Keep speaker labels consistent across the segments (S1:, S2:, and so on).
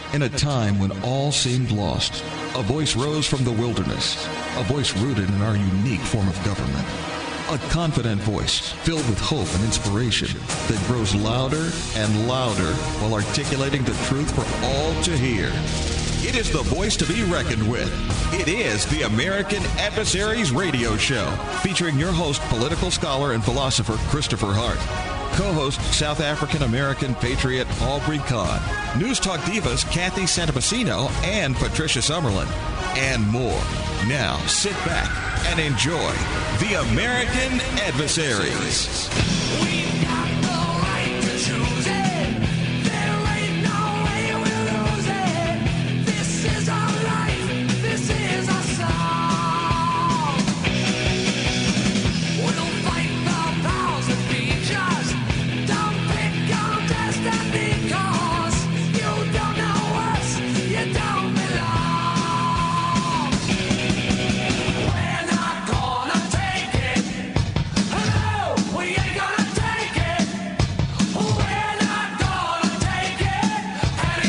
S1: In a time when all seemed lost, a voice rose from the wilderness, a voice rooted in our unique form of government. A confident voice filled with hope and inspiration that grows louder and louder while articulating the truth for all to hear. It is the voice to be reckoned with. It is the American Adversaries Radio Show, featuring your host, political scholar and philosopher Christopher Hart. Co-host, South African-American patriot Aubrey Kahn. News Talk divas Kathy Santapacino and Patricia Summerlin. And more. Now, sit back and enjoy the American Adversaries.
S2: We've got the right to choose it. There ain't no way we'll lose it. This is our life. This is our song. We'll fight the powers that be just. Don't pick our destiny, 'cause you don't know us. You don't belong. We're not gonna take it. Hello, we ain't gonna take it. We're not gonna take it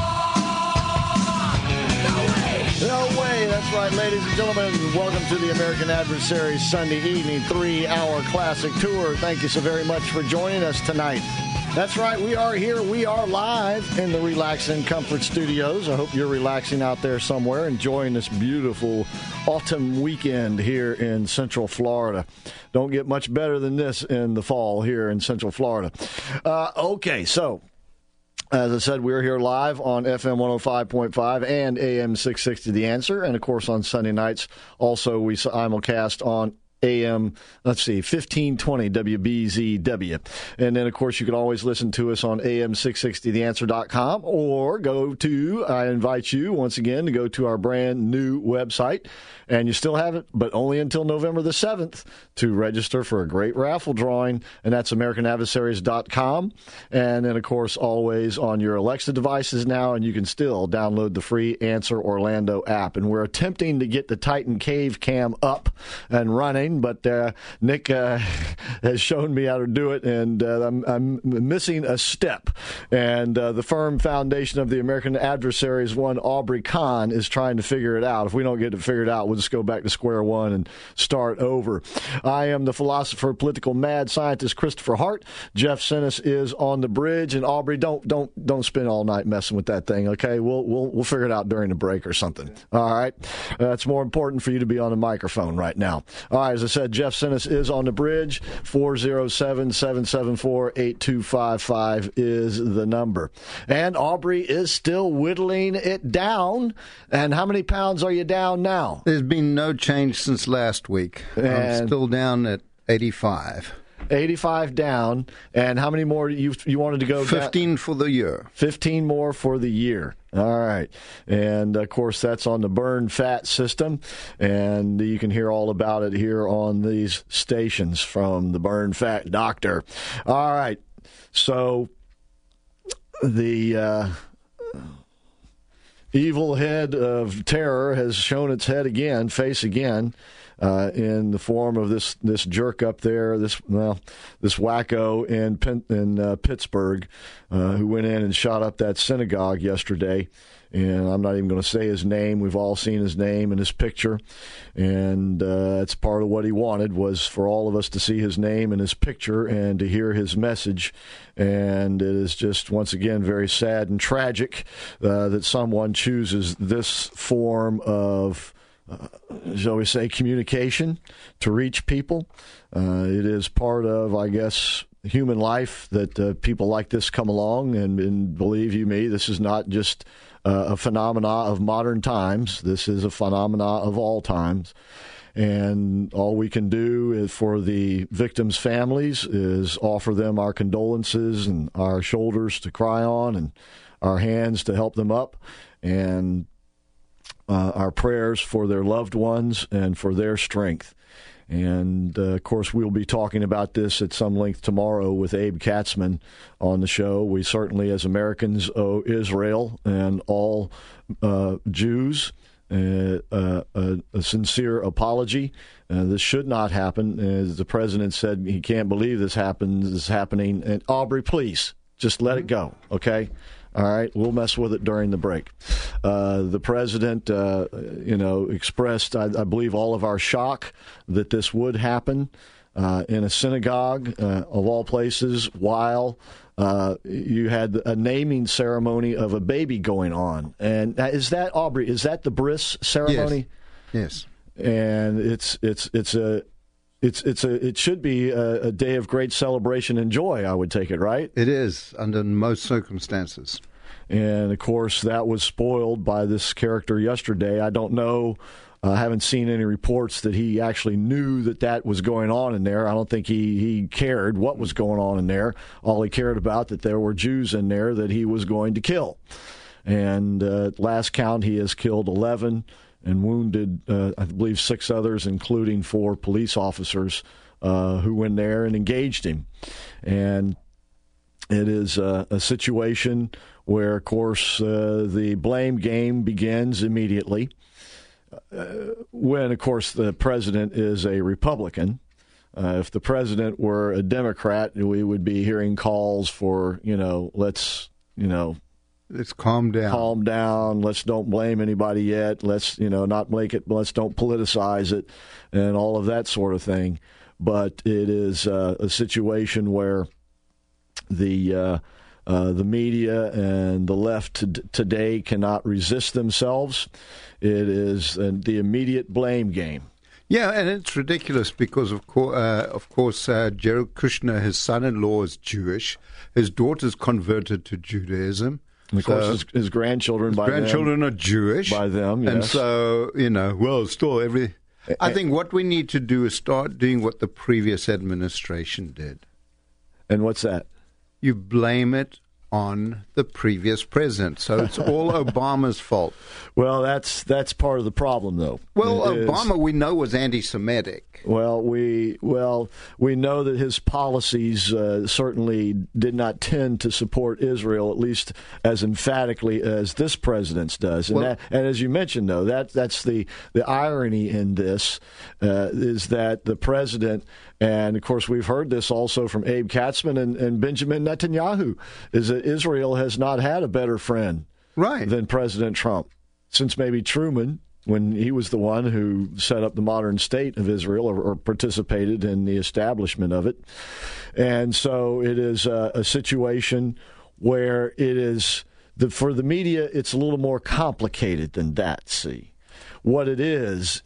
S2: anymore. No way.
S3: No way. That's right, ladies and gentlemen. Welcome to the American Adversaries Sunday evening 3-hour classic tour. Thank you so very much for joining us tonight. That's right. We are here. We are live in the Relax and Comfort Studios. I hope you're relaxing out there somewhere, enjoying this beautiful autumn weekend here in Central Florida. Don't get much better than this in the fall here in Central Florida. Okay, so as I said, we're here live on FM 105.5 and AM 660 The Answer. And, of course, on Sunday nights, also we simulcast on AM, 1520 WBZW. And then, of course, you can always listen to us on AM660theanswer.com or I invite you, once again, to go to our brand new website. And you still have it, but only until November the 7th, to register for a great raffle drawing, and that's AmericanAdversaries.com. And then, of course, always on your Alexa devices now, and you can still download the free Answer Orlando app. And we're attempting to get the Titan Cave Cam up and running, but Nick has shown me how to do it, and I'm missing a step. And the firm foundation of the American Adversaries, one Aubrey Kahn, is trying to figure it out. If we don't get it figured out, we'll just go back to square one and start over. I am the philosopher, political mad scientist Christopher Hart. Jeff Sinis is on the bridge, and Aubrey, don't spend all night messing with that thing. Okay, we'll figure it out during the break or something. All right, it's more important for you to be on the microphone right now. All right, as I said, Jeff Sinis is on the bridge. 407-774-8255 is the number, and Aubrey is still whittling it down. And how many pounds are you down now?
S4: There's been no change since last week. I'm still down at 85.
S3: 85 down. And how many more you wanted to go?
S4: 15 for the year.
S3: 15 more for the year. All right. And, of course, that's on the Burn Fat system. And you can hear all about it here on these stations from the Burn Fat Doctor. All right. So the evil head of terror has shown its face again, in the form of this jerk up there, this wacko in Pittsburgh, who went in and shot up that synagogue yesterday. And I'm not even going to say his name. We've all seen his name and his picture. And that's part of what he wanted, was for all of us to see his name and his picture and to hear his message. And it is just, once again, very sad and tragic that someone chooses this form of, shall we say, communication to reach people. It is part of, I guess, human life that people like this come along. And believe you me, this is not just a phenomena of modern times. This is a phenomena of all times. And all we can do is, for the victims' families, is offer them our condolences and our shoulders to cry on and our hands to help them up, and our prayers for their loved ones and for their strength. And, of course, we'll be talking about this at some length tomorrow with Abe Katzman on the show. We certainly, as Americans, owe Israel and all Jews a sincere apology. This should not happen. As the president said, he can't believe this is happening. And Aubrey, please, just let it go, okay? All right, we'll mess with it during the break. The president, expressed, I believe, all of our shock that this would happen in a synagogue, of all places, while you had a naming ceremony of a baby going on. And is that, Aubrey, is that the bris ceremony?
S4: Yes.
S3: And it should be a day of great celebration and joy, I would take it, right?
S4: It is, under most circumstances.
S3: And, of course, that was spoiled by this character yesterday. I don't know. I haven't seen any reports that he actually knew that was going on in there. I don't think he cared what was going on in there. All he cared about that there were Jews in there that he was going to kill. And last count, he has killed 11 and wounded, I believe, 6 others, including 4 police officers who went there and engaged him. And it is a situation where, of course, the blame game begins immediately when, of course, the president is a Republican. If the president were a Democrat, we would be hearing calls for, let's calm down. Calm down. Let's don't blame anybody yet. Let's, not make it. Let's don't politicize it, and all of that sort of thing. But it is a situation where the media and the left today cannot resist themselves. It is the immediate blame game.
S4: Yeah, and it's ridiculous because, of course, Jared Kushner, his son-in-law, is Jewish. His daughter's converted to Judaism.
S3: And of course, his grandchildren
S4: are Jewish.
S3: By them, yes.
S4: And so, I think what we need to do is start doing what the previous administration did.
S3: And what's that?
S4: You blame it on the previous president. So it's all Obama's fault.
S3: Well, that's part of the problem, though.
S4: Well, Obama, we know, was anti-Semitic.
S3: Well, we know that his policies certainly did not tend to support Israel, at least as emphatically as this president's does. And, and as you mentioned, though, that's the irony in this is that the president, and of course we've heard this also from Abe Katzman and Benjamin Netanyahu, is that Israel has not had a better friend than President Trump since maybe Truman, when he was the one who set up the modern state of Israel or participated in the establishment of it. And so it is a situation where it is, for the media, it's a little more complicated than that, see. What it is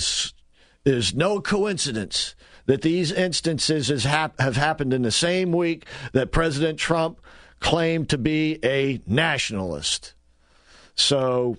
S3: no coincidence that these instances have happened in the same week that President Trump claimed to be a nationalist. So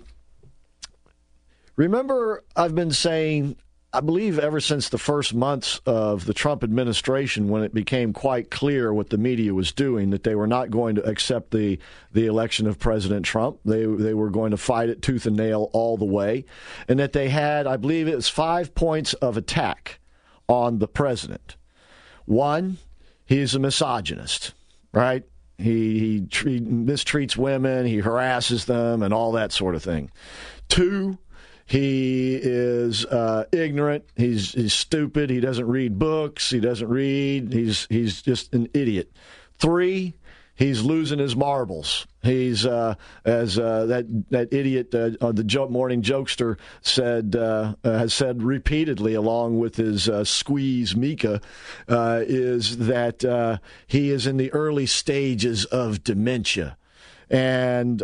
S3: remember, I've been saying, I believe ever since the first months of the Trump administration, when it became quite clear what the media was doing, that they were not going to accept the election of President Trump. They were going to fight it tooth and nail all the way. And that they had, I believe it was 5 points of attack on the president. 1, he's a misogynist, right? He mistreats women, he harasses them, and all that sort of thing. 2, he is ignorant. He's stupid. He doesn't read books. He doesn't read. He's just an idiot. 3, he's losing his marbles. He's as that idiot, the morning jokester has said repeatedly, along with his squeeze Mika, is that he is in the early stages of dementia. And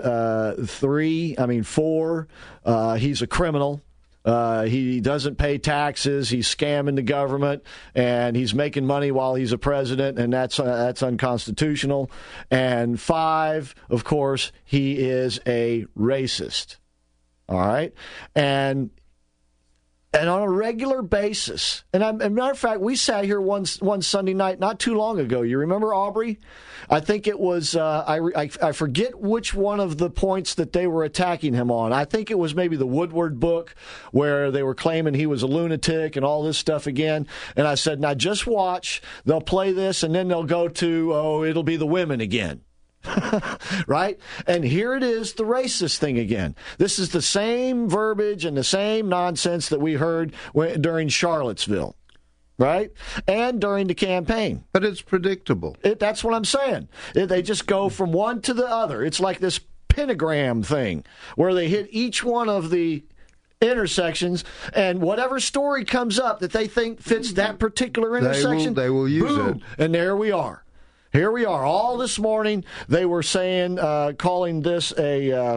S3: 4, he's a criminal. He doesn't pay taxes. He's scamming the government, and he's making money while he's a president, and that's unconstitutional. And 5, of course, he is a racist. All right, and on a regular basis, and as a matter of fact, we sat here one Sunday night not too long ago. You remember, Aubrey? I think it was, I forget which one of the points that they were attacking him on. I think it was maybe the Woodward book where they were claiming he was a lunatic and all this stuff again. And I said, now just watch. They'll play this, and then they'll go to, it'll be the women again. Right? And here it is, the racist thing again. This is the same verbiage and the same nonsense that we heard during Charlottesville. right? And during the campaign.
S4: But it's predictable.
S3: That's what I'm saying. They just go from one to the other. It's like this pentagram thing where they hit each one of the intersections, and whatever story comes up that they think fits that particular intersection,
S4: they will use
S3: boom,
S4: it.
S3: And there we are. Here we are. All this morning they were saying, calling this a...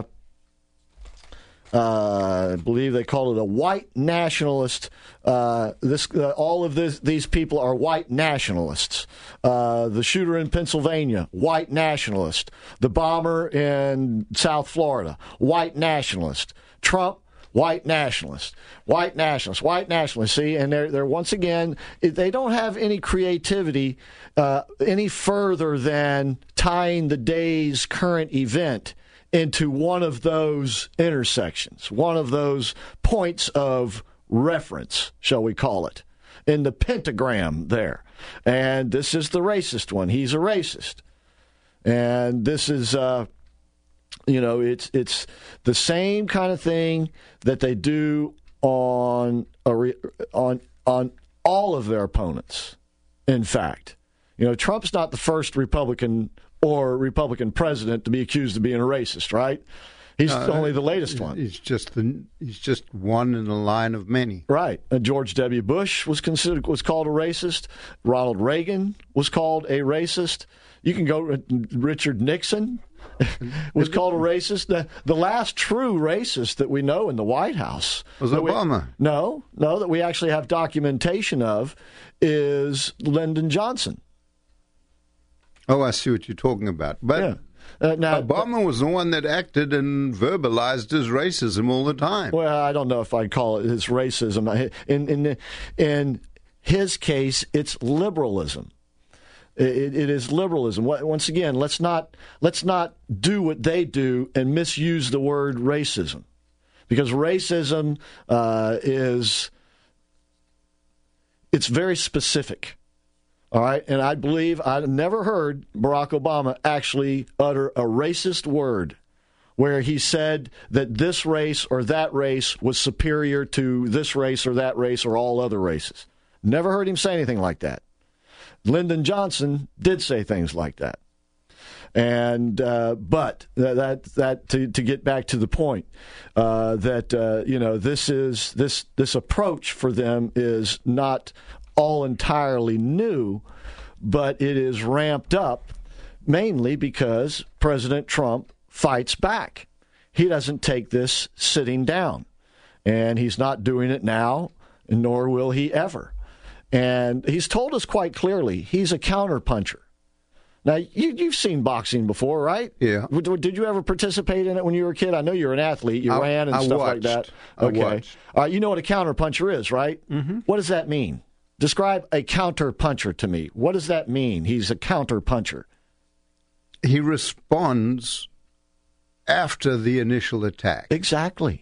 S3: I believe they call it a white nationalist. All of these people are white nationalists. The shooter in Pennsylvania, white nationalist. The bomber in South Florida, white nationalist. Trump, white nationalist. White nationalist. White nationalist. See, and they're once again, they don't have any creativity any further than tying the day's current event into one of those intersections, one of those points of reference, shall we call it, in the pentagram there. And this is the racist one. He's a racist. And this is, it's the same kind of thing that they do on all of their opponents, in fact. Trump's not the first Republican president to be accused of being a racist, right? He's only the latest one.
S4: He's just one in a line of many.
S3: Right. George W. Bush was called a racist. Ronald Reagan was called a racist. You can go Richard Nixon was called a racist. The last true racist that we know in the White House
S4: was Obama.
S3: No, that we actually have documentation of is Lyndon Johnson.
S4: Oh, I see what you're talking about. But
S3: yeah. Now,
S4: Obama was the one that acted and verbalized his racism all the time.
S3: Well, I don't know if I'd call it his racism. In his case, it's liberalism. It is liberalism. Once again, let's not do what they do and misuse the word racism, because racism it's very specific. All right, and I believe I've never heard Barack Obama actually utter a racist word where he said that this race or that race was superior to this race or that race or all other races. Never heard him say anything like that. Lyndon Johnson did say things like that. And but to get back to the point this approach for them is not all entirely new, but it is ramped up mainly because President Trump fights back. He doesn't take this sitting down, and he's not doing it now, nor will he ever. And he's told us quite clearly he's a counterpuncher. Now, you've seen boxing before, right?
S4: Yeah.
S3: Did you ever participate in it when you were a kid? I know you're an athlete. You ran and stuff like that. Okay.
S4: I watched.
S3: You know what a counterpuncher is, right? Mm-hmm. What does that mean? Describe a counterpuncher to me. What does that mean? He's a counterpuncher.
S4: He responds after the initial attack.
S3: Exactly.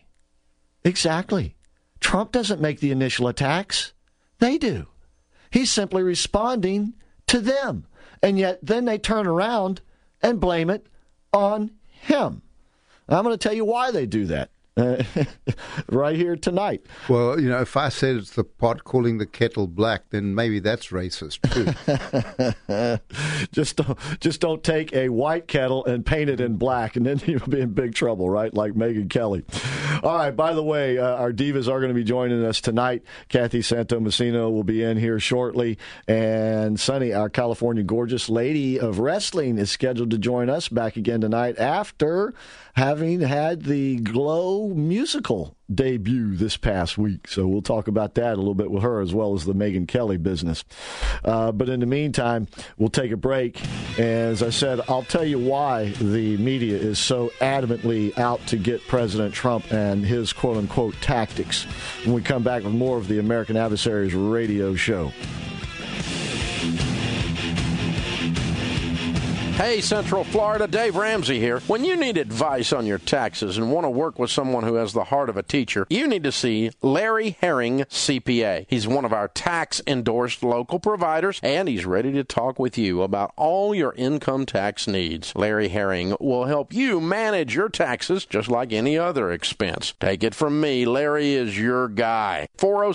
S3: Trump doesn't make the initial attacks. They do. He's simply responding to them. And yet then they turn around and blame it on him. I'm going to tell you why they do that. Right here tonight.
S4: Well, if I said it's the pot calling the kettle black, then maybe that's racist too.
S3: Just don't take a white kettle and paint it in black, and then you'll be in big trouble, right? Like Megyn Kelly. All right. By the way, our divas are going to be joining us tonight. Kathy Santomassino will be in here shortly, and Sunny, our California gorgeous lady of wrestling, is scheduled to join us back again tonight after having had the Glow musical debut this past week. So we'll talk about that a little bit with her, as well as the Megyn Kelly business. But in the meantime, we'll take a break. And as I said, I'll tell you why the media is so adamantly out to get President Trump and his quote-unquote tactics when we come back with more of the American Adversaries radio show.
S5: Hey, Central Florida, Dave Ramsey here. When you need advice on your taxes and want to work with someone who has the heart of a teacher, you need to see Larry Herring, CPA. He's one of our tax-endorsed local providers, and he's ready to talk with you about all your income tax needs. Larry Herring will help you manage your taxes just like any other expense. Take it from me, Larry is your guy.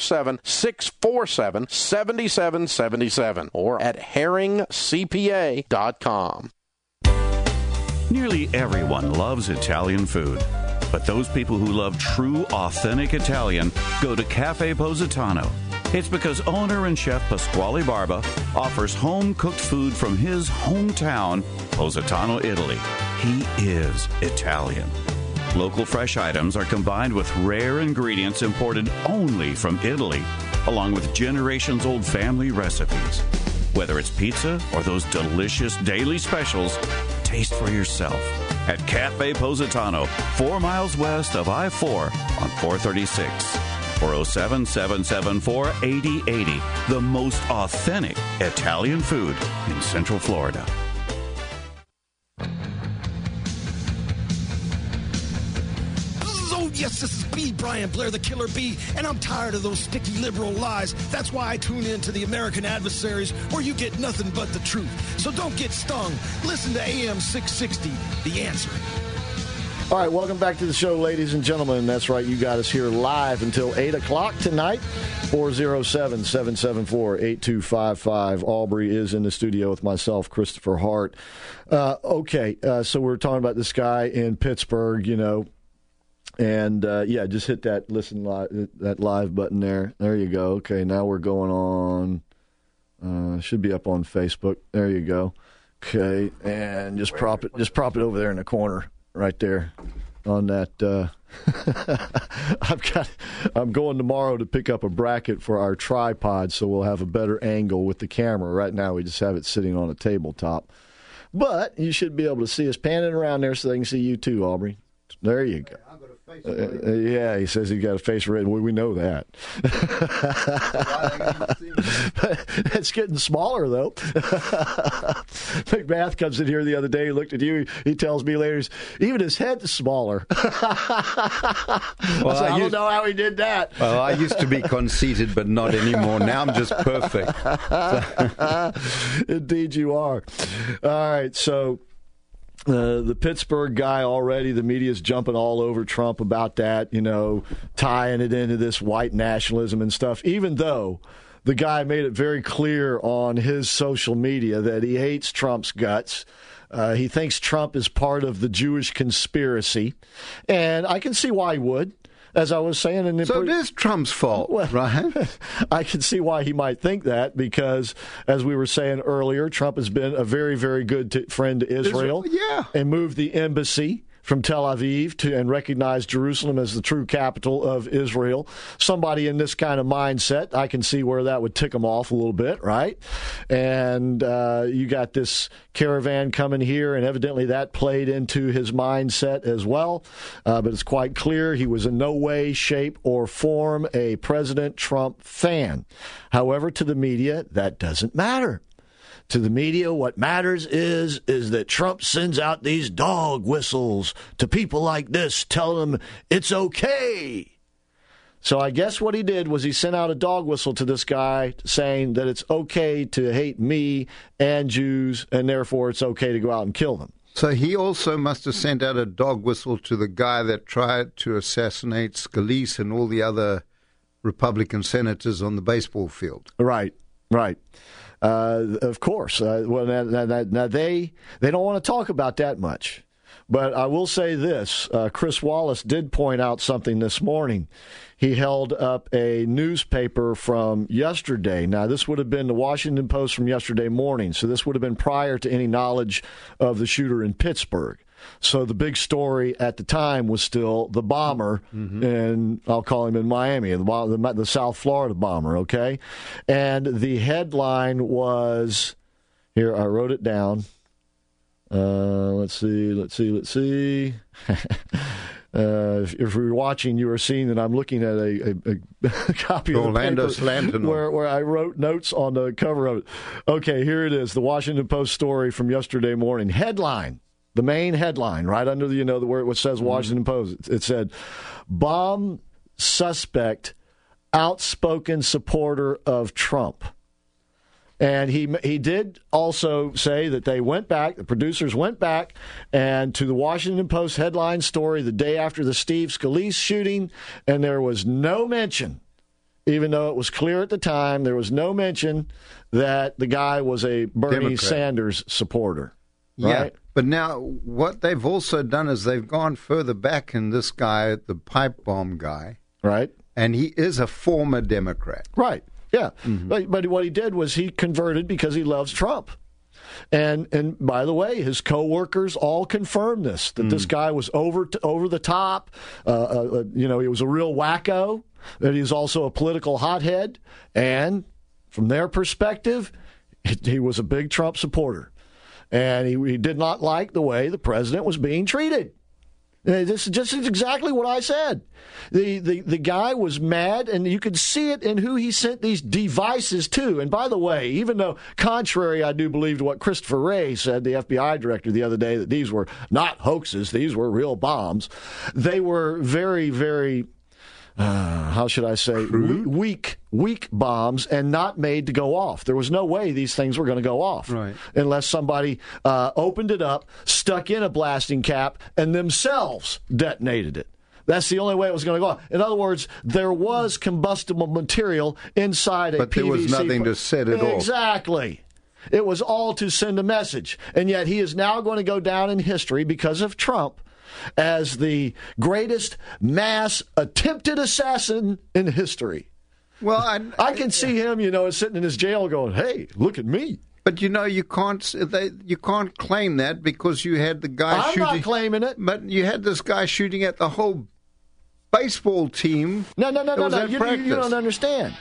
S5: 407-647-7777 or at herringcpa.com.
S6: Nearly everyone loves Italian food, but those people who love true, authentic Italian go to Cafe Positano. It's because owner and chef Pasquale Barba offers home-cooked food from his hometown, Positano, Italy. He is Italian. Local fresh items are combined with rare ingredients imported only from Italy, along with generations-old family recipes. Whether it's pizza or those delicious daily specials, taste for yourself at Cafe Positano, 4 miles west of I-4 on 436. 407-774-8080. The most authentic Italian food in Central Florida.
S7: Yes, this is B. Brian Blair, the Killer Bee, and I'm tired of those sticky liberal lies. That's why I tune in to the American Adversaries, where you get nothing but the truth. So don't get stung. Listen to AM 660, The Answer.
S3: All right, welcome back to the show, ladies and gentlemen. That's right, you got us here live until 8 o'clock tonight. 407-774-8255. Aubrey is in the studio with myself, Christopher Hart. So we're talking about this guy in Pittsburgh, you know. And, just hit that listen live, that live button there. There you go. Okay, now we're going on. Should be up on Facebook. There you go. Okay, and just prop it over there in the corner, right there, on that. I'm going tomorrow to pick up a bracket for our tripod, so we'll have a better angle with the camera. Right now, we just have it sitting on a tabletop, but you should be able to see us panning around there, so they can see you too, Aubrey. There you go. Yeah, he says he got a face red. Well, we know that. It's getting smaller, though. McMath comes in here the other day. He looked at you. He tells me later, even his head is smaller. I don't know how he did that.
S4: Well, I used to be conceited, but not anymore. Now I'm just perfect.
S3: Indeed, you are. All right, so... the Pittsburgh guy already, the media's jumping all over Trump about that, you know, tying it into this white nationalism and stuff, even though the guy made it very clear on his social media that he hates Trump's guts. He thinks Trump is part of the Jewish conspiracy, and I can see why he would. As I was saying,
S4: so it is Trump's fault, right?
S3: I can see why he might think that because, as we were saying earlier, Trump has been a very, very good friend to Israel, and moved the embassy from Tel Aviv and recognized Jerusalem as the true capital of Israel. Somebody in this kind of mindset, I can see where that would tick him off a little bit, right? And you got this caravan coming here, and evidently that played into his mindset as well. But it's quite clear he was in no way, shape, or form a President Trump fan. However, to the media, that doesn't matter. To the media, what matters is that Trump sends out these dog whistles to people like this, telling them it's okay. So I guess what he did was he sent out a dog whistle to this guy saying that it's okay to hate me and Jews, and therefore it's okay to go out and kill them.
S4: So he also must have sent out a dog whistle to the guy that tried to assassinate Scalise and all the other Republican senators on the baseball field.
S3: Right. Of course. Now they don't want to talk about that much. But I will say this. Chris Wallace did point out something this morning. He held up a newspaper from yesterday. Now, this would have been the Washington Post from yesterday morning, so this would have been prior to any knowledge of the shooter in Pittsburgh. So the big story at the time was still the bomber, and I'll call him in Miami, the South Florida bomber, okay? And the headline was, here, I wrote it down. Let's see. If we were watching, you were seeing that I'm looking at a copy of
S4: Orlando
S3: the paper
S4: Sentinel.
S3: where I wrote notes on the cover of it. Okay, here it is, the Washington Post story from yesterday morning. Headline, the main headline, right under the where it says Washington Post. It said, "Bomb suspect, outspoken supporter of Trump." And he did also say that they went back, the producers went back, and to the Washington Post headline story the day after the Steve Scalise shooting, and there was no mention, even though it was clear at the time, there was no mention that the guy was a Bernie
S4: Democrat.
S3: Sanders supporter. Right?
S4: Yeah, but now what they've also done is they've gone further back in this guy, the pipe bomb guy,
S3: Right?
S4: and he is a former Democrat.
S3: Right. Yeah. But what he did was he converted because he loves Trump. And by the way, his coworkers all confirmed this, that this guy was over the top. He was a real wacko, that he was also a political hothead. And from their perspective, he was a big Trump supporter. And he did not like the way the president was being treated. This is just exactly what I said. The guy was mad, and you could see it in who he sent these devices to. And by the way, even though contrary, I do believe to what Christopher Wray said, the FBI director, the other day, that these were not hoaxes, these were real bombs, they were very, very, how should I say, weak bombs and not made to go off. There was no way these things were going to go off unless somebody opened it up, stuck in a blasting cap, and themselves detonated it. That's the only way it was going to go off. In other words, there was combustible material inside a PVC.
S4: But there was nothing to set it off.
S3: Exactly. It was all to send a message. And yet he is now going to go down in history because of Trump as the greatest mass attempted assassin in history.
S4: Well,
S3: I can see him, sitting in his jail going, "Hey, look at me."
S4: But you can't claim that because you had the guy shooting.
S3: I'm not claiming it.
S4: But you had this guy shooting at the whole baseball team.
S3: No. You don't understand.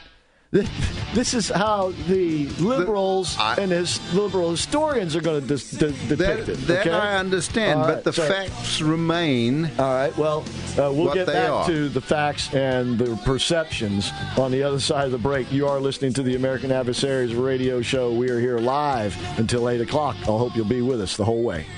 S3: This is how the liberals and his liberal historians are going to depict it.
S4: That
S3: okay?
S4: I understand,
S3: right,
S4: but the facts remain.
S3: All right, well, we'll get back to the facts and the perceptions on the other side of the break. You are listening to the American Adversaries radio show. We are here live until 8 o'clock. I hope you'll be with us the whole way.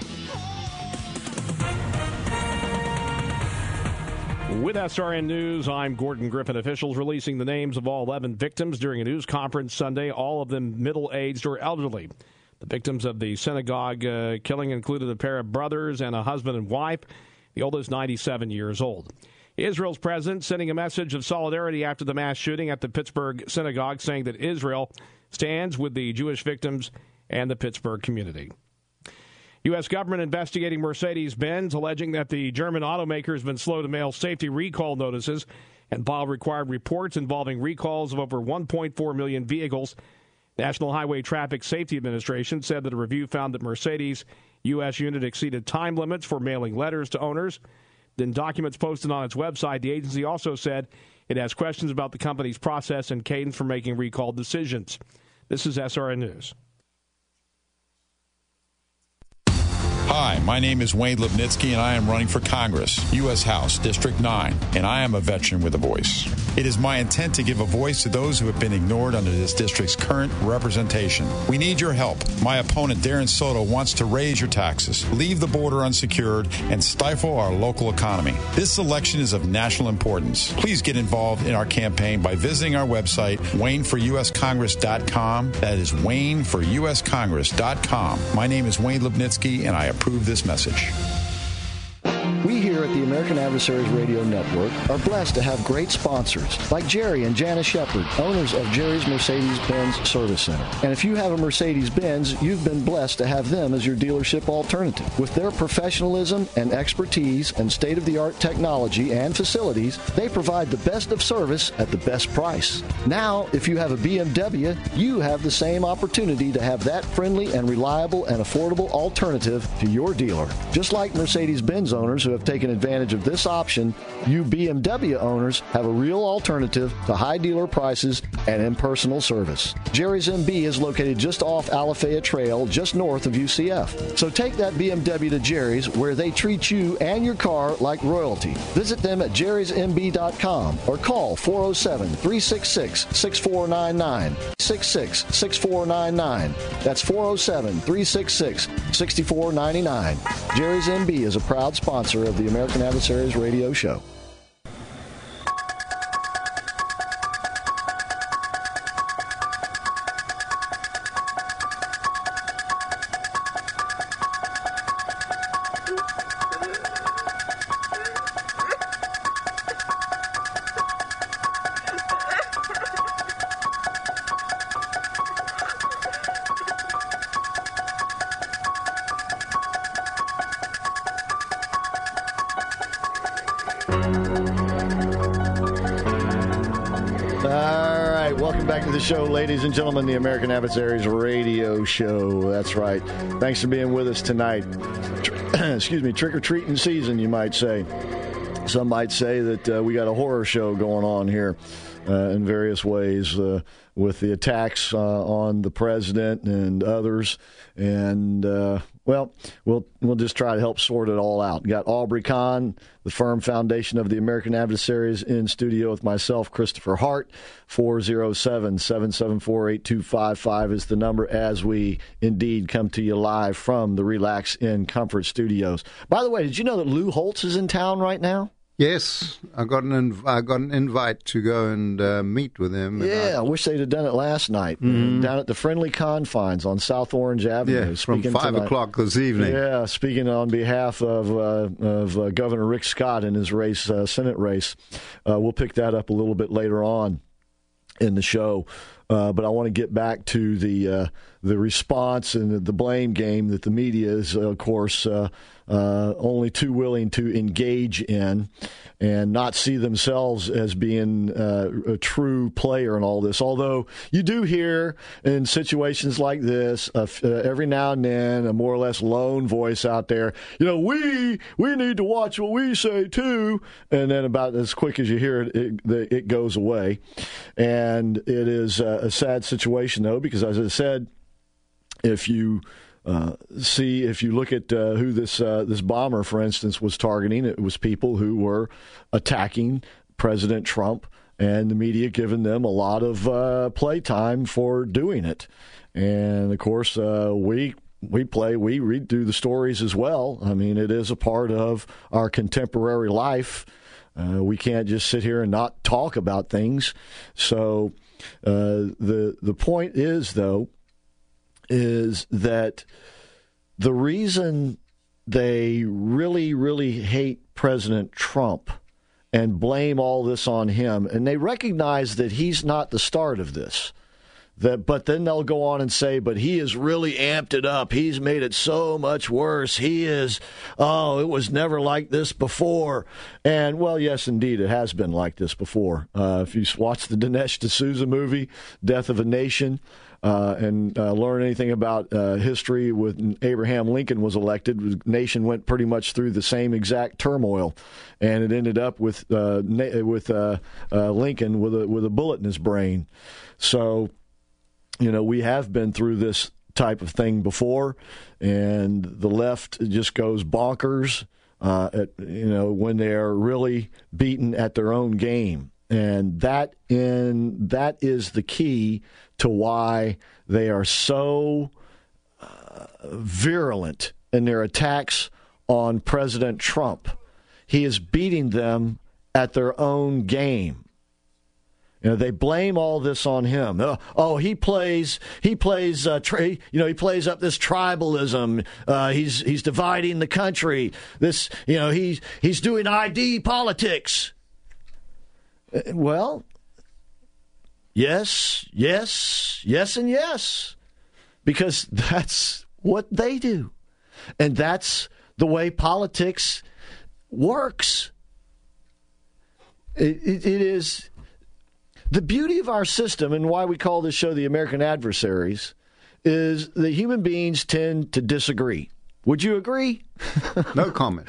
S8: With SRN News, I'm Gordon Griffin. Officials releasing the names of all 11 victims during a news conference Sunday, all of them middle-aged or elderly. The victims of the synagogue killing included a pair of brothers and a husband and wife, the oldest 97 years old. Israel's president sending a message of solidarity after the mass shooting at the Pittsburgh synagogue, saying that Israel stands with the Jewish victims and the Pittsburgh community. U.S. government investigating Mercedes-Benz, alleging that the German automaker has been slow to mail safety recall notices and file required reports involving recalls of over 1.4 million vehicles. National Highway Traffic Safety Administration said that a review found that Mercedes' U.S. unit exceeded time limits for mailing letters to owners. In documents posted on its website, the agency also said it has questions about the company's process and cadence for making recall decisions. This is SRN News.
S9: Hi, my name is Wayne Lipnitsky, and I am running for Congress, U.S. House, District 9, and I am a veteran with a voice. It is my intent to give a voice to those who have been ignored under this district's current representation. We need your help. My opponent, Darren Soto, wants to raise your taxes, leave the border unsecured, and stifle our local economy. This election is of national importance. Please get involved in our campaign by visiting our website, WayneForUSCongress.com. That is WayneForUSCongress.com. My name is Wayne Lipnitsky, and I approve this message.
S3: We here at the American Adversaries Radio Network are blessed to have great sponsors like Jerry and Janice Shepard, owners of Jerry's Mercedes-Benz Service Center. And if you have a Mercedes-Benz, you've been blessed to have them as your dealership alternative. With their professionalism and expertise and state-of-the-art technology and facilities, they provide the best of service at the best price. Now, if you have a BMW, you have the same opportunity to have that friendly and reliable and affordable alternative to your dealer. Just like Mercedes-Benz owners who who have taken advantage of this option, you BMW owners have a real alternative to high dealer prices and impersonal service. Jerry's MB is located just off Alafaya Trail, just north of UCF. So take that BMW to Jerry's, where they treat you and your car like royalty. Visit them at jerrysmb.com or call 407-366-6499. 66-6499. That's 407-366-6499. Jerry's MB is a proud sponsor of the American Adversaries radio show. Show, ladies and gentlemen, the American Adversaries radio show. That's right. Thanks for being with us tonight. Excuse me, trick-or-treating season, you might say. Some might say that we got a horror show going on here in various ways with the attacks on the president and others. And, well, we'll just try to help sort it all out. Got Aubrey Kahn, the firm foundation of the American Adversaries, in studio with myself, Christopher Hart. 407-774-8255 is the number as we indeed come to you live from the Relax in Comfort studios. By the way, did you know that Lou Holtz is in town right now?
S4: Yes, I got an invite to go and meet with him.
S3: Yeah, I wish they'd have done it last night down at the Friendly Confines on South Orange Avenue.
S4: Yeah, from 5 o'clock this evening.
S3: Yeah, speaking on behalf of Governor Rick Scott in his race, Senate race. We'll pick that up a little bit later on in the show. But I want to get back to the response and the blame game that the media is, of course, only too willing to engage in and not see themselves as being a true player in all this. Although you do hear in situations like this, every now and then, a more or less lone voice out there, we need to watch what we say too. And then about as quick as you hear it, it goes away. And it is a sad situation, though, because as I said, if you look at who this bomber, for instance, was targeting, it was people who were attacking President Trump, and the media giving them a lot of playtime for doing it. And of course, we read through the stories as well. I mean, it is a part of our contemporary life. We can't just sit here and not talk about things. So the point is, though, is that the reason they really, really hate President Trump and blame all this on him, and they recognize that he's not the start of this, but then they'll go on and say, but he has really amped it up. He's made it so much worse. It was never like this before. And, well, yes, indeed, it has been like this before. If you watch the Dinesh D'Souza movie, Death of a Nation, and learn anything about history, when Abraham Lincoln was elected, the nation went pretty much through the same exact turmoil, and it ended up with Lincoln with a bullet in his brain. So, we have been through this type of thing before, and the left just goes bonkers, when they're really beaten at their own game. And that is the key to why they are so virulent in their attacks on President Trump. He is beating them at their own game. They blame all this on him. He plays up this tribalism. He's dividing the country. He's doing ID politics. Well, yes, and yes, because that's what they do. And that's the way politics works. It is the beauty of our system, and why we call this show The American Adversaries, is that human beings tend to disagree. Would you agree?
S4: No comment.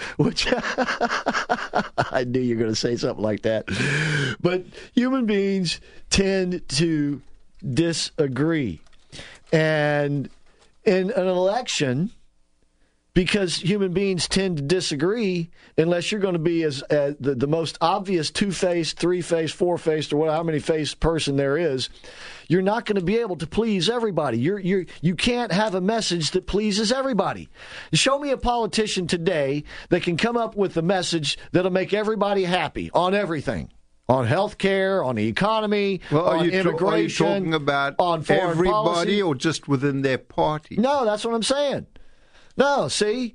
S3: I knew you were going to say something like that. But human beings tend to disagree. And in an election, because human beings tend to disagree, unless you're going to be as the most obvious two-faced, three-faced, four-faced, or whatever, how many faced person there is, you're not going to be able to please everybody. You can't have a message that pleases everybody. Show me a politician today that can come up with a message that'll make everybody happy on everything. On health care, on the economy, on immigration,
S4: are you talking about
S3: on foreign
S4: everybody
S3: policy?
S4: Or just within their party?
S3: No, that's what I'm saying. No, see,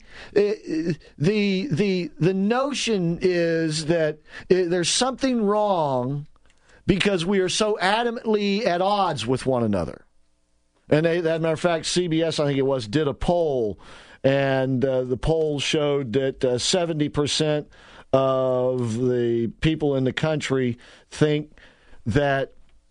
S3: the notion is that there's something wrong because we are so adamantly at odds with one another. And as a matter of fact, CBS, I think it was, did a poll, and the poll showed that 70% of the people in the country think that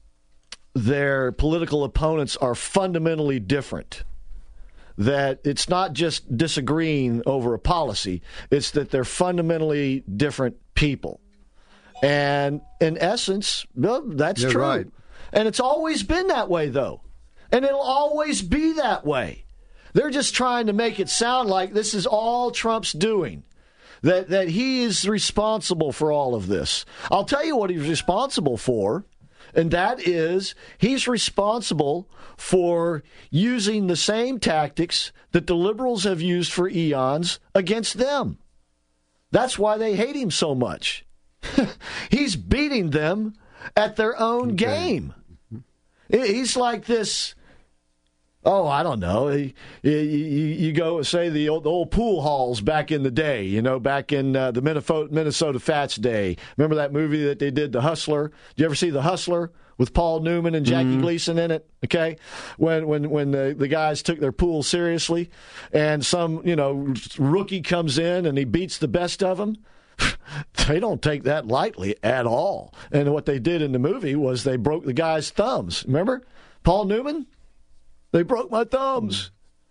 S3: their political opponents are fundamentally different. That it's not just disagreeing over a policy, it's that they're fundamentally different people. And in essence, well, that's true.
S4: Right.
S3: And it's always been that way, though. And it'll always be that way. They're just trying to make it sound like this is all Trump's doing, that he is responsible for all of this. I'll tell you what he's responsible for. And that is, he's responsible for using the same tactics that the liberals have used for eons against them. That's why they hate him so much. He's beating them at their own game. He's like this. Oh, I don't know. You go, say, the old pool halls back in the day, back in the Minnesota Fats day. Remember that movie that they did, The Hustler? Did you ever see The Hustler with Paul Newman and Jackie Gleason in it? Okay? When the guys took their pool seriously and some, rookie comes in and he beats the best of them, they don't take that lightly at all. And what they did in the movie was they broke the guy's thumbs. Remember? Paul Newman? They broke my thumbs.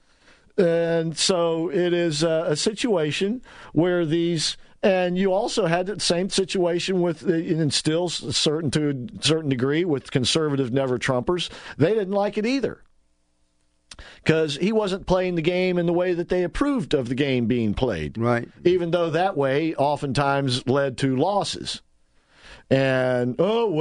S3: And so it is a situation where these, and you also had the same situation with, and still to a certain degree, with conservative never-Trumpers. They didn't like it either because he wasn't playing the game in the way that they approved of the game being played. Right. Even though that way oftentimes led to losses. And,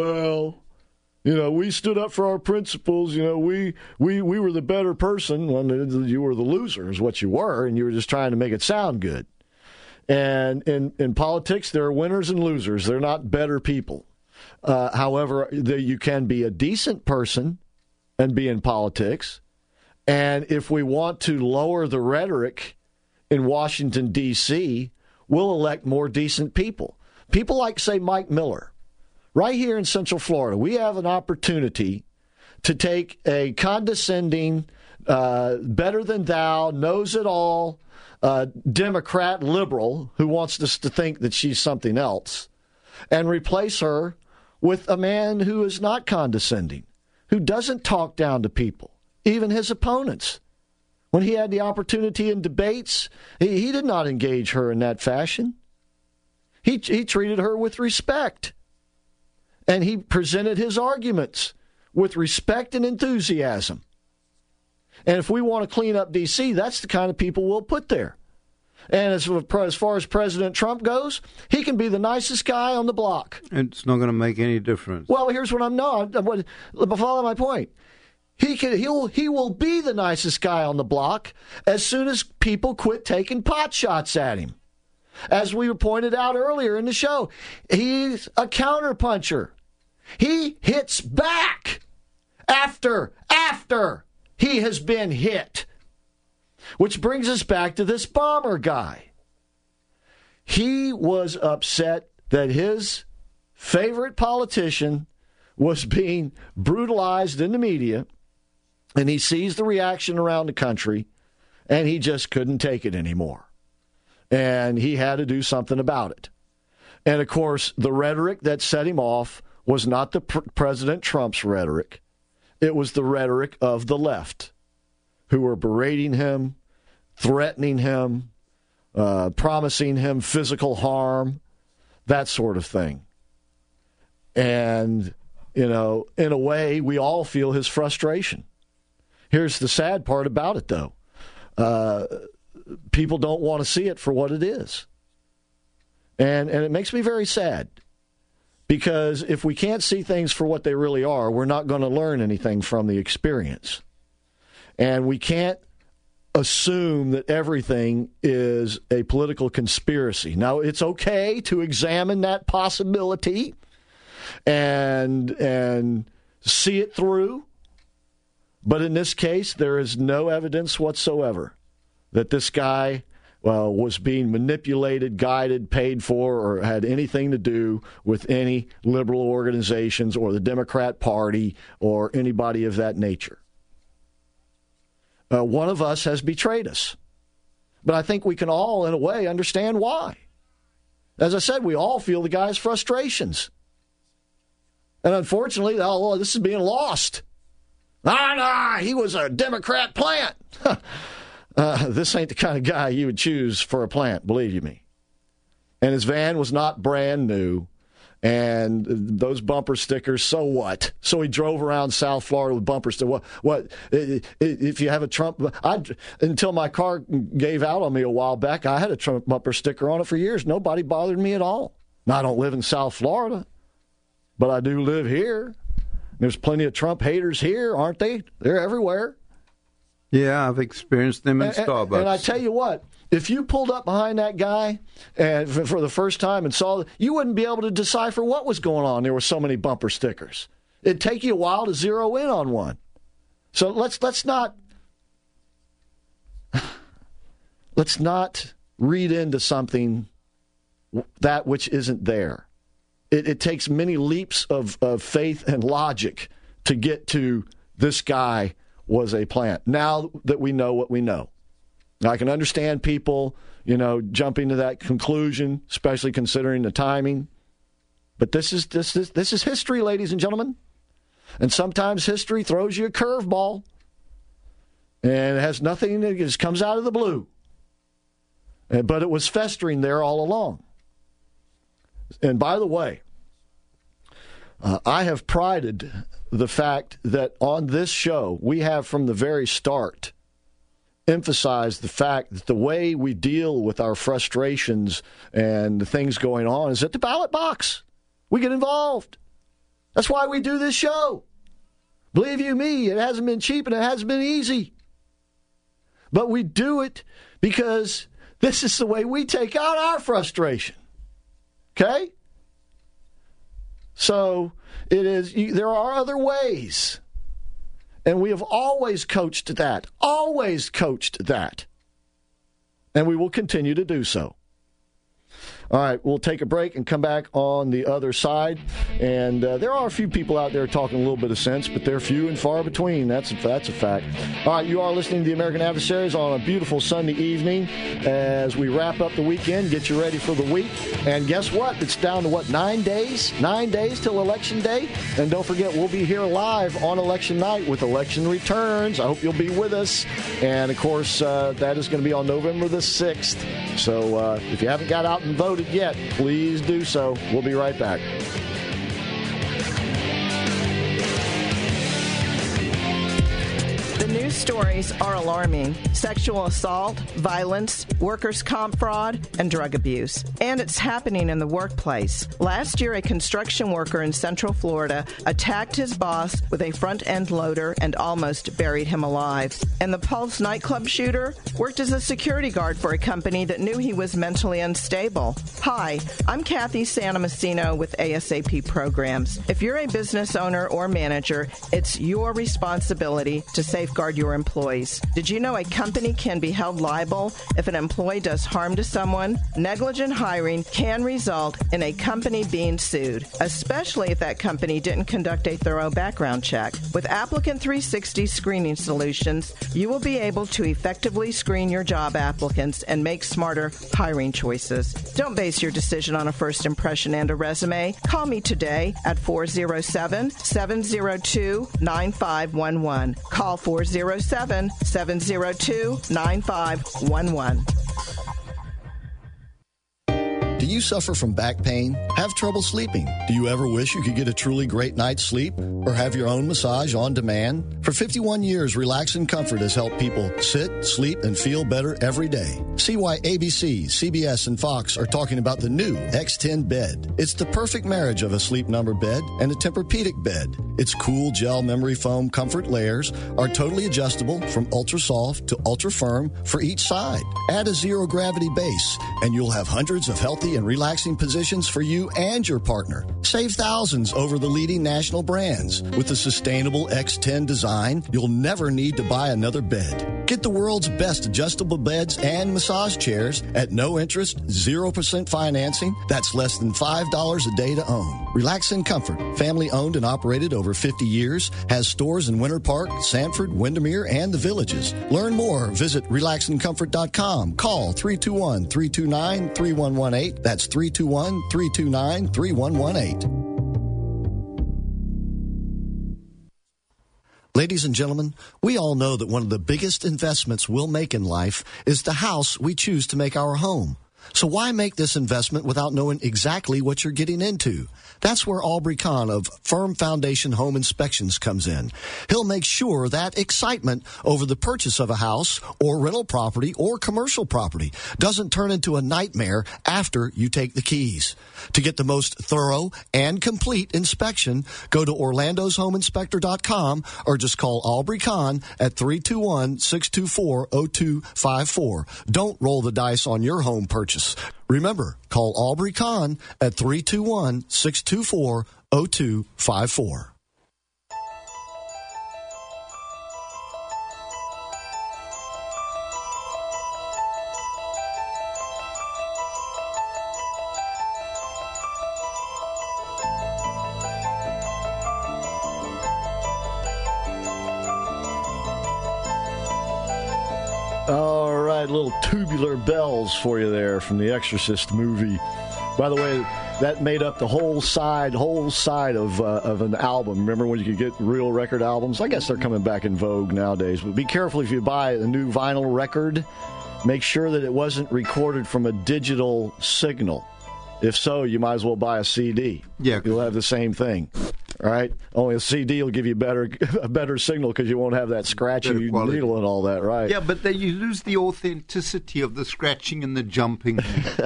S3: we stood up for our principles. We were the better person. When you were the loser is what you were, and you were just trying to make it sound good. And in politics, there are winners and losers. They're not better people. However, you can be a decent person and be in politics. And if we want to lower the rhetoric in Washington, D.C., we'll elect more decent people. People like, say, Mike Miller. Right here in Central Florida, we have an opportunity to take a condescending, better-than-thou, knows-it-all Democrat liberal who wants us to think that she's something else and replace her with a man who is not condescending, who doesn't talk down to people, even his opponents. When he had the opportunity in debates, he did not engage her in that fashion. He treated her with respect. And he presented his arguments with respect and enthusiasm. And if we want to clean up D.C., that's the kind of people we'll put there. And as far as President Trump goes, he can be the nicest guy on the block.
S4: It's not going to make any difference.
S3: Well, here's what follow my point. He will be the nicest guy on the block as soon as people quit taking pot shots at him. As we pointed out earlier in the show, he's a counterpuncher. He hits back after he has been hit. Which brings us back to this bomber guy. He was upset that his favorite politician was being brutalized in the media, and he sees the reaction around the country, and he just couldn't take it anymore. And he had to do something about it. And, of course, the rhetoric that set him off was not the President Trump's rhetoric. It was the rhetoric of the left, who were berating him, threatening him, promising him physical harm, that sort of thing. And, in a way, we all feel his frustration. Here's the sad part about it, though. People don't want to see it for what it is. And it makes me very sad. Because if we can't see things for what they really are, we're not going to learn anything from the experience. And we can't assume that everything is a political conspiracy. Now, it's okay to examine that possibility and see it through. But in this case, there is no evidence whatsoever that this guy was being manipulated, guided, paid for, or had anything to do with any liberal organizations or the Democrat Party or anybody of that nature. One of us has betrayed us. But I think we can all, in a way, understand why. As I said, we all feel the guy's frustrations. And unfortunately, this is being lost. He was a Democrat plant. This ain't the kind of guy you would choose for a plant, believe you me. And his van was not brand new. And those bumper stickers, so what? So he drove around South Florida with bumper stickers. What? If you have a Trump... until my car gave out on me a while back, I had a Trump bumper sticker on it for years. Nobody bothered me at all. Now, I don't live in South Florida, but I do live here. There's plenty of Trump haters here, aren't they? They're everywhere.
S4: Yeah, I've experienced them in Starbucks.
S3: And I tell you what, if you pulled up behind that guy and for the first time and saw, you wouldn't be able to decipher what was going on. There were so many bumper stickers. It'd take you a while to zero in on one. So let's not read into something that which isn't there. It takes many leaps of faith and logic to get to this guy was a plant. Now that we know what we know. Now, I can understand people, jumping to that conclusion, especially considering the timing. But this is history, ladies and gentlemen. And sometimes history throws you a curveball. And it has nothing, it just comes out of the blue. But it was festering there all along. And by the way, I have prided the fact that on this show, we have from the very start emphasized the fact that the way we deal with our frustrations and the things going on is at the ballot box. We get involved. That's why we do this show. Believe you me, it hasn't been cheap and it hasn't been easy. But we do it because this is the way we take out our frustration. Okay? So there are other ways. And we have always coached that. And we will continue to do so. All right, we'll take a break and come back on the other side. And there are a few people out there talking a little bit of sense, but they're few and far between. That's a fact. All right, you are listening to the American Adversaries on a beautiful Sunday evening as we wrap up the weekend, get you ready for the week. And guess what? It's down to, 9 days? 9 days till Election Day. And don't forget, we'll be here live on Election Night with Election Returns. I hope you'll be with us. And, of course, that is going to be on November the 6th. So if you haven't got out and voted yet, please do so. We'll be right back.
S10: The news stories are alarming. Sexual assault, violence, workers' comp fraud, and drug abuse. And it's happening in the workplace. Last year, a construction worker in Central Florida attacked his boss with a front-end loader and almost buried him alive. And the Pulse nightclub shooter worked as a security guard for a company that knew he was mentally unstable. Hi, I'm Kathy Santomassino with ASAP Programs. If you're a business owner or manager, it's your responsibility to safeguard your employees. Did you know a company can be held liable if an employee does harm to someone? Negligent hiring can result in a company being sued, especially if that company didn't conduct a thorough background check. With Applicant 360 screening solutions, you will be able to effectively screen your job applicants and make smarter hiring choices. Don't base your decision on a first impression and a resume. Call me today at 407-702-9511. Call 407-702-9511. 807-702-9511.
S11: Do you suffer from back pain? Have trouble sleeping? Do you ever wish you could get a truly great night's sleep or have your own massage on demand? For 51 years, Relax and Comfort has helped people sit, sleep, and feel better every day. See why ABC, CBS, and Fox are talking about the new X10 bed. It's the perfect marriage of a Sleep Number bed and a Tempur-Pedic bed. Its cool gel memory foam comfort layers are totally adjustable from ultra soft to ultra firm for each side. Add a zero gravity base and you'll have hundreds of healthy and relaxing positions for you and your partner. Save thousands over the leading national brands. With the sustainable X10 design, you'll never need to buy another bed. Get the world's best adjustable beds and massage chairs at no interest, 0% financing. That's less than $5 a day to own. Relax and Comfort, family owned and operated over 50 years, has stores in Winter Park, Sanford, Windermere, and the Villages. Learn more. Visit relaxandcomfort.com. Call 321-329-3118. That's 321-329-3118. Ladies and gentlemen, we all know that one of the biggest investments we'll make in life is the house we choose to make our home. So why make this investment without knowing exactly what you're getting into? That's where Aubrey Kahn of Firm Foundation Home Inspections comes in. He'll make sure that excitement over the purchase of a house or rental property or commercial property doesn't turn into a nightmare after you take the keys. To get the most thorough and complete inspection, go to orlandoshomeinspector.com or just call Aubrey Kahn at 321-624-0254. Don't roll the dice on your home purchase. Remember, call Aubrey Kahn at 321-624-0254.
S3: All right, little Tubular Bells for you there from the Exorcist movie. By the way, that made up the whole side of an album. Remember when you could get real record albums? I guess they're coming back in vogue nowadays. But be careful if you buy a new vinyl record. Make sure that it wasn't recorded from a digital signal. If so, you might as well buy a CD.
S4: Yeah,
S3: you'll have the same thing. All right, only a CD will give you a better signal because you won't have that scratchy needle and all that, right?
S4: Yeah, but then you lose the authenticity of the scratching and the jumping.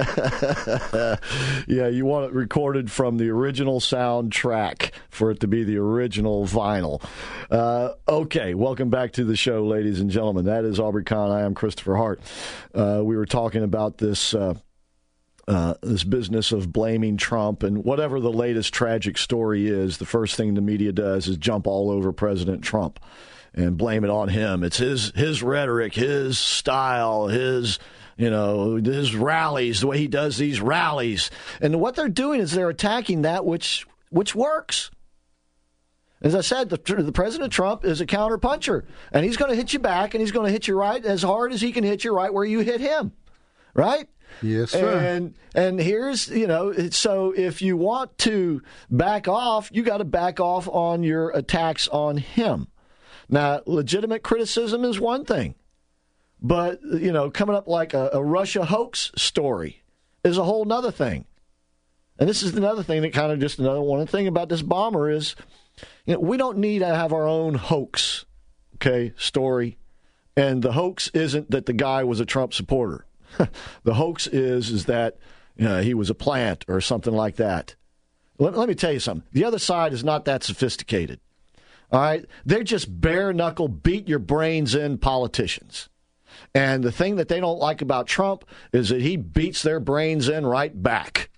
S3: Yeah, you want it recorded from the original soundtrack for it to be the original vinyl. Okay, welcome back to the show, ladies and gentlemen. That is Aubrey Kahn. I am Christopher Hart. We were talking about this business of blaming Trump, and whatever the latest tragic story is, the first thing the media does is jump all over President Trump and blame it on him. It's his rhetoric, his style, his rallies, the way he does these rallies. And what they're doing is they're attacking that which works. As I said, the President Trump is a counterpuncher, and he's going to hit you back, and he's going to hit you right as hard as he can hit you right where you hit him, right?
S4: Yes, sir.
S3: And here's, so if you want to back off, you got to back off on your attacks on him. Now, legitimate criticism is one thing, but, coming up like a Russia hoax story is a whole nother thing. And this is another thing that kind of just another one thing about this bomber is, we don't need to have our own hoax, story. And the hoax isn't that the guy was a Trump supporter. The hoax is that he was a plant or something like that. Let me tell you something. The other side is not that sophisticated. All right? They're just bare-knuckle, beat-your-brains-in politicians. And the thing that they don't like about Trump is that he beats their brains in right back.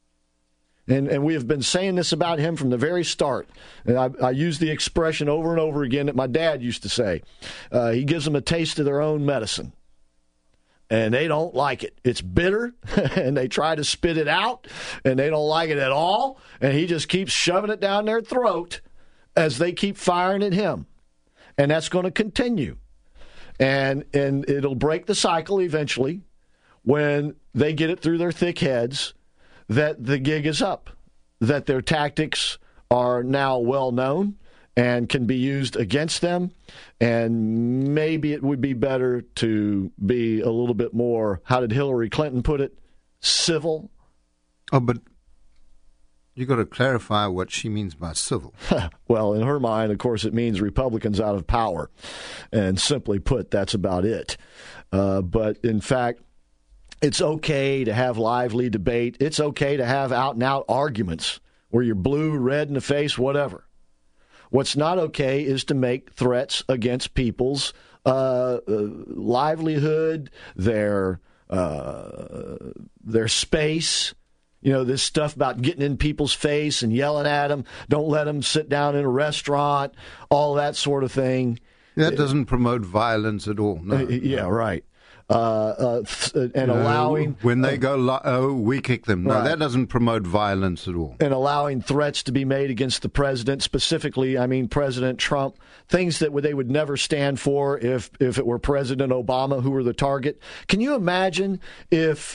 S3: And we have been saying this about him from the very start. And I use the expression over and over again that my dad used to say. He gives them a taste of their own medicine. And they don't like it. It's bitter, and they try to spit it out, and they don't like it at all. And he just keeps shoving it down their throat as they keep firing at him. And that's going to continue. And it'll break the cycle eventually when they get it through their thick heads that the gig is up, that their tactics are now well known, and can be used against them. And maybe it would be better to be a little bit more, how did Hillary Clinton put it, civil.
S4: Oh, but you got to clarify what she means by civil.
S3: Well, in her mind, of course, it means Republicans out of power. And simply put, that's about it. But in fact, it's okay to have lively debate. It's okay to have out-and-out arguments where you're blue, red in the face, whatever. What's not okay is to make threats against people's livelihood, their space. You know, this stuff about getting in people's face and yelling at them, don't let them sit down in a restaurant, all that sort of thing.
S4: That doesn't promote violence at all. No.
S3: Yeah, right. And allowing...
S4: When they go, we kick them. No, that doesn't promote violence at all.
S3: And allowing threats to be made against the president, specifically, I mean, President Trump, things that they would never stand for if it were President Obama who were the target. Can you imagine if,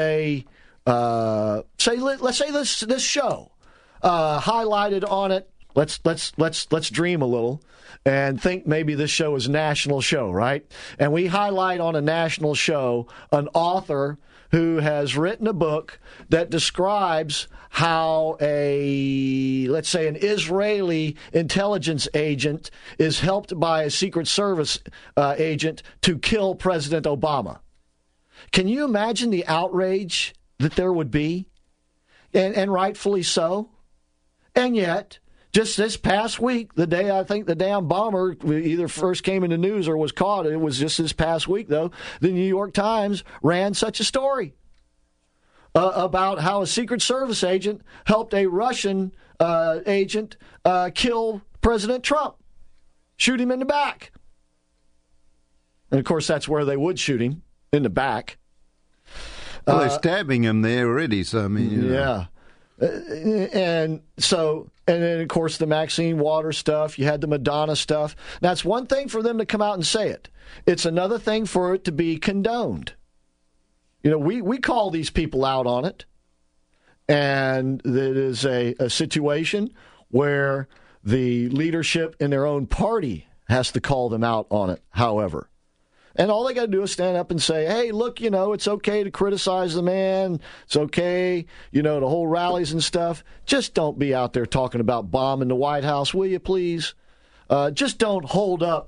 S3: let's say this show highlighted on it, let's dream a little and think maybe this show is a national show, right? And we highlight on a national show an author who has written a book that describes how let's say an Israeli intelligence agent is helped by a Secret Service agent to kill President Obama. Can you imagine the outrage that there would be? And rightfully so. And yet, just this past week, the day I think the damn bomber either first came in the news or was caught, it was just this past week, though, the New York Times ran such a story about how a Secret Service agent helped a Russian agent kill President Trump, shoot him in the back. And, of course, that's where they would shoot him, in the back.
S4: Well, they're stabbing him there already, so I mean,
S3: yeah. And then, of course, the Maxine Waters stuff. You had the Madonna stuff. Now, it's one thing for them to come out and say it. It's another thing for it to be condoned. You know, we call these people out on it. And it is a situation where the leadership in their own party has to call them out on it, however. And all they got to do is stand up and say, hey, look, you know, it's okay to criticize the man. It's okay, you know, to hold rallies and stuff. Just don't be out there talking about bombing the White House, will you, please? Just don't hold up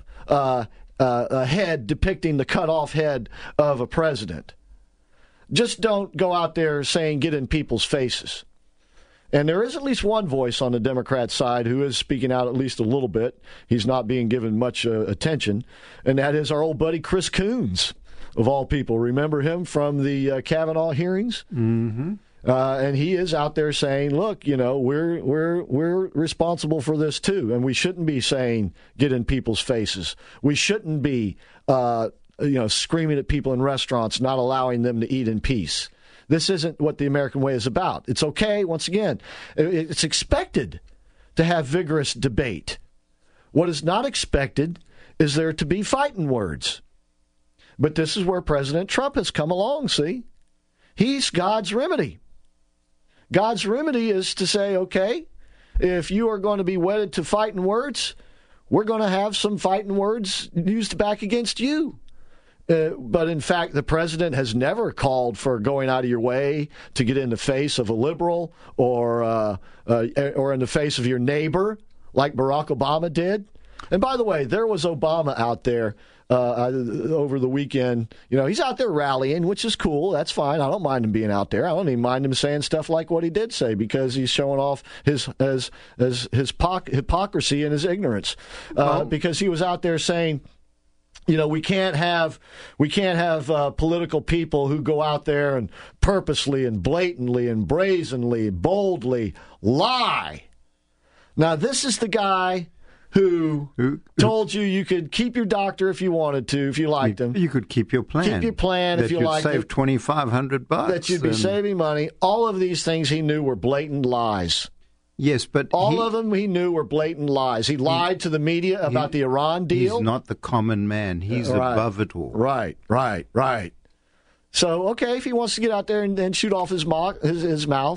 S3: a head depicting the cut-off head of a president. Just don't go out there saying get in people's faces. And there is at least one voice on the Democrat side who is speaking out at least a little bit. He's not being given much attention, and that is our old buddy Chris Coons, of all people. Remember him from the Kavanaugh hearings?
S4: Mm-hmm.
S3: And he is out there saying, look, you know, we're responsible for this too, and we shouldn't be saying get in people's faces. We shouldn't be screaming at people in restaurants, not allowing them to eat in peace. This isn't what the American way is about. It's okay, once again, it's expected to have vigorous debate. What is not expected is there to be fighting words. But this is where President Trump has come along, see? He's God's remedy. God's remedy is to say, okay, if you are going to be wedded to fighting words, we're going to have some fighting words used back against you. But in fact, the president has never called for going out of your way to get in the face of a liberal or in the face of your neighbor, like Barack Obama did. And by the way, there was Obama out there over the weekend. You know, he's out there rallying, which is cool. That's fine. I don't mind him being out there. I don't even mind him saying stuff like what he did say, because he's showing off his hypocrisy and his ignorance. Because he was out there saying, you know, we can't have political people who go out there and purposely and blatantly and brazenly, boldly lie. Now, this is the guy who told you could keep your doctor if you wanted to, if you liked him.
S4: You could keep your plan.
S3: Keep your plan if you liked it.
S4: That you'd save $2,500.
S3: That you'd be saving money. All of these things he knew were blatant lies.
S4: Yes, but
S3: all of them he knew were blatant lies. He lied to the media about the Iran deal.
S4: He's not the common man. He's above it all.
S3: Right. So, okay, if he wants to get out there and shoot off his mouth,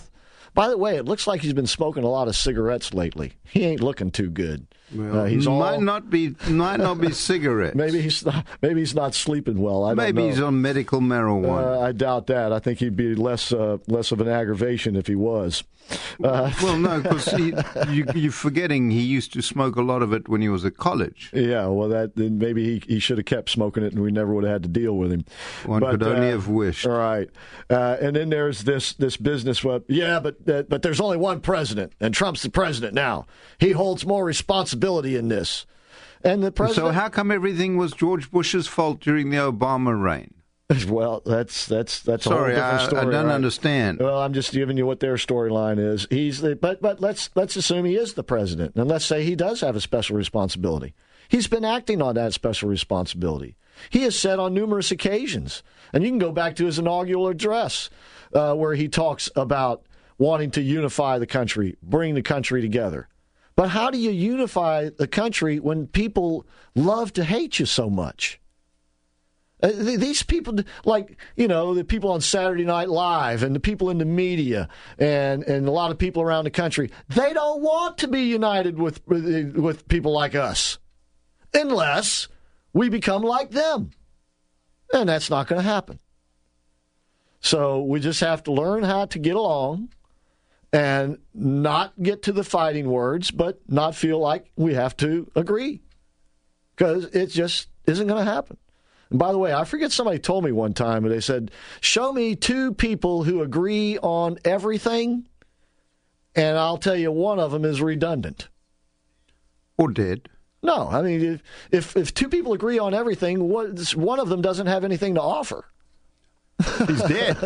S3: By the way, it looks like he's been smoking a lot of cigarettes lately. He ain't looking too good.
S4: Well, might not be cigarettes.
S3: Maybe he's not sleeping well. I don't know.
S4: Maybe he's on medical marijuana.
S3: I doubt that. I think he'd be less of an aggravation if he was.
S4: Well, no, because you're forgetting he used to smoke a lot of it when he was at college.
S3: Yeah, well, then maybe he should have kept smoking it, and we never would have had to deal with him.
S4: One could only have wished.
S3: All right, and then there's this business. But there's only one president, and Trump's the president now. He holds more responsibility in this. And the president.
S4: So how come everything was George Bush's fault during the Obama reign?
S3: Well, that's a whole
S4: Sorry,
S3: different story.
S4: I don't
S3: right?
S4: understand.
S3: Well, I'm just giving you what their storyline is. But let's assume he is the president, and let's say he does have a special responsibility. He's been acting on that special responsibility. He has said on numerous occasions, and you can go back to his inaugural address where he talks about wanting to unify the country, bring the country together. But how do you unify the country when people love to hate you so much? These people, like, the people on Saturday Night Live and the people in the media and a lot of people around the country, they don't want to be united with people like us unless we become like them. And that's not going to happen. So we just have to learn how to get along and not get to the fighting words, but not feel like we have to agree, because it just isn't going to happen. And by the way, I forget, somebody told me one time, and they said, show me two people who agree on everything, and I'll tell you one of them is redundant.
S4: Or dead.
S3: No, I mean, if two people agree on everything, one of them doesn't have anything to offer.
S4: He's dead.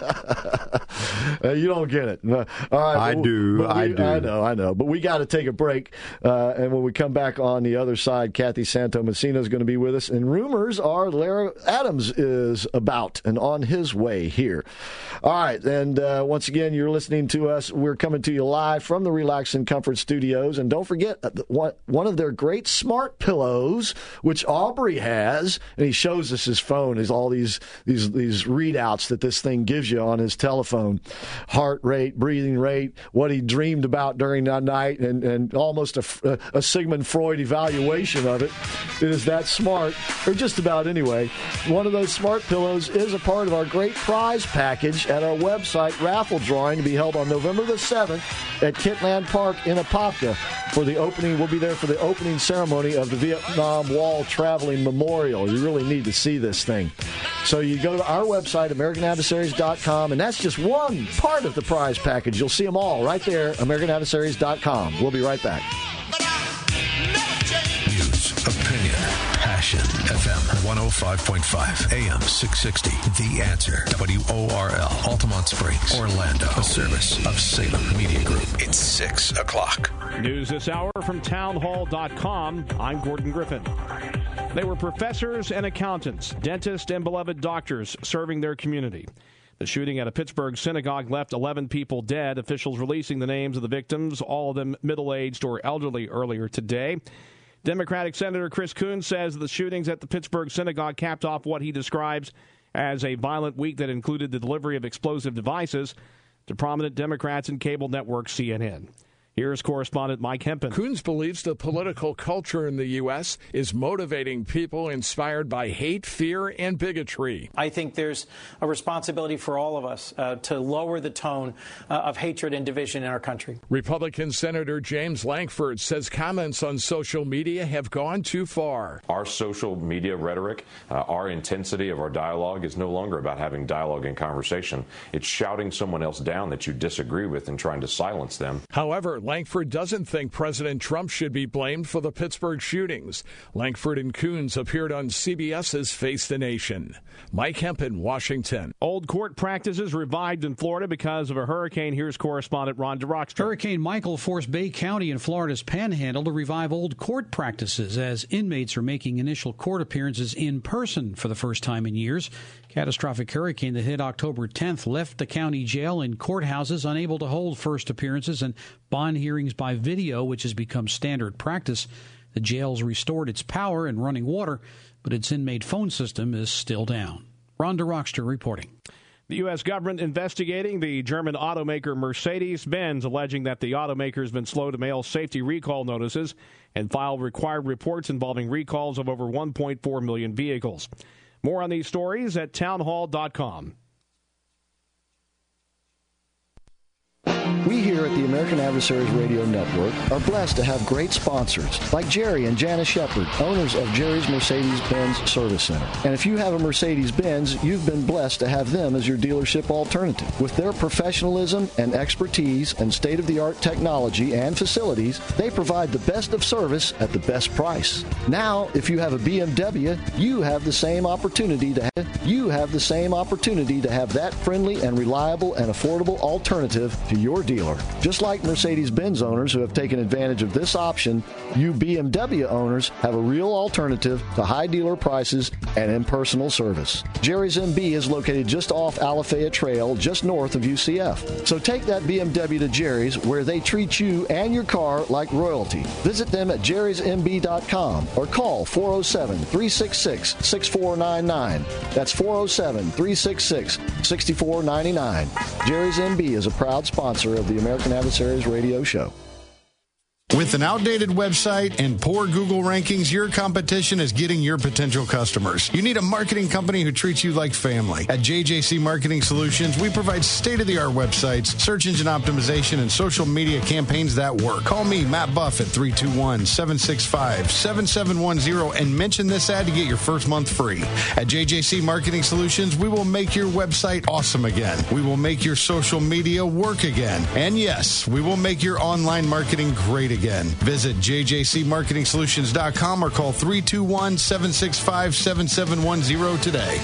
S3: You don't get it. All right,
S4: I do.
S3: I know. But we got to take a break. And when we come back on the other side, Kathy Santo-Messina is going to be with us. And rumors are Larry Adams is about and on his way here. All right. And once again, you're listening to us. We're coming to you live from the Relax and Comfort Studios. And don't forget, one of their great smart pillows, which Aubrey has, and he shows us his phone, is all these readouts that this thing gives you on his telephone. Heart rate, breathing rate, what he dreamed about during that night, and almost a Sigmund Freud evaluation of it. It is that smart, or just about anyway. One of those smart pillows is a part of our great prize package at our website raffle drawing to be held on November the 7th at Kitland Park in Apopka for the opening. We'll be there for the opening ceremony of the Vietnam Wall Traveling Memorial. You really need to see this thing. So you go to our website, AmericanAdversaries.com, and that's just one part of the prize package. You'll see them all right there, AmericanAdversaries.com. We'll be right back.
S12: News, opinion, passion. FM 105.5, AM 660. The Answer. WORL. Altamont Springs, Orlando. A service of Salem Media Group. It's 6 o'clock.
S8: News this hour from townhall.com. I'm Gordon Griffin. They were professors and accountants, dentists and beloved doctors serving their community. The shooting at a Pittsburgh synagogue left 11 people dead. Officials releasing the names of the victims, all of them middle-aged or elderly, earlier today. Democratic Senator Chris Coons says the shootings at the Pittsburgh synagogue capped off what he describes as a violent week that included the delivery of explosive devices to prominent Democrats and cable network CNN. Here's correspondent Mike Hempen.
S13: Coons believes the political culture in the U.S. is motivating people inspired by hate, fear, and bigotry.
S14: I think there's a responsibility for all of us to lower the tone of hatred and division in our country.
S13: Republican Senator James Lankford says comments on social media have gone too far.
S15: Our social media rhetoric, our intensity of our dialogue is no longer about having dialogue and conversation. It's shouting someone else down that you disagree with and trying to silence them.
S13: However, Lankford doesn't think President Trump should be blamed for the Pittsburgh shootings. Lankford and Coons appeared on CBS's Face the Nation. Mike Hempen, Washington.
S8: Old court practices revived in Florida because of a hurricane. Here's correspondent Ron DeRockstra.
S16: Hurricane Michael forced Bay County in Florida's Panhandle to revive old court practices as inmates are making initial court appearances in person for the first time in years. Catastrophic hurricane that hit October 10th left the county jail and courthouses unable to hold first appearances and bond hearings by video, which has become standard practice. The jail's restored its power and running water, but its inmate phone system is still down. Ron DeRockstra reporting.
S8: The U.S. government investigating the German automaker Mercedes-Benz, alleging that the automaker has been slow to mail safety recall notices and file required reports involving recalls of over 1.4 million vehicles. More on these stories at townhall.com.
S11: We here at the American Adversaries Radio Network are blessed to have great sponsors like Jerry and Janice Shepard, owners of Jerry's Mercedes-Benz Service Center. And if you have a Mercedes-Benz, you've been blessed to have them as your dealership alternative. With their professionalism and expertise and state-of-the-art technology and facilities, they provide the best of service at the best price. Now, if you have a BMW, you have the same opportunity to have that friendly and reliable and affordable alternative to your dealer. Just like Mercedes-Benz owners who have taken advantage of this option, you BMW owners have a real alternative to high dealer prices and impersonal service. Jerry's MB is located just off Alafaya Trail, just north of UCF. So take that BMW to Jerry's, where they treat you and your car like royalty. Visit them at jerrysmb.com or call 407-366-6499. That's 407-366-6499. Jerry's MB is a proud sponsor of the American Adversaries Radio Show.
S17: With an outdated website and poor Google rankings, your competition is getting your potential customers. You need a marketing company who treats you like family. At JJC Marketing Solutions, we provide state-of-the-art websites, search engine optimization, and social media campaigns that work. Call me, Matt Buff, at 321-765-7710 and mention this ad to get your first month free. At JJC Marketing Solutions, we will make your website awesome again. We will make your social media work again. And yes, we will make your online marketing great again. Visit jjcmarketingsolutions.com or call 321-765-7710 today.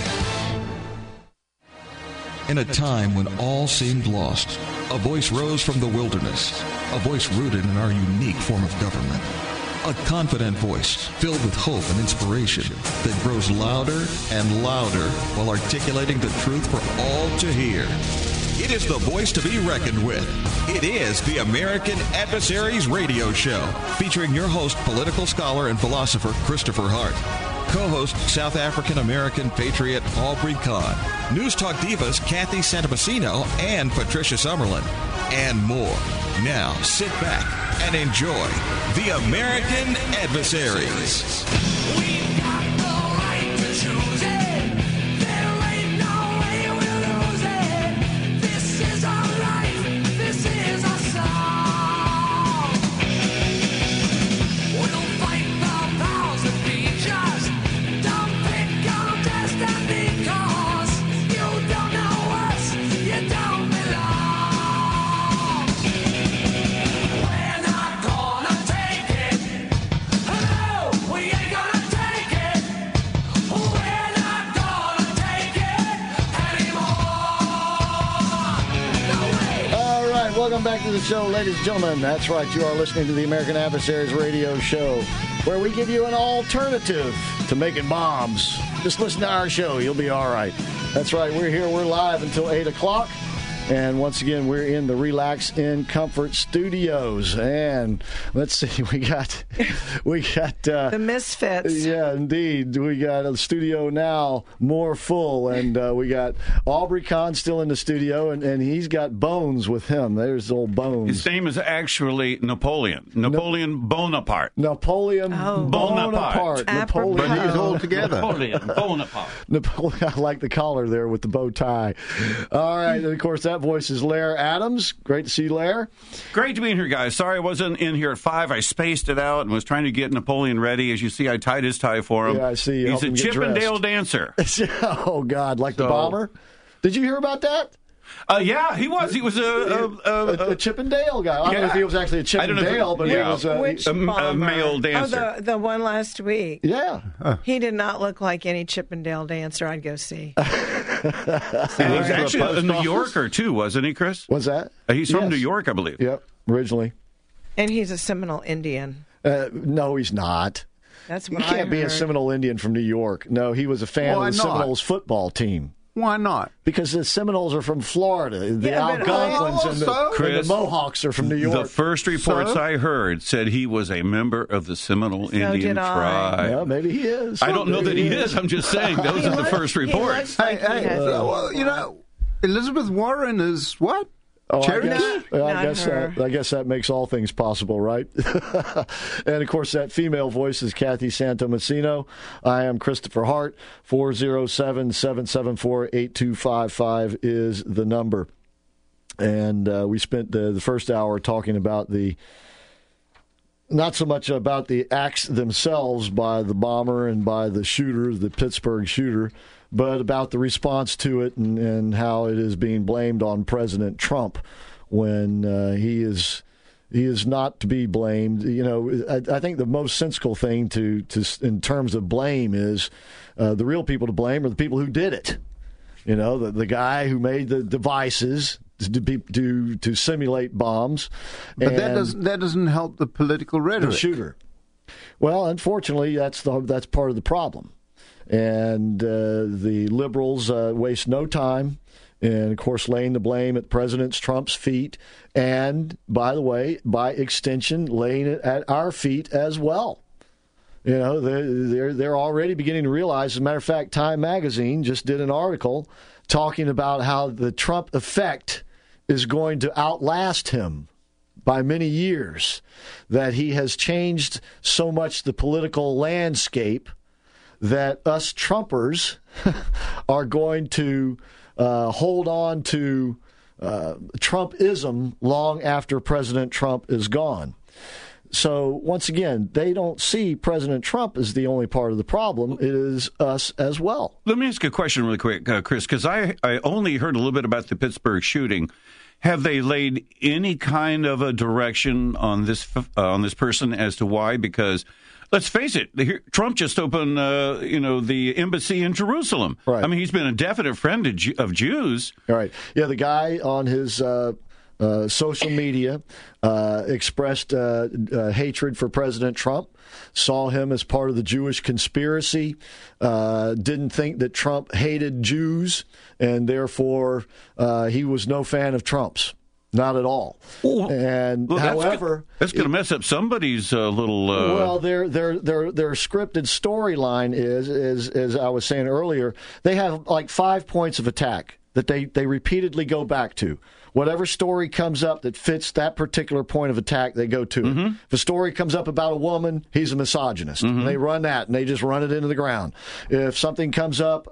S1: In a time when all seemed lost, a voice rose from the wilderness, a voice rooted in our unique form of government. A confident voice filled with hope and inspiration that grows louder and louder while articulating the truth for all to hear. It is the voice to be reckoned with. It is the American Adversaries Radio Show, featuring your host, political scholar and philosopher Christopher Hart. Co-host, South African-American patriot Aubrey Kahn. News Talk divas Kathy Santamassino and Patricia Summerlin. And more. Now, sit back and enjoy the American Adversaries.
S3: Welcome back to the show, ladies and gentlemen. That's right, you are listening to the American Adversaries Radio Show, where we give you an alternative to making bombs. Just listen to our show. You'll be all right. That's right, we're here. We're live until 8 o'clock. And once again, we're in the Relax in Comfort studios. And let's see, we got
S10: the Misfits.
S3: Yeah, indeed. We got a studio now more full. And we got Aubrey Kahn still in the studio, and he's got Bones with him. There's old Bones.
S6: His name is actually Napoleon. Bonaparte.
S3: Napoleon Bonaparte.
S4: But he's all together.
S6: Napoleon Bonaparte.
S3: I like the collar there with the bow tie. All right, and of course, that voice is Lair Adams. Great to see you, Lair.
S6: Great to be in here, guys. Sorry I wasn't in here at 5. I spaced it out and was trying to get Napoleon ready. As you see, I tied his tie for him.
S3: Yeah, I see.
S6: He's a Chippendale dancer.
S3: Oh, God, like the bomber? Did you hear about that?
S6: Yeah, he was. He was
S3: a Chippendale guy. I don't know if he was actually a Chippendale, but he was
S10: Which
S6: a male dancer.
S10: Oh, the one last week.
S3: Yeah.
S10: He did not look like any Chippendale dancer I'd go see.
S6: And he's actually a New Yorker, too, wasn't he, Chris?
S3: What's that?
S6: He's from New York, I believe.
S3: Yep, originally.
S10: And he's a Seminole Indian.
S3: No, he's not.
S10: That's what
S3: I heard. He can't be a Seminole Indian from New York. No, he was a fan of the Seminoles football team.
S4: Why not?
S3: Because the Seminoles are from Florida. The Algonquins and the Mohawks are from New York.
S6: The first reports I heard said he was a member of the Seminole Indian tribe.
S3: Yeah, maybe he is.
S6: I don't know that he is. I'm just saying those are the first reports.
S4: Well, Elizabeth Warren is what?
S3: Oh,
S4: Cherokee?
S3: I guess that makes all things possible, right? And, of course, that female voice is Kathy Santomassino. I am Christopher Hart. 407-774-8255 is the number. And we spent the first hour talking about not so much about the acts themselves by the bomber and by the shooter, the Pittsburgh shooter, but about the response to it and how it is being blamed on President Trump when he is not to be blamed. You know, I think the most sensible thing to in terms of blame is the real people to blame are the people who did it. You know, the guy who made the devices to simulate bombs.
S4: But that doesn't help the political rhetoric.
S3: The shooter. Well, unfortunately, that's part of the problem. And the liberals waste no time in, of course, laying the blame at President Trump's feet. And, by the way, by extension, laying it at our feet as well. You know, they're already beginning to realize. As a matter of fact, Time Magazine just did an article talking about how the Trump effect is going to outlast him by many years, that he has changed so much the political landscape that us Trumpers are going to hold on to Trumpism long after President Trump is gone. So, once again, they don't see President Trump as the only part of the problem. It is us as well.
S6: Let me ask a question really quick, Chris, because I only heard a little bit about the Pittsburgh shooting. Have they laid any kind of a direction on this person as to why? Because let's face it, Trump just opened, the embassy in Jerusalem.
S3: Right.
S6: I mean, he's been a definite friend of Jews.
S3: Right. Yeah, the guy on his social media expressed hatred for President Trump, saw him as part of the Jewish conspiracy, didn't think that Trump hated Jews, and therefore he was no fan of Trump's. Not at all. And however,
S6: that's going to mess up somebody's little.
S3: Well, their scripted storyline is, as I was saying earlier, they have like 5 points of attack that they repeatedly go back to. Whatever story comes up that fits that particular point of attack, they go to it. If a story comes up about a woman, he's a misogynist. And they run that, and they just run it into the ground. If something comes up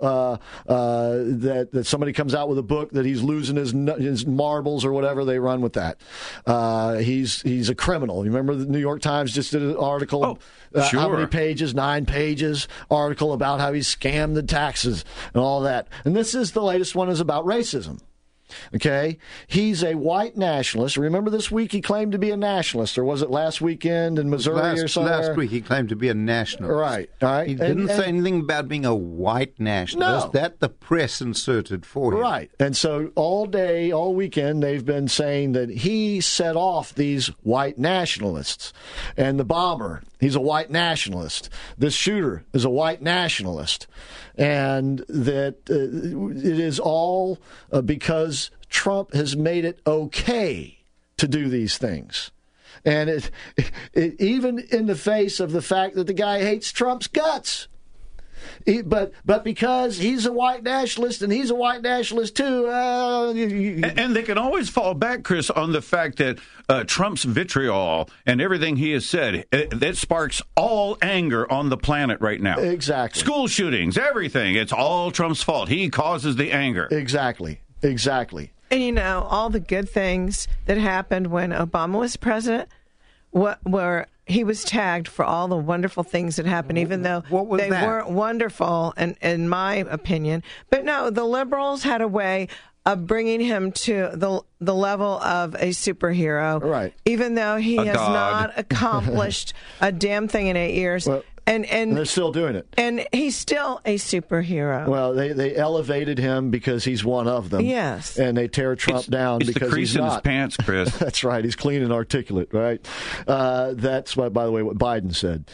S3: that somebody comes out with a book that he's losing his marbles or whatever, they run with that. He's a criminal. You remember the New York Times just did an article,
S6: sure.
S3: How many pages? 9 pages, article about how he scammed the taxes and all that. And this is the latest one is about racism. Okay, he's a white nationalist. Remember this week he claimed to be a nationalist, or was it last weekend in Missouri or somewhere?
S4: Last week he claimed to be a nationalist.
S3: Right, all right.
S4: He didn't say anything about being a white nationalist.
S3: No.
S4: That the press inserted for him.
S3: Right, and so all day, all weekend, they've been saying that he set off these white nationalists. And the bomber, he's a white nationalist. This shooter is a white nationalist. And that it is all because Trump has made it okay to do these things. And it even in the face of the fact that the guy hates Trump's guts. But because he's a white nationalist and he's a white nationalist too.
S6: And they can always fall back, Chris, on the fact that Trump's vitriol and everything he has said, that sparks all anger on the planet right now.
S3: Exactly.
S6: School shootings, everything. It's all Trump's fault. He causes the anger.
S3: Exactly.
S10: And, you know, all the good things that happened when Obama was president were he was tagged for all the wonderful things that happened, even though they weren't wonderful, in my opinion. But no, the liberals had a way of bringing him to the level of a superhero,
S3: right?
S10: Even though he has not accomplished a damn thing in 8 years.
S3: Well, and they're still doing it.
S10: And he's still a superhero.
S3: Well, they elevated him because he's one of them.
S10: Yes.
S3: And they tear Trump down
S6: because
S3: the crease
S6: he's not.
S3: In
S6: his pants, Chris.
S3: That's right. He's clean and articulate, right? That's what, by the way, what Biden said.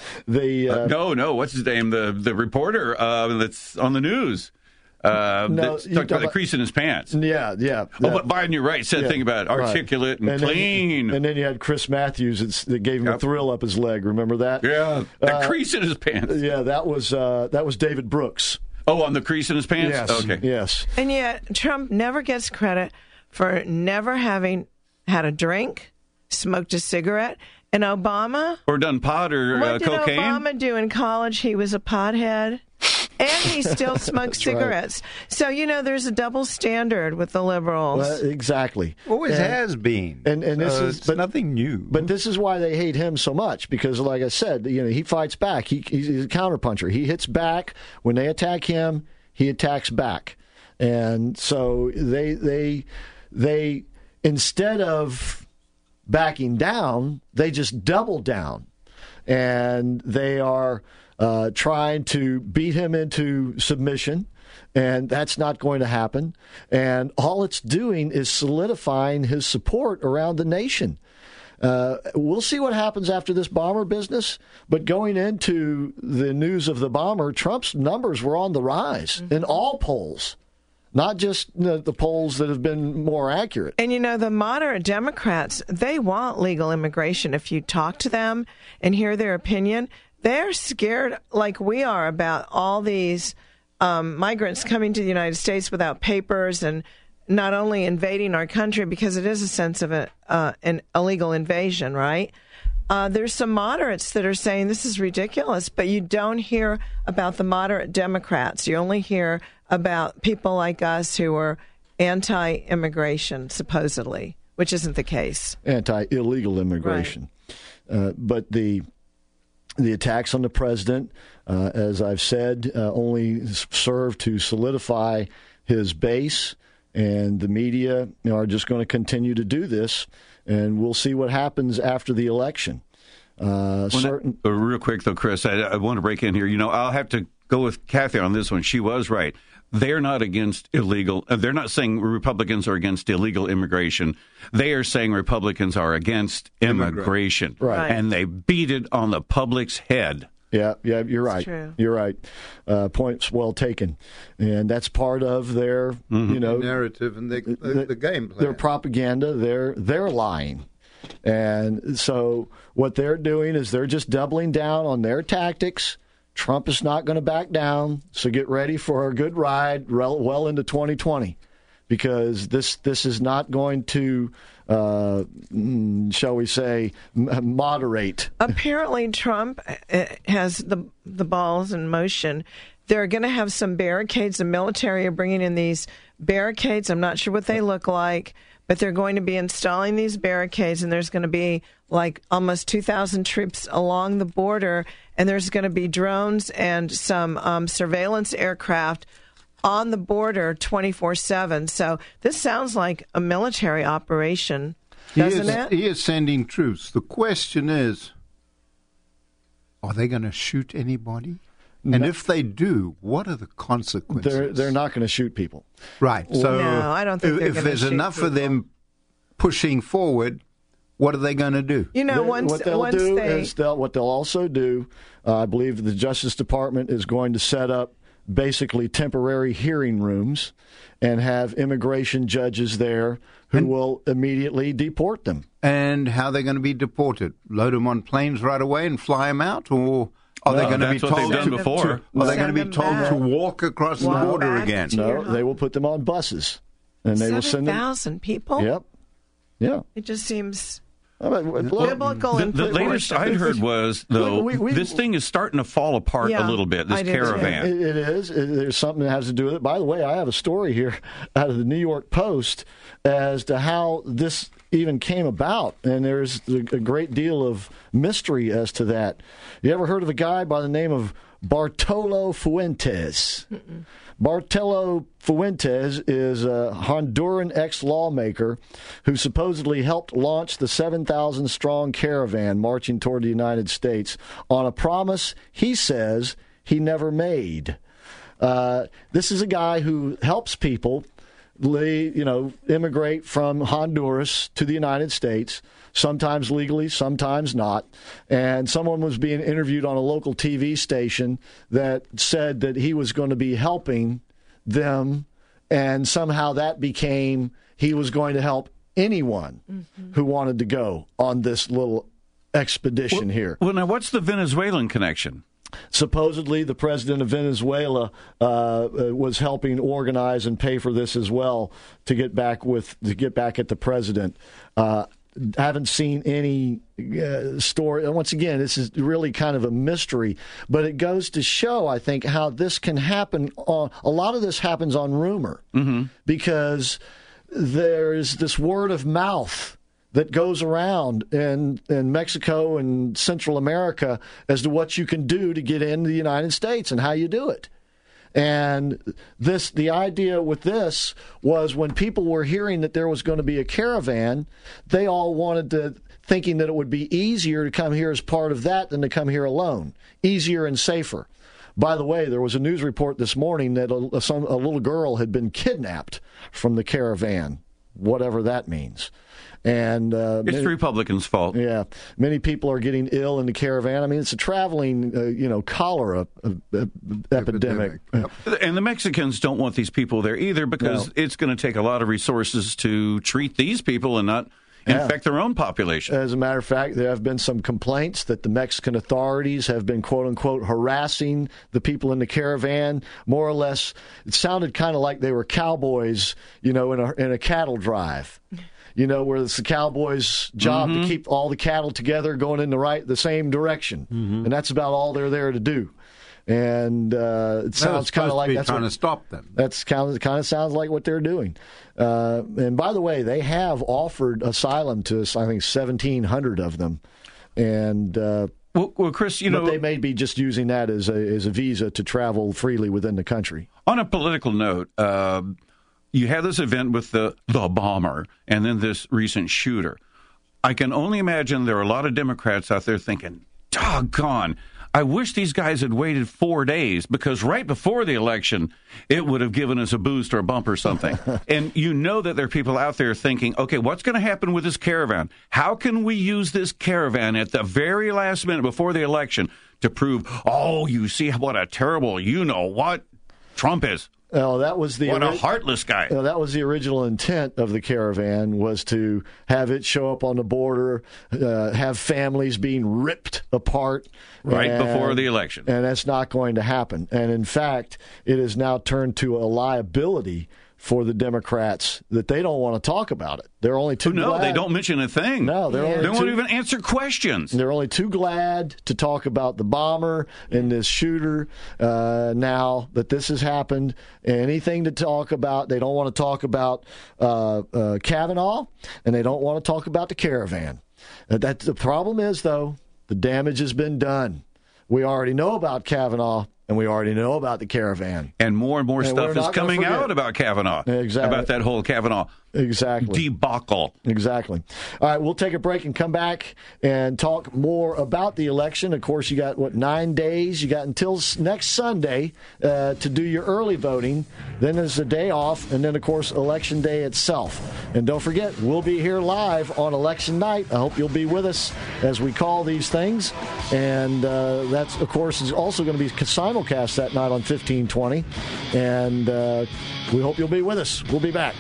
S6: No. What's his name? The reporter that's on the news. Talked about the crease in his pants.
S3: Yeah.
S6: But Biden, you're right, said a thing about articulate and clean.
S3: And then you had Chris Matthews that gave him a thrill up his leg. Remember that?
S6: Yeah, the crease in his pants.
S3: Yeah, that was David Brooks.
S6: Oh, on the crease in his pants?
S3: Yes.
S6: Okay.
S3: Yes.
S10: And yet, Trump never gets credit for never having had a drink, smoked a cigarette. And Obama?
S6: Or done pot or
S10: what did
S6: cocaine?
S10: Obama do in college? He was a pothead. And he still smokes cigarettes.
S3: Right.
S10: So, there's a double standard with the liberals.
S3: Well, exactly.
S4: Always has been.
S3: And this is
S4: nothing new.
S3: But this is why they hate him so much, because like I said, he fights back. He's a counterpuncher. He hits back. When they attack him, he attacks back. And so they instead of backing down, they just double down. And they are trying to beat him into submission, and that's not going to happen. And all it's doing is solidifying his support around the nation. We'll see what happens after this bomber business, but going into the news of the bomber, Trump's numbers were on the rise in all polls, not just the polls that have been more accurate.
S10: And, the moderate Democrats, they want legal immigration. If you talk to them and hear their opinion, they're scared like we are about all these migrants coming to the United States without papers and not only invading our country, because it is a sense of an illegal invasion, right? There's some moderates that are saying this is ridiculous, but you don't hear about the moderate Democrats. You only hear about people like us who are anti-immigration, supposedly, which isn't the case.
S3: Anti-illegal immigration. Right. But the attacks on the president, as I've said, only serve to solidify his base, and the media are just going to continue to do this, and we'll see what happens after the election.
S6: Real quick, though, Chris, I want to break in here. I'll have to go with Kathy on this one. She was right. They're not against illegal. They're not saying Republicans are against illegal immigration. They are saying Republicans are against immigration.
S3: Right.
S6: And they beat it on the public's head.
S3: Yeah, you're right.
S10: True.
S3: You're right. Points well taken. And that's part of their,
S4: narrative and the game plan.
S3: Their propaganda. They're lying. And so what they're doing is they're just doubling down on their tactics. Trump is not going to back down, so get ready for a good ride well into 2020, because this is not going to, shall we say, moderate.
S10: Apparently, Trump has the balls in motion. They're going to have some barricades. The military are bringing in these barricades. I'm not sure what they look like, but they're going to be installing these barricades, and there's going to be like almost 2,000 troops along the border, and there's going to be drones and some surveillance aircraft on the border 24/7. So this sounds like a military operation, doesn't it?
S4: He is sending troops. The question is, are they going to shoot anybody?
S3: No.
S4: And if they do, what are the consequences?
S3: They're not going to shoot people.
S4: Right. So
S10: no, I don't think
S4: if there's enough of them pushing forward, what are they going to do?
S3: What they'll also do, I believe the Justice Department is going to set up basically temporary hearing rooms and have immigration judges there who will immediately deport them.
S4: And how are they going to be deported? Load them on planes right away and fly them out, or are they going to be told to walk across the border again?
S3: No, they will put them on buses, and they will send them.
S10: 7,000 people.
S3: Yep. Yeah.
S10: It just seems
S6: biblical. The latest I heard was, though, this thing is starting to fall apart a little bit, this caravan.
S3: It is. There's something that has to do with it. By the way, I have a story here out of the New York Post as to how this even came about, and there's a great deal of mystery as to that. You ever heard of a guy by the name of Bartolo Fuentes? Mm-mm. Bartolo Fuentes is a Honduran ex-lawmaker who supposedly helped launch the 7,000-strong caravan marching toward the United States on a promise he says he never made. This is a guy who helps people immigrate from Honduras to the United States, sometimes legally, sometimes not. And someone was being interviewed on a local TV station that said that he was going to be helping them, and somehow that became he was going to help anyone who wanted to go on this little expedition here.
S6: Well, now, what's the Venezuelan connection?
S3: Supposedly, the president of Venezuela was helping organize and pay for this as well to get back at the president. Haven't seen any story. And once again, this is really kind of a mystery, but it goes to show, I think, how this can happen. A lot of this happens on rumor because there's this word of mouth that goes around in Mexico and Central America as to what you can do to get into the United States and how you do it. And the idea with this was when people were hearing that there was going to be a caravan, they all wanted to, thinking that it would be easier to come here as part of that than to come here alone, easier and safer. By the way, there was a news report this morning that a little girl had been kidnapped from the caravan, whatever that means. And
S6: it's the Republicans' fault.
S3: Yeah, many people are getting ill in the caravan. I mean, it's a traveling, cholera epidemic.
S6: Yep. And the Mexicans don't want these people there either because it's going to take a lot of resources to treat these people and not infect their own population.
S3: As a matter of fact, there have been some complaints that the Mexican authorities have been, quote unquote, harassing the people in the caravan. More or less, it sounded kind of like they were cowboys, in a cattle drive. Where it's the cowboys' job to keep all the cattle together going in the same direction. And that's about all they're there to do. And it sounds kind of like that's
S4: trying to stop them.
S3: That's kind of sounds like what they're doing. And by the way, they have offered asylum to, I think, 1,700 of them. And
S6: well, Chris,
S3: but they may be just using that as a visa to travel freely within the country.
S6: On a political note, you have this event with the bomber and then this recent shooter. I can only imagine there are a lot of Democrats out there thinking, doggone, I wish these guys had waited 4 days because right before the election, it would have given us a boost or a bump or something. And that there are people out there thinking, okay, what's going to happen with this caravan? How can we use this caravan at the very last minute before the election to prove, you see what a terrible, what Trump is?
S3: That was
S6: what a heartless guy.
S3: That was the original intent of the caravan, was to have it show up on the border, have families being ripped apart.
S6: Right before the election.
S3: And that's not going to happen. And in fact, it has now turned to a liability for the Democrats that they don't want to talk about it. They're only too glad.
S6: No, they don't mention a thing.
S3: No, they
S6: won't even answer questions.
S3: They're only too glad to talk about the bomber and this shooter now that this has happened. Anything to talk about. They don't want to talk about Kavanaugh, and they don't want to talk about the caravan. The problem is, though, the damage has been done. We already know about Kavanaugh, and we already know about the caravan.
S6: And more stuff is coming out about Kavanaugh.
S3: Exactly.
S6: About that whole Kavanaugh debacle.
S3: Exactly. All right, we'll take a break and come back and talk more about the election. Of course, you got, 9 days? You got until next Sunday to do your early voting. Then there's a day off, and then, of course, Election Day itself. And don't forget, we'll be here live on Election Night. I hope you'll be with us as we call these things. And that's, of course, is also going to be simulcast that night on 1520. And we hope you'll be with us. We'll be back.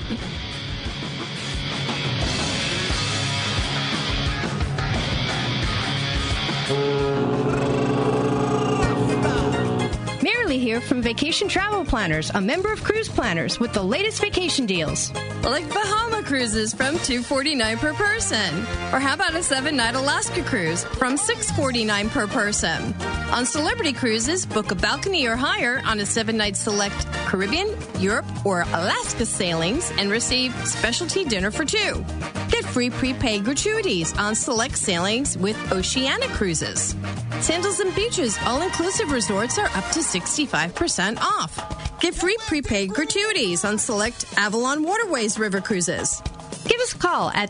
S18: Marilee here from Vacation Travel Planners, a member of Cruise Planners with the latest vacation deals.
S19: Like Bahama cruises from $249 per person. Or how about a 7-night Alaska cruise from $649 per person? On Celebrity Cruises, book a balcony or higher on a 7-night select Caribbean, Europe, or Alaska sailings and receive specialty dinner for 2. Get free prepaid gratuities on select sailings with Oceanic Cruises. Sandals and Beaches all-inclusive resorts are up to 65% off. Get free prepaid gratuities on select Avalon Waterways River Cruises.
S18: Give us a call at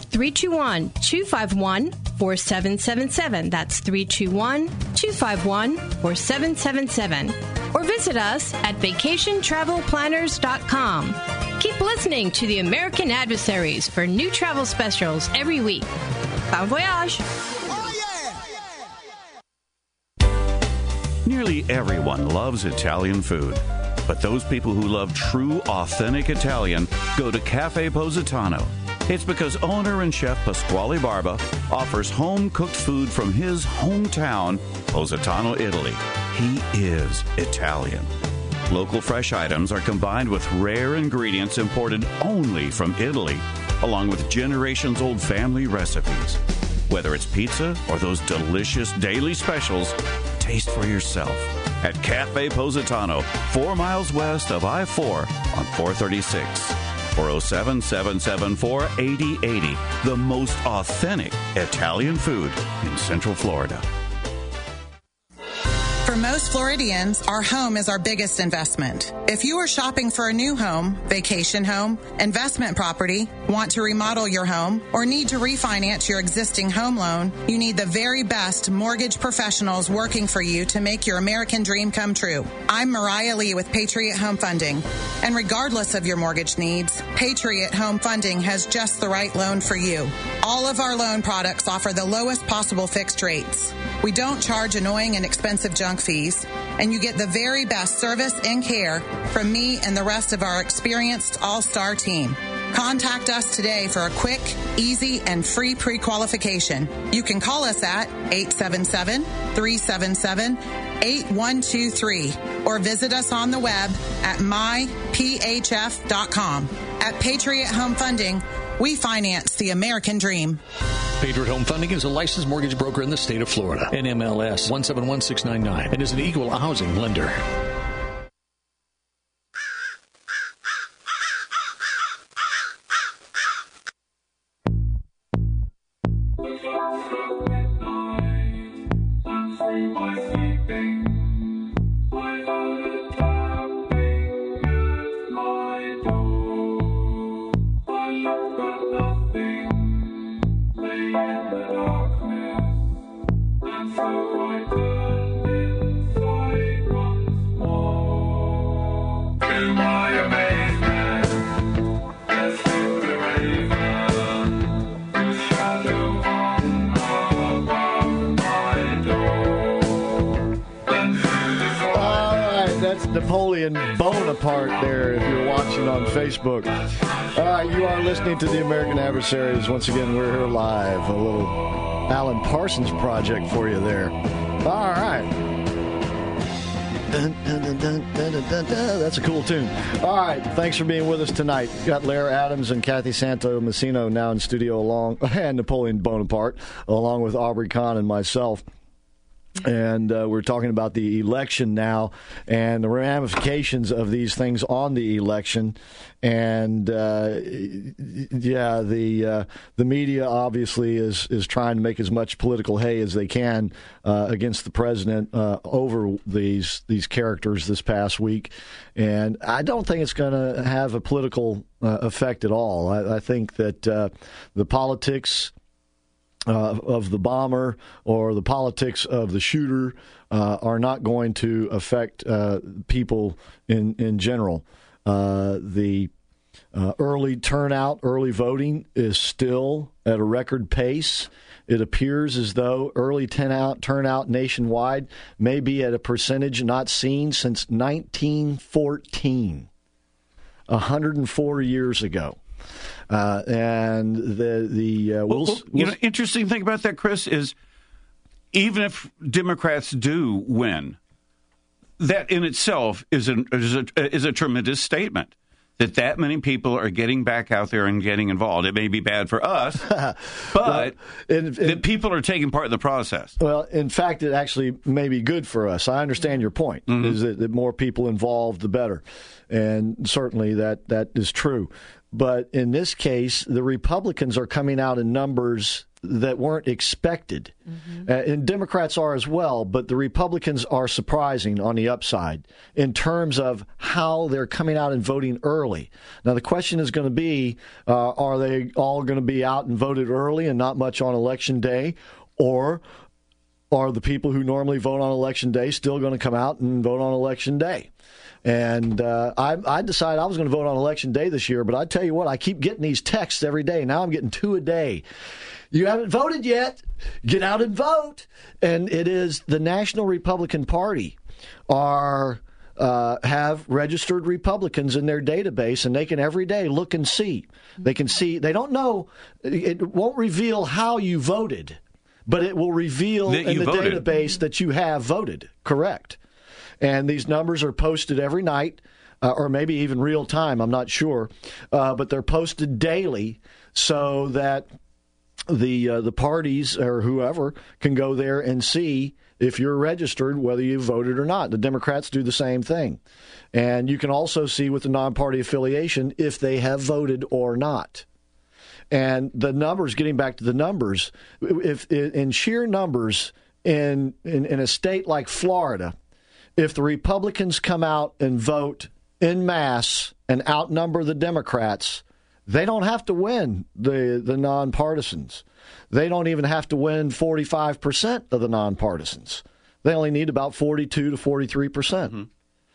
S18: 321-251-4777. That's 321-251-4777. Or visit us at vacationtravelplanners.com. Keep listening to the American Adversaries for new travel specials every week. Bon voyage!
S6: Nearly everyone loves Italian food. But those people who love true, authentic Italian go to Cafe Positano. It's because owner and chef Pasquale Barba offers home-cooked food from his hometown, Positano, Italy. he is Italian. Local fresh items are combined with rare ingredients imported only from Italy, along with generations-old family recipes. Whether it's pizza or those delicious daily specials, taste for yourself at Cafe Positano, 4 miles west of I-4 on 436. 407-774-8080. The most authentic Italian food in Central Florida.
S20: For most Floridians, our home is our biggest investment. If you are shopping for a new home, vacation home, investment property, want to remodel your home, or need to refinance your existing home loan, you need the very best mortgage professionals working for you to make your American dream come true. I'm Mariah Lee with Patriot Home Funding. And regardless of your mortgage needs, Patriot Home Funding has just the right loan for you. All of our loan products offer the lowest possible fixed rates. We don't charge annoying and expensive junk fees, and you get the very best service and care from me and the rest of our experienced all-star team. Contact us today for a quick, easy, and free pre-qualification. You can call us at 877-377-8123 or visit us on the web at myphf.com. At Patriot Home Funding, we finance the American dream.
S21: Patriot Home Funding is a licensed mortgage broker in the state of Florida. NMLS 171699 and is an equal housing lender.
S3: Napoleon Bonaparte there if you're watching on Facebook. All right, you are listening to the American Adversaries. Once again, we're here live. A little Alan Parsons project for you there. All right. Dun, dun, dun, dun, dun, dun, dun, dun. That's a cool tune. All right, thanks for being with us tonight. Got Lair Adams and Kathy Santo Messino now in studio and Napoleon Bonaparte, along with Aubrey Kahn and myself. And we're talking about the election now and the ramifications of these things on the election. And the media obviously is trying to make as much political hay as they can against the president over these characters this past week. And I don't think it's going to have a political effect at all. I think that the politics of the bomber or the politics of the shooter are not going to affect people in general. The early turnout, early voting is still at a record pace. It appears as though early turnout nationwide may be at a percentage not seen since 1914, 104 years ago. And
S6: interesting thing about that, Chris, is even if Democrats do win, that in itself is a tremendous statement. That many people are getting back out there and getting involved. It may be bad for us, but that people are taking part in the process.
S3: Well, in fact, it actually may be good for us. I understand your point, is that the more people involved, the better. And certainly that is true. But in this case, the Republicans are coming out in numbers that weren't expected. And Democrats are as well, but the Republicans are surprising on the upside in terms of how they're coming out and voting early. Now, the question is going to be, are they all going to be out and voted early and not much on Election Day? Or are the people who normally vote on Election Day still going to come out and vote on Election Day? And I decided I was going to vote on Election Day this year, but I tell you what, I keep getting these texts every day. Now I'm getting 2 a day. You haven't voted yet. Get out and vote. And it is the National Republican Party have registered Republicans in their database, and they can every day look and see. They can see. They don't know. It won't reveal how you voted, but it will reveal in the database that you have voted. Correct. And these numbers are posted every night, or maybe even real time, I'm not sure. But they're posted daily so that the parties or whoever can go there and see if you're registered, whether you voted or not. The Democrats do the same thing. And you can also see with the non-party affiliation if they have voted or not. And the numbers, getting back to the numbers, if in sheer numbers in a state like Florida, if the Republicans come out and vote en masse and outnumber the Democrats, they don't have to win the nonpartisans. They don't even have to win 45% of the nonpartisans. They only need about 42 to 43%. Mm-hmm.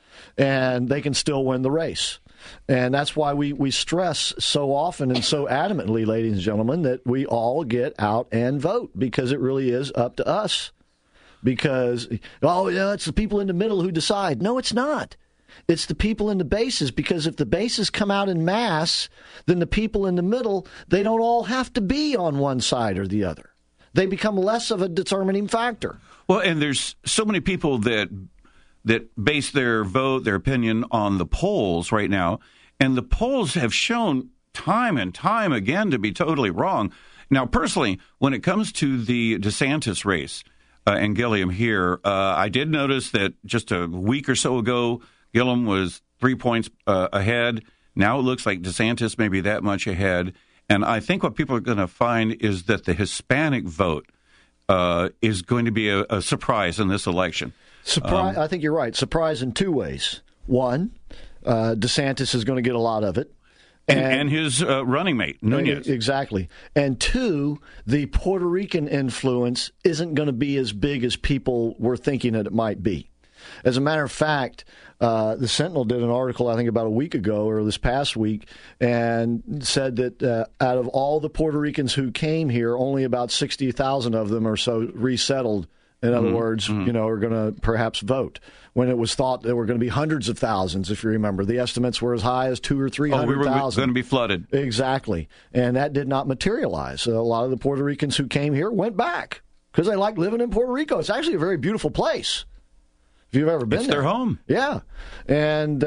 S3: And they can still win the race. And that's why we stress so often and so adamantly, ladies and gentlemen, that we all get out and vote, because it really is up to us. Because, it's the people in the middle who decide. No, it's not. It's the people in the bases, because if the bases come out in mass, then the people in the middle, they don't all have to be on one side or the other. They become less of a determining factor.
S6: Well, and there's so many people that base their vote, their opinion on the polls right now, and the polls have shown time and time again to be totally wrong. Now, personally, when it comes to the DeSantis race and Gillum here, I did notice that just a week or so ago, Gillum was 3 points ahead. Now it looks like DeSantis may be that much ahead. And I think what people are going to find is that the Hispanic vote is going to be a surprise in this election.
S3: I think you're right. Surprise in two ways. One, DeSantis is going to get a lot of it.
S6: And his running mate, Nunez.
S3: Exactly. And two, the Puerto Rican influence isn't going to be as big as people were thinking that it might be. As a matter of fact, the Sentinel did an article, I think, about a week ago or this past week, and said that out of all the Puerto Ricans who came here, only about 60,000 of them or so resettled. In other words, are going to perhaps vote, when it was thought there were going to be hundreds of thousands, if you remember. The estimates were as high as 200,000 or 300,000.
S6: We were going to be flooded.
S3: Exactly. And that did not materialize. A lot of the Puerto Ricans who came here went back because they like living in Puerto Rico. It's actually a very beautiful place. If you've ever been there.
S6: It's their home.
S3: Yeah. And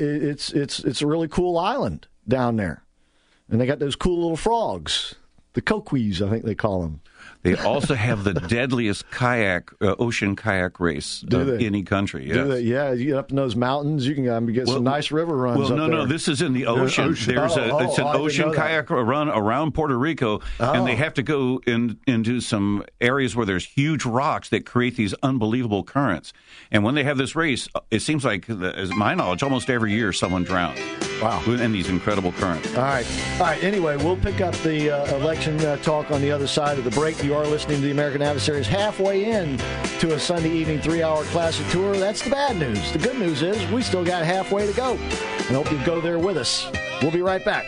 S3: it's a really cool island down there. And they got those cool little frogs, the coquis, I think they call them.
S6: They also have the deadliest ocean kayak race of any country. Yes.
S3: Do they? Yeah, you get up in those mountains, you can get some nice river runs up there.
S6: No, this is in the ocean. It's an ocean kayak run around Puerto Rico, and they have to go into some areas where there's huge rocks that create these unbelievable currents. And when they have this race, it seems like, as my knowledge, almost every year someone drowns.
S3: Wow.
S6: In these incredible currents.
S3: All right. Anyway, we'll pick up the election talk on the other side of the break. You are listening to the American Adversaries, halfway in to a Sunday evening 3-hour classic tour. That's the bad news. The good news is we still got halfway to go. I hope you go there with us. We'll be right back.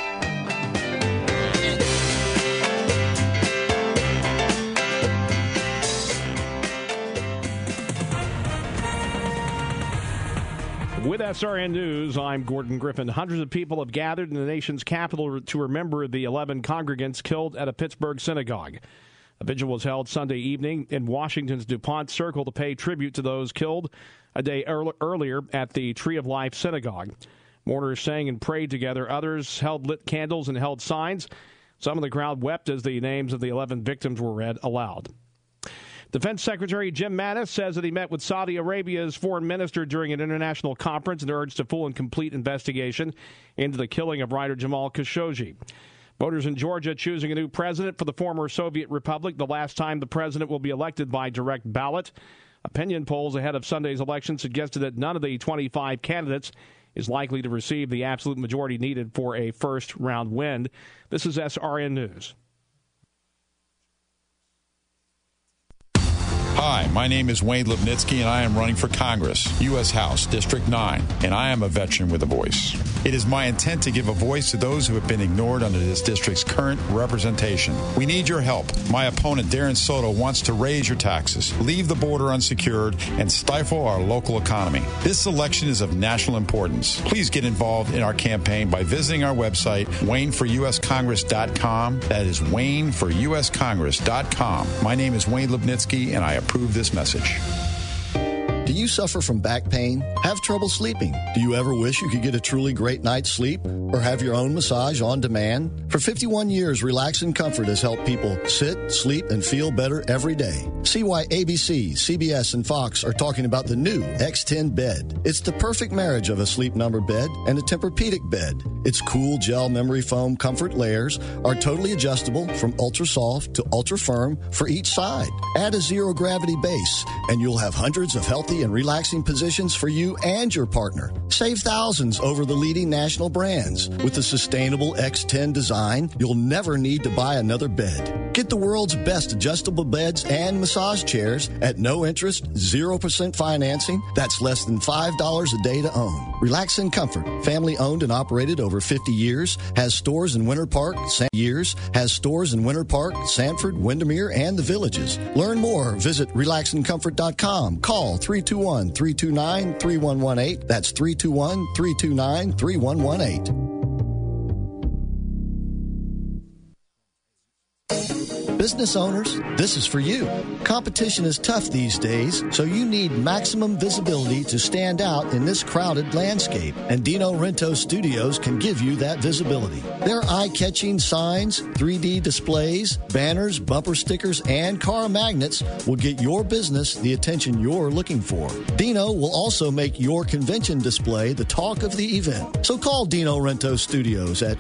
S8: With SRN News, I'm Gordon Griffin. Hundreds of people have gathered in the nation's capital to remember the 11 congregants killed at a Pittsburgh synagogue. A vigil was held Sunday evening in Washington's DuPont Circle to pay tribute to those killed a day earlier at the Tree of Life Synagogue. Mourners sang and prayed together. Others held lit candles and held signs. Some of the crowd wept as the names of the 11 victims were read aloud. Defense Secretary Jim Mattis says that he met with Saudi Arabia's foreign minister during an international conference and urged a full and complete investigation into the killing of writer Jamal Khashoggi. Voters in Georgia choosing a new president for the former Soviet republic, the last time the president will be elected by direct ballot. Opinion polls ahead of Sunday's election suggested that none of the 25 candidates is likely to receive the absolute majority needed for a first-round win. This is SRN News.
S9: Hi, my name is Wayne Lipnitsky, and I am running for Congress, U.S. House, District 9, and I am a veteran with a voice. It is my intent to give a voice to those who have been ignored under this district's current representation. We need your help. My opponent, Darren Soto, wants to raise your taxes, leave the border unsecured, and stifle our local economy. This election is of national importance. Please get involved in our campaign by visiting our website, WayneForUSCongress.com. That is WayneForUSCongress.com. My name is Wayne Lipnitsky, and I approve this message.
S11: Do you suffer from back pain? Have trouble sleeping? Do you ever wish you could get a truly great night's sleep or have your own massage on demand? For 51 years, Relax and Comfort has helped people sit, sleep, and feel better every day. See why ABC, CBS, and Fox are talking about the new X10 bed. It's the perfect marriage of a Sleep Number bed and a Tempur-Pedic bed. Its cool gel memory foam comfort layers are totally adjustable from ultra soft to ultra firm for each side. Add a zero gravity base and you'll have hundreds of healthy and relaxing positions for you and your partner. Save thousands over the leading national brands. With the sustainable X10 design, you'll never need to buy another bed. Get the world's best adjustable beds and massage chairs at no interest, 0% financing. That's less than $5 a day to own. Relax and Comfort, family owned and operated over 50 years, has stores in Winter Park, Sanford, Windermere, and the Villages. Learn more. Visit relaxandcomfort.com. Call 321-329-3118. That's 321-329-3118. Business owners, this is for you. Competition is tough these days, so you need maximum visibility to stand out in this crowded landscape, and Dino Rento Studios can give you that visibility. Their eye-catching signs, 3D displays, banners, bumper stickers, and car magnets will get your business the attention you're looking for. Dino will also make your convention display the talk of the event. So call Dino Rento Studios at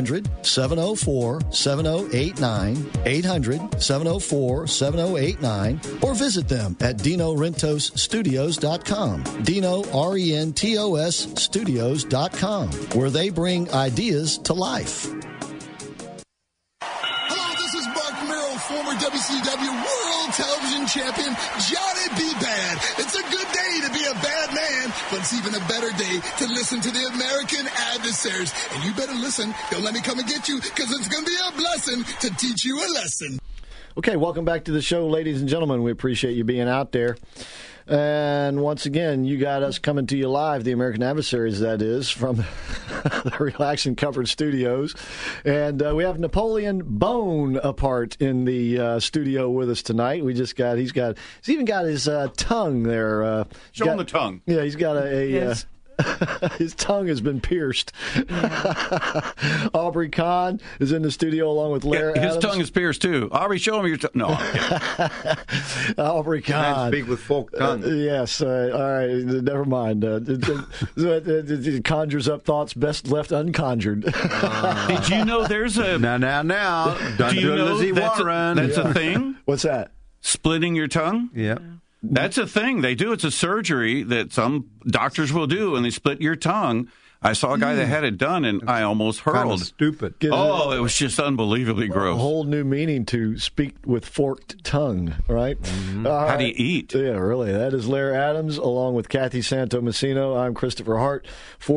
S11: 800-704-7089, 800-704-7089, or visit them at DinoRentosStudios.com. Dino, R-E-N-T-O-S Studios.com, where they bring ideas to life.
S2: Hello, this is Mark Merrill, former WCW World Television Champion, Johnny B. Bad. It's a good day to be a bad man, but it's even a better day to listen to the American Adversaries. And you better listen. Don't let me come and get you, because it's going to be a blessing to teach you a lesson.
S3: Okay, welcome back to the show, ladies and gentlemen. We appreciate you being out there. And once again, you got us coming to you live, the American Adversaries, that is, from the Relax and Comfort Studios. And we have Napoleon Bonaparte in the studio with us tonight. He's even got his tongue there.
S6: Show him the tongue.
S3: Yeah, he's got
S6: Yes.
S3: his tongue has been pierced. Yeah. Aubrey Kahn is in the studio along with Larry Adams.
S6: His tongue is pierced, too. Aubrey, show him your tongue. No.
S3: Aubrey Kahn.
S4: Speak with forked tongue.
S3: Yes. All right. Never mind. It conjures up thoughts best left unconjured.
S6: Did you know there's a...
S4: Now.
S6: Do you know
S4: Lizzie Warren.
S6: That's a thing?
S3: What's that?
S6: Splitting your tongue?
S4: Yeah.
S6: That's a thing. They do. It's a surgery that some doctors will do, and they split your tongue. I saw a guy that had it done, and I almost hurled.
S4: Kind of stupid.
S6: It was just unbelievably gross.
S3: A whole new meaning to speak with forked tongue, right?
S6: Mm-hmm. How do you eat?
S3: Yeah, really. That is Larry Adams, along with Kathy Santomassino. I'm Christopher Hart.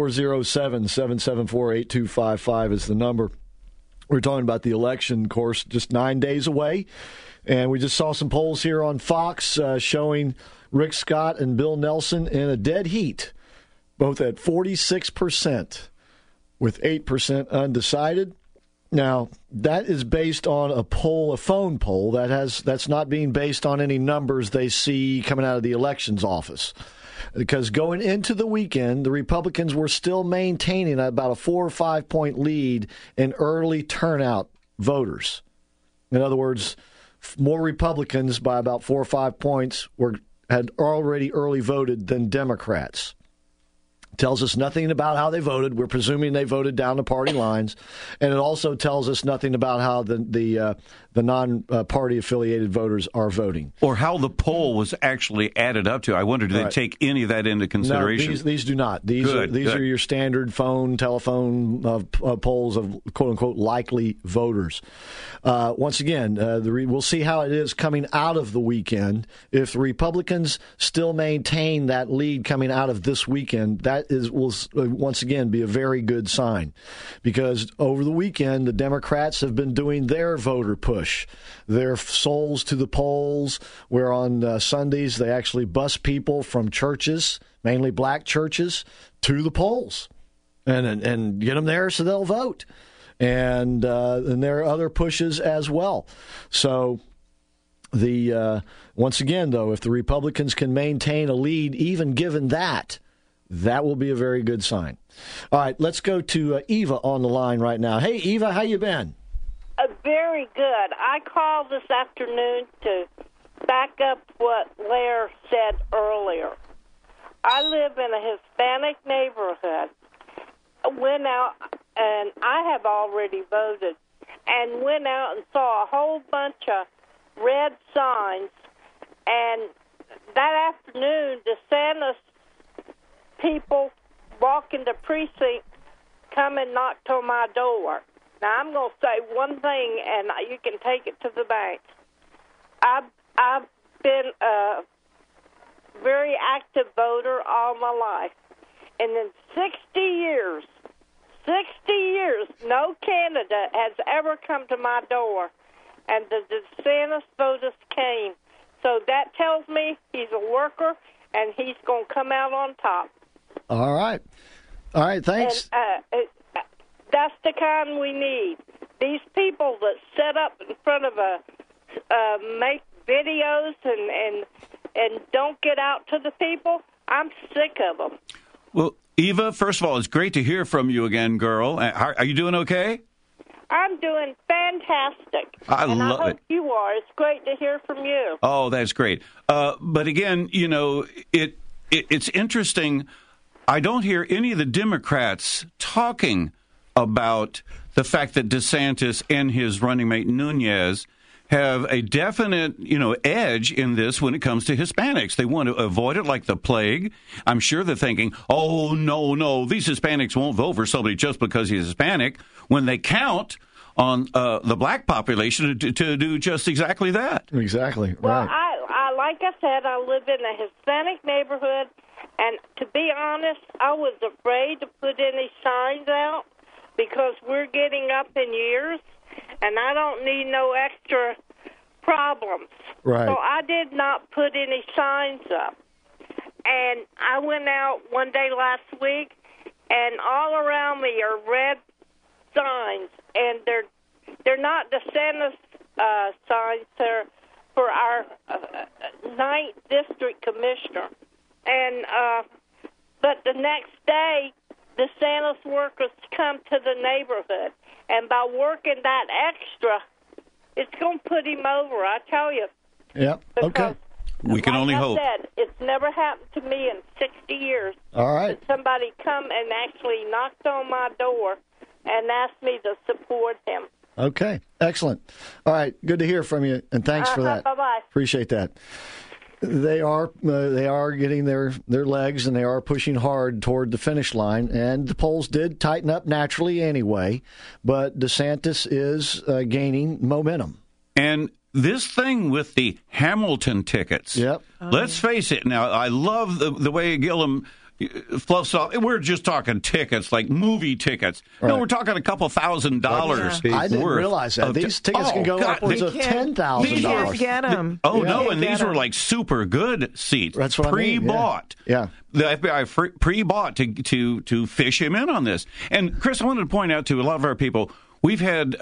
S3: 407-774-8255 is the number. We're talking about the election, of course, just 9 days away. And we just saw some polls here on Fox showing Rick Scott and Bill Nelson in a dead heat, both at 46%, with 8% undecided. Now, that is based on a phone poll. That's not being based on any numbers they see coming out of the elections office. Because going into the weekend, the Republicans were still maintaining about a 4 or 5 point lead in early turnout voters. In other words, more Republicans by about 4 or 5 points had already early voted than Democrats. Tells us nothing about how they voted. We're presuming they voted down the party lines. And it also tells us nothing about how the non-party affiliated voters are voting.
S6: Or how the poll was actually added up to. I wonder, do they take any of that into consideration?
S3: No, these do not. These are your standard telephone polls of quote-unquote likely voters. Once again, we'll see how it is coming out of the weekend. If the Republicans still maintain that lead coming out of this weekend, that will once again be a very good sign, because over the weekend the Democrats have been doing their voter push, their souls to the polls, where on Sundays they actually bus people from churches, mainly black churches, to the polls and get them there so they'll vote. And there are other pushes as well. So Once again, though, if the Republicans can maintain a lead, even given that will be a very good sign. All right, let's go to Eva on the line right now. Hey, Eva, how you been?
S5: Very good. I called this afternoon to back up what Lair said earlier. I live in a Hispanic neighborhood. Went out, and I have already voted, and went out and saw a whole bunch of red signs. And that afternoon, DeSantis people walking the precinct come and knocked on my door. Now, I'm going to say one thing, and you can take it to the bank. I've been a very active voter all my life. And in 60 years, no candidate has ever come to my door, and the DeSantis voters came. So that tells me he's a worker, and he's going to come out on top.
S3: All right, thanks.
S5: And, that's the kind we need. These people that set up in front of make videos and don't get out to the people, I'm sick of them.
S6: Well, Eva, first of all, it's great to hear from you again, girl. Are you doing okay?
S5: I'm doing fantastic.
S6: I love
S5: hope
S6: it.
S5: You are. It's great to hear from you.
S6: Oh, that's great. But again, it's interesting. I don't hear any of the Democrats talking about the fact that DeSantis and his running mate Nunes have a definite, edge in this when it comes to Hispanics. They want to avoid it like the plague. I'm sure they're thinking, oh, no, these Hispanics won't vote for somebody just because he's Hispanic, when they count on the black population to do just exactly that.
S3: Exactly, right.
S5: Well, I like I said, I live in a Hispanic neighborhood, and to be honest, I was afraid to put any signs out because we're getting up in years, and I don't need no extra problems.
S3: Right.
S5: So I did not put any signs up. And I went out one day last week, and all around me are red signs, and they're not DeSantis signs. They're for our 9th District Commissioner. And but the next day, DeSantis workers come to the neighborhood, and by working that extra, it's going to put him over, I tell you.
S3: Yep, okay.
S6: We can only hope.
S5: Like I said, it's never happened to me in 60 years.
S3: All right.
S5: That somebody come and actually knocked on my door and asked me to support him.
S3: Okay, excellent. All right, good to hear from you, and thanks for that.
S5: Bye-bye.
S3: Appreciate that. They are getting their legs, and they are pushing hard toward the finish line. And the polls did tighten up naturally anyway, but DeSantis is gaining momentum.
S6: And this thing with the Hamilton tickets,
S3: yep.
S6: Let's face it. Now, I love the way Gillum fluffs off. We're just talking tickets, like movie tickets.
S3: Right.
S6: No, we're talking a couple $1,000.
S3: Yeah. I didn't realize that. These tickets can go upwards of $10,000.
S10: Get them.
S6: And these were like super good seats.
S3: That's what
S6: pre-bought.
S3: I mean. Yeah.
S6: The FBI pre-bought to fish him in on this. And Chris, I wanted to point out to a lot of our people, we've had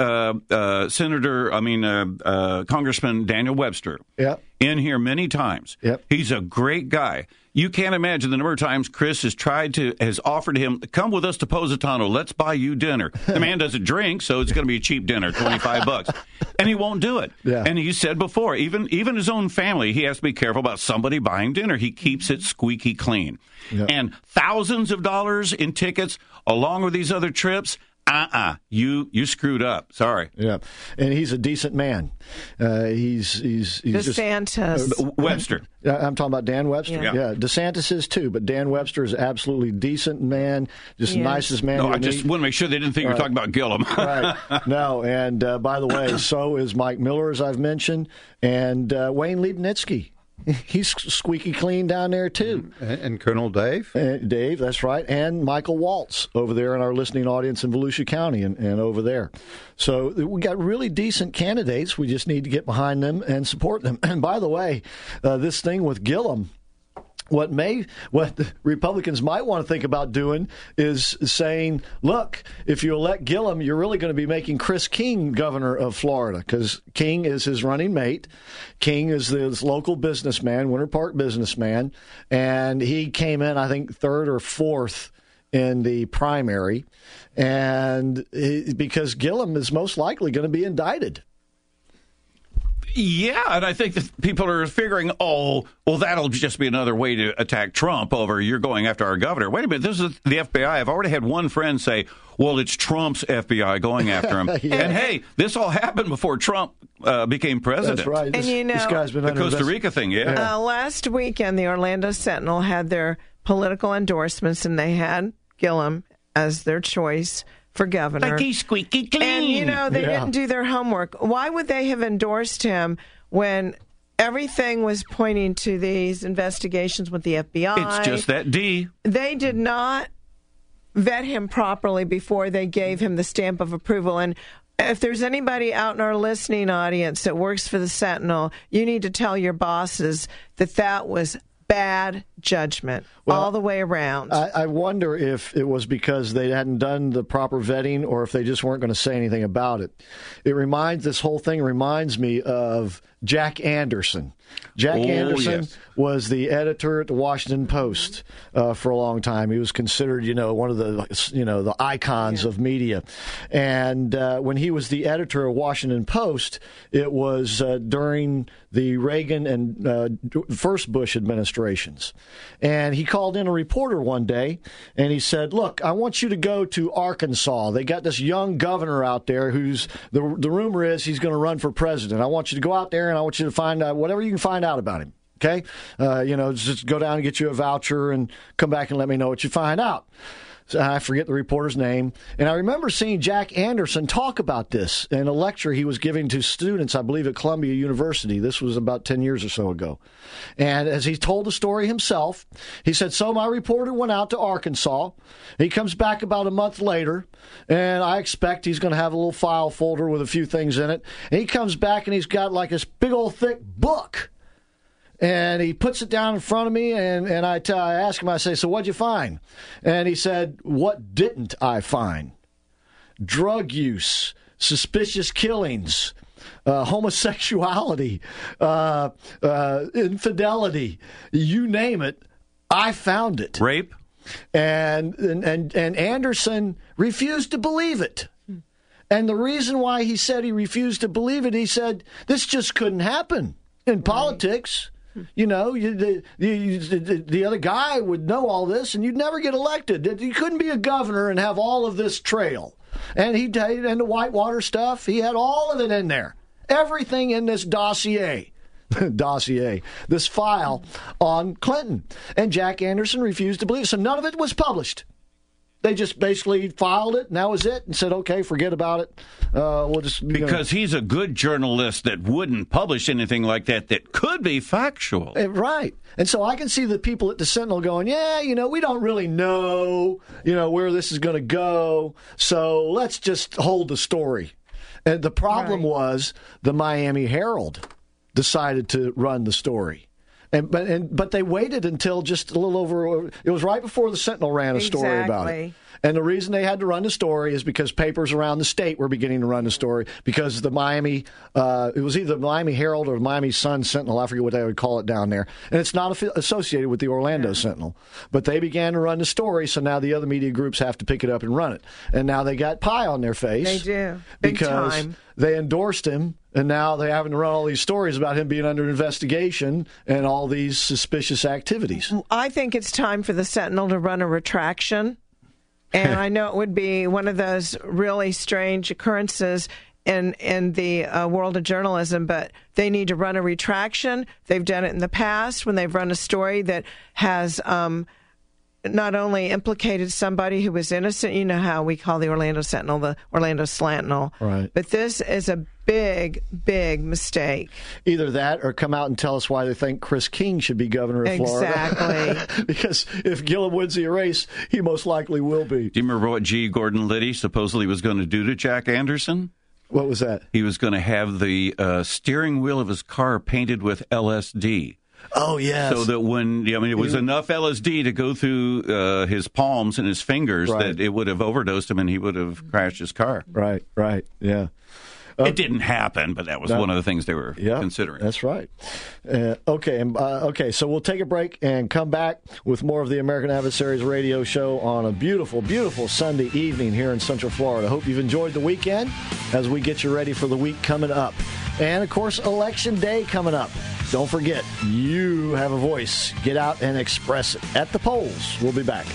S6: Congressman Daniel Webster in here many times.
S3: Yep.
S6: He's a great guy. You can't imagine the number of times Chris has offered him, come with us to Positano, let's buy you dinner. The man doesn't drink, so it's going to be a cheap dinner, $25. And he won't do it.
S3: Yeah.
S6: And he said before, even his own family, he has to be careful about somebody buying dinner. He keeps it squeaky clean.
S3: Yep.
S6: And thousands of dollars in tickets along with these other trips, you screwed up. Sorry.
S3: Yeah, and he's a decent man. He's
S10: DeSantis.
S6: Webster.
S3: I'm talking about Dan Webster.
S6: Yeah.
S3: DeSantis is too, but Dan Webster is absolutely decent man, just nicest man.
S6: No, I just want to make sure they didn't think you were talking about Gillum.
S3: Right. No, and by the way, so is Mike Miller, as I've mentioned, and Wayne Liebnitzky. He's squeaky clean down there, too.
S4: And Colonel Dave?
S3: Dave, that's right. And Michael Waltz over there in our listening audience in Volusia County and over there. So we got really decent candidates. We just need to get behind them and support them. And by the way, this thing with Gillum, What the Republicans might want to think about doing is saying, look, if you elect Gillum, you're really going to be making Chris King governor of Florida, because King is his running mate. King is this local businessman, Winter Park businessman, and he came in, I think, third or fourth in the primary, and because Gillum is most likely going to be indicted.
S6: Yeah, and I think that people are figuring, oh, well, that'll just be another way to attack Trump over you're going after our governor. Wait a minute, this is the FBI. I've already had one friend say, well, it's Trump's FBI going after him.
S3: Yeah.
S6: And, hey, this all happened before Trump became president.
S3: That's right.
S10: This
S3: guy's been
S6: the Costa Rica thing, yeah.
S10: Last weekend, the Orlando Sentinel had their political endorsements, and they had Gillum as their choice for governor.
S6: Like he's squeaky clean.
S10: And, they didn't do their homework. Why would they have endorsed him when everything was pointing to these investigations with the FBI?
S6: It's just that D.
S10: They did not vet him properly before they gave him the stamp of approval. And if there's anybody out in our listening audience that works for the Sentinel, you need to tell your bosses that was bad judgment all the way around.
S3: I wonder if it was because they hadn't done the proper vetting or if they just weren't going to say anything about it. This whole thing reminds me of Jack Anderson. Jack Anderson was the editor at the Washington Post for a long time. He was considered, one of the icons of media. And when he was the editor of Washington Post, it was during the Reagan and first Bush administrations. And he called in a reporter one day, and he said, look, I want you to go to Arkansas. They got this young governor out there who's, the rumor is he's going to run for president. I want you to go out there, and I want you to find out whatever you can find out about him. Okay? Just go down and get you a voucher and come back and let me know what you find out. So I forget the reporter's name. And I remember seeing Jack Anderson talk about this in a lecture he was giving to students, I believe, at Columbia University. This was about 10 years or so ago. And as he told the story himself, he said, so my reporter went out to Arkansas. He comes back about a month later, and I expect he's going to have a little file folder with a few things in it. And he comes back, and he's got like this big old thick book. And he puts it down in front of me, and I ask him, I say, so what'd you find? And he said, what didn't I find? Drug use, suspicious killings, homosexuality, infidelity, you name it, I found it.
S6: Rape?
S3: And Anderson refused to believe it. And the reason why he said he refused to believe it, he said, this just couldn't happen in politics. The other guy would know all this, and you'd never get elected. You couldn't be a governor and have all of this trail. And and the Whitewater stuff, he had all of it in there. Everything in this dossier, this file on Clinton. And Jack Anderson refused to believe it. So none of it was published. They just basically filed it, and that was it, and said, okay, forget about it. We'll just...
S6: Because he's a good journalist that wouldn't publish anything like that could be factual.
S3: Right. And so I can see the people at the Sentinel going, we don't really know, where this is going to go, so let's just hold the story. And the problem was the Miami Herald decided to run the story. But they waited until just a little over. It was right before the Sentinel ran a story about it. And the reason they had to run the story is because papers around the state were beginning to run the story because the Miami, it was either the Miami Herald or the Miami Sun Sentinel. I forget what they would call it down there. And it's not associated with the Orlando Sentinel. But they began to run the story, so now the other media groups have to pick it up and run it. And now they got pie on their face.
S10: They do. Big
S3: because
S10: time.
S3: They endorsed him. And now they're having to run all these stories about him being under investigation and all these suspicious activities.
S10: I think it's time for the Sentinel to run a retraction. And I know it would be one of those really strange occurrences in the world of journalism, but they need to run a retraction. They've done it in the past when they've run a story that has not only implicated somebody who was innocent. You know how we call the Orlando Sentinel the Orlando Slantinel.
S3: Right.
S10: But this is a big, big mistake.
S3: Either that or come out and tell us why they think Chris King should be governor of Florida.
S10: Exactly.
S3: Because if Gillum wins the race, he most likely will be.
S6: Do you remember what G. Gordon Liddy supposedly was going to do to Jack Anderson?
S3: What was that?
S6: He was going to have the steering wheel of his car painted with LSD.
S3: Oh, yes.
S6: So that it was enough LSD to go through his palms and his fingers that it would have overdosed him and he would have crashed his car.
S3: Right, yeah.
S6: It didn't happen, but that was one of the things they were considering.
S3: That's right. Okay, so we'll take a break and come back with more of the American Adversaries radio show on a beautiful, beautiful Sunday evening here in Central Florida. Hope you've enjoyed the weekend as we get you ready for the week coming up. And, of course, Election Day coming up. Don't forget, you have a voice. Get out and express it at the polls. We'll be back.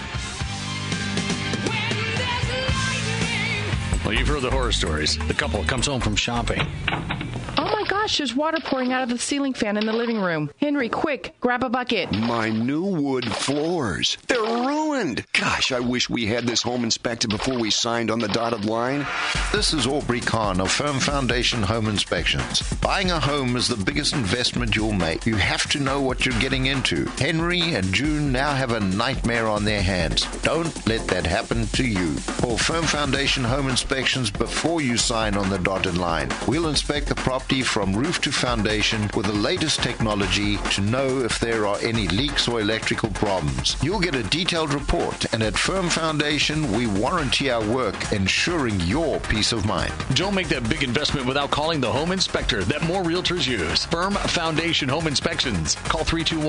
S21: Well, you've heard the horror stories. The couple comes home from shopping.
S7: Oh my gosh, there's water pouring out of the ceiling fan in the living room. Henry, quick, grab a bucket.
S22: My new wood floors. They're ruined. Gosh, I wish we had this home inspected before we signed on the dotted line.
S4: This is Aubrey Kahn of Firm Foundation Home Inspections. Buying a home is the biggest investment you'll make. You have to know what you're getting into. Henry and June now have a nightmare on their hands. Don't let that happen to you. Call Firm Foundation Home Inspections before you sign on the dotted line. We'll inspect the property from roof to foundation with the latest technology to know if there are any leaks or electrical problems. You'll get a detailed report, and at Firm Foundation, we warranty our work, ensuring your peace of mind.
S21: Don't make that big investment without calling the home inspector that more realtors use. Firm Foundation Home Inspections. Call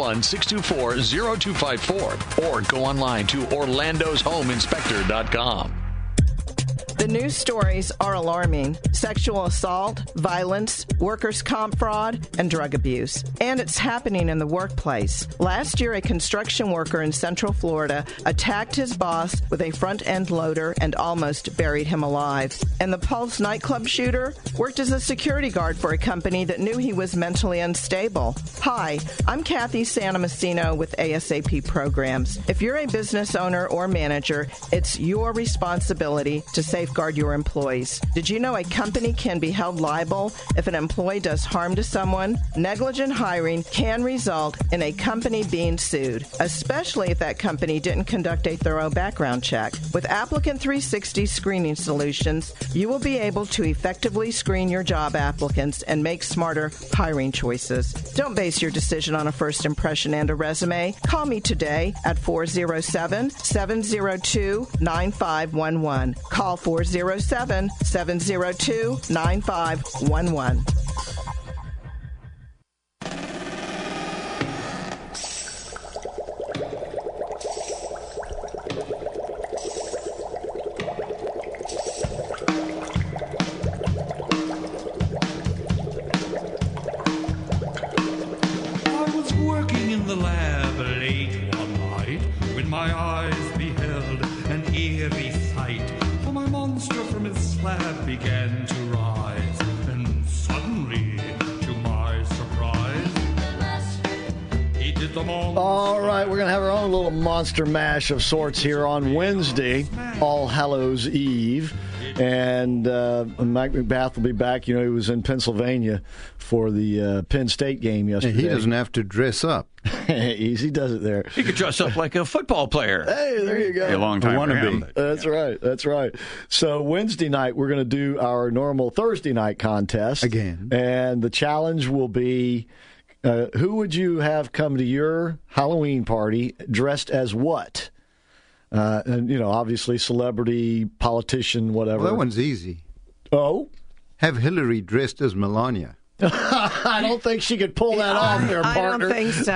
S21: 321-624-0254 or go online to orlandoshomeinspector.com.
S10: The news stories are alarming. Sexual assault, violence, workers' comp fraud, and drug abuse. And it's happening in the workplace. Last year, a construction worker in Central Florida attacked his boss with a front-end loader and almost buried him alive. And the Pulse nightclub shooter worked as a security guard for a company that knew he was mentally unstable. Hi, I'm Kathy Santomassino with ASAP Programs. If you're a business owner or manager, it's your responsibility to safeguard your employees. Did you know a company can be held liable if an employee does harm to someone? Negligent hiring can result in a company being sued, especially if that company didn't conduct a thorough background check. With Applicant 360 screening solutions, you will be able to effectively screen your job applicants and make smarter hiring choices. Don't base your decision on a first impression and a resume. Call me today at 407-702-9511. Call 407-702-9511.
S23: I was working in the lab late one night when my eyes beheld an eerie sight. For my monster from his slab began to rise, and suddenly, to my surprise, he did them
S3: All right, we're going to have our own little monster mash of sorts here on Wednesday, All Hallows Eve. And Mike McBath will be back. You know, he was in Pennsylvania for the Penn State game yesterday.
S4: He doesn't have to dress up.
S3: He does it there.
S6: He could dress up like a football player.
S3: Hey, there you go.
S6: A long time for him.
S3: That's right. That's right. So Wednesday night, we're going to do our normal Thursday night contest.
S4: Again.
S3: And the challenge will be, who would you have come to your Halloween party dressed as what? And, you know, obviously celebrity, politician, whatever.
S4: Well, that one's easy.
S3: Oh?
S4: Have Hillary dressed as Melania.
S3: I don't think she could pull that off there, partner.
S10: I don't think so.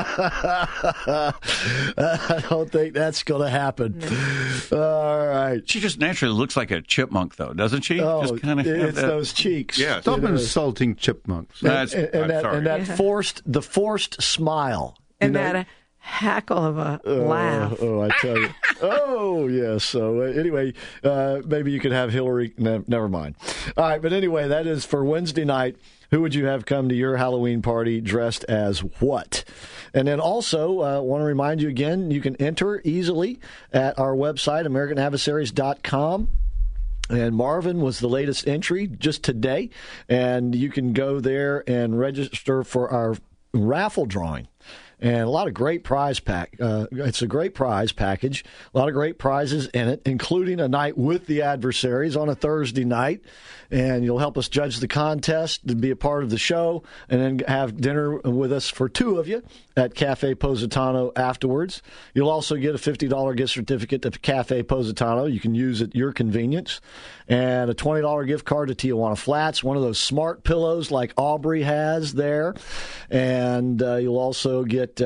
S3: I don't think that's going to happen. All right.
S6: She just naturally looks like a chipmunk, though, doesn't she?
S3: Oh,
S6: just kind of
S3: it's those cheeks.
S6: Yeah.
S4: Stop insulting chipmunks.
S3: And that forced smile.
S10: And that hackle of a laugh.
S3: Oh, I tell you. Oh, yes. So anyway, maybe you could have Hillary. Never mind. All right. But anyway, that is for Wednesday night. Who would you have come to your Halloween party dressed as what? And then also, want to remind you again, you can enter easily at our website, AmericanAdversaries.com. And Marvin was the latest entry just today. And you can go there and register for our raffle drawing. and a lot of great prize pack. It's a great prize package. A lot of great prizes in it, including a night with the adversaries on a Thursday night. And you'll help us judge the contest to be a part of the show, and then have dinner with us for two of you at Cafe Positano afterwards. You'll also get a $50 gift certificate to Cafe Positano. You can use at your convenience. And a $20 gift card to Tijuana Flats, one of those smart pillows like Aubrey has there. And you'll also get...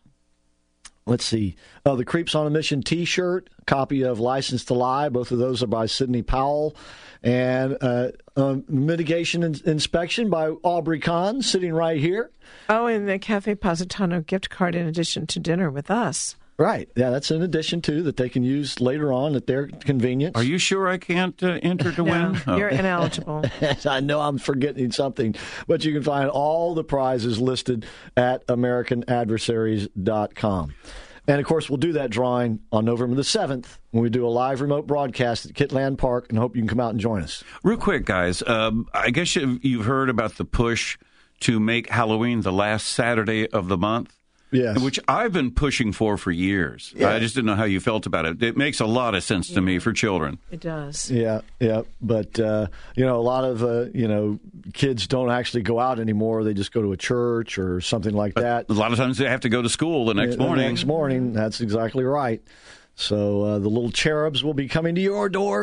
S3: let's see. The Creeps on a Mission T-shirt, copy of License to Lie. Both of those are by Sidney Powell. And Mitigation Inspection by Aubrey Kahn, sitting right here.
S10: Oh, and the Cafe Positano gift card in addition to dinner with us.
S3: Right. Yeah, that's in addition to that they can use later on at their convenience.
S6: Are you sure I can't enter to win?
S10: No, you're ineligible.
S3: I know I'm forgetting something, but you can find all the prizes listed at AmericanAdversaries.com. And, of course, we'll do that drawing on November the 7th when we do a live remote broadcast at Kitland Park, and hope you can come out and join us.
S6: Real quick, guys, I guess you've heard about the push to make Halloween the last Saturday of the month.
S3: Yes.
S6: Which I've been pushing for years. Yeah. I just didn't know how you felt about it. It makes a lot of sense to me for children.
S10: It does.
S3: Yeah. But, a lot of, kids don't actually go out anymore. They just go to a church or something like that.
S6: A lot of times they have to go to school the next morning.
S3: The next morning, that's exactly right. So the little cherubs will be coming to your door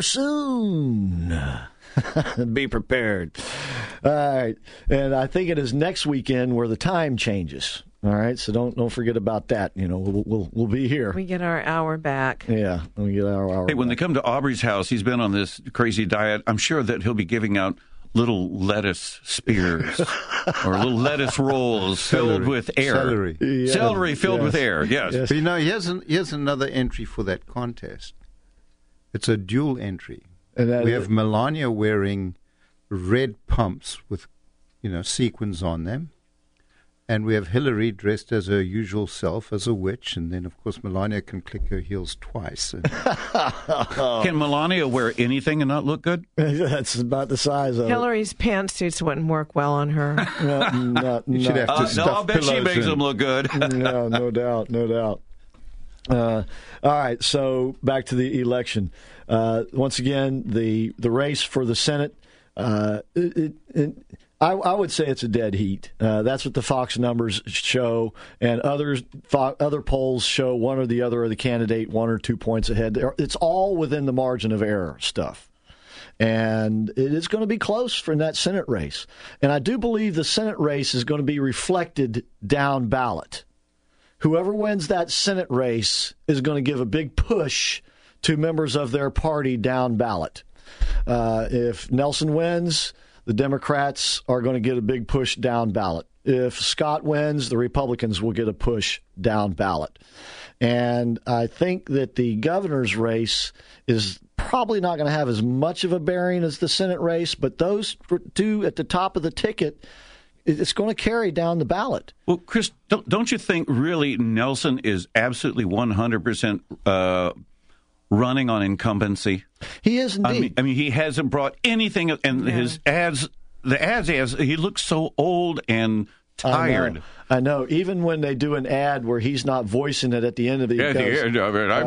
S3: soon. Be prepared. All right. And I think it is next weekend where the time changes. All right, so don't forget about that. We'll be here.
S10: We get our hour back.
S3: Yeah, we get our hour.
S6: Hey, when they come to Aubrey's house, he's been on this crazy diet. I'm sure that he'll be giving out little lettuce spears or little lettuce rolls filled with air.
S12: Celery.
S3: Yeah.
S6: Celery filled with air. Yes.
S12: But here's another entry for that contest. It's a dual entry. We have Melania wearing red pumps with, sequins on them. And we have Hillary dressed as her usual self, as a witch. And then, of course, Melania can click her heels twice.
S6: Can Melania wear anything and not look good?
S3: That's about the size of
S10: Hillary's pantsuits wouldn't work well on her.
S12: You should have to stuff
S6: I'll bet she makes them look good.
S3: No doubt. All right, so back to the election. Once again, the race for the Senate, I would say it's a dead heat. That's what the Fox numbers show, and other polls show one or the other of the candidate 1 or 2 points ahead. It's all within the margin of error stuff. And it is going to be close for that Senate race. And I do believe the Senate race is going to be reflected down ballot. Whoever wins that Senate race is going to give a big push to members of their party down ballot. If Nelson wins, the Democrats are going to get a big push down ballot. If Scott wins, the Republicans will get a push down ballot. And I think that the governor's race is probably not going to have as much of a bearing as the Senate race, but those two at the top of the ticket, it's going to carry down the ballot.
S6: Well, Chris, don't you think really Nelson is absolutely 100% running on incumbency?
S3: He is indeed.
S6: I mean, he hasn't brought anything, and his ads, he looks so old and tired.
S3: I know. Even when they do an ad where he's not voicing it at the end of it,
S6: at the end of it,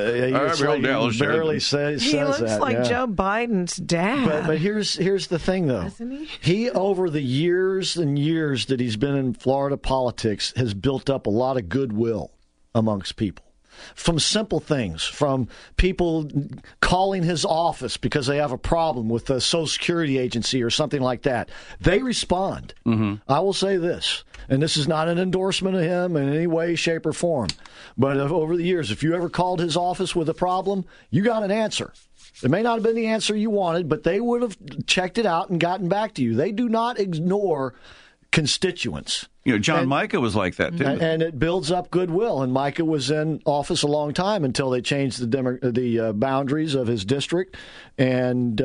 S3: he barely says
S10: he looks
S3: that.
S10: like Joe Biden's dad.
S3: But here's the thing, though.
S10: Doesn't he?
S3: He, over the years and years that he's been in Florida politics, has built up a lot of goodwill amongst people. From simple things, from people calling his office because they have a problem with the Social Security agency or something like that. They respond. Mm-hmm. I will say this, and this is not an endorsement of him in any way, shape, or form, but over the years, if you ever called his office with a problem, you got an answer. It may not have been the answer you wanted, but they would have checked it out and gotten back to you. They do not ignore constituents.
S6: John Micah was like that, too.
S3: And it builds up goodwill. And Micah was in office a long time until they changed the boundaries of his district, and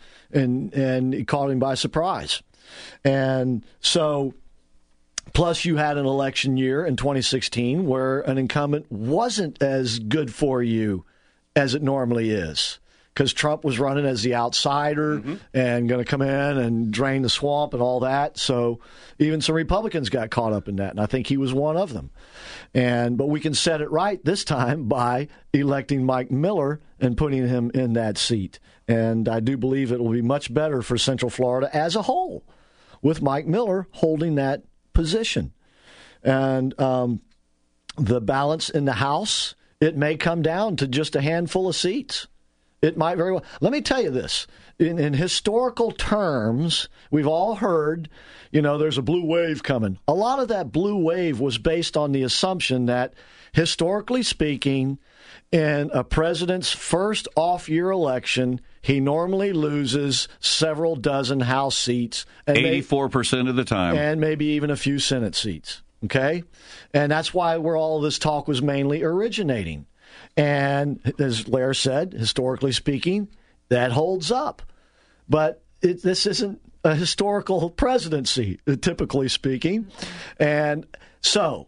S3: it caught him by surprise. And so, plus you had an election year in 2016 where an incumbent wasn't as good for you as it normally is. because Trump was running as the outsider and going to come in and drain the swamp and all that. So even some Republicans got caught up in that, and I think he was one of them. But we can set it right this time by electing Mike Miller and putting him in that seat. And I do believe it will be much better for Central Florida as a whole with Mike Miller holding that position. And the balance in the House, it may come down to just a handful of seats. It might very well. Let me tell you this. In historical terms, we've all heard, there's a blue wave coming. A lot of that blue wave was based on the assumption that, historically speaking, in a president's first off-year election, he normally loses several dozen House seats. And
S6: 84% of the time.
S3: And maybe even a few Senate seats. Okay? And that's why where all this talk was mainly originating. And as Lair said, historically speaking, that holds up. But this isn't a historical presidency, typically speaking. And so,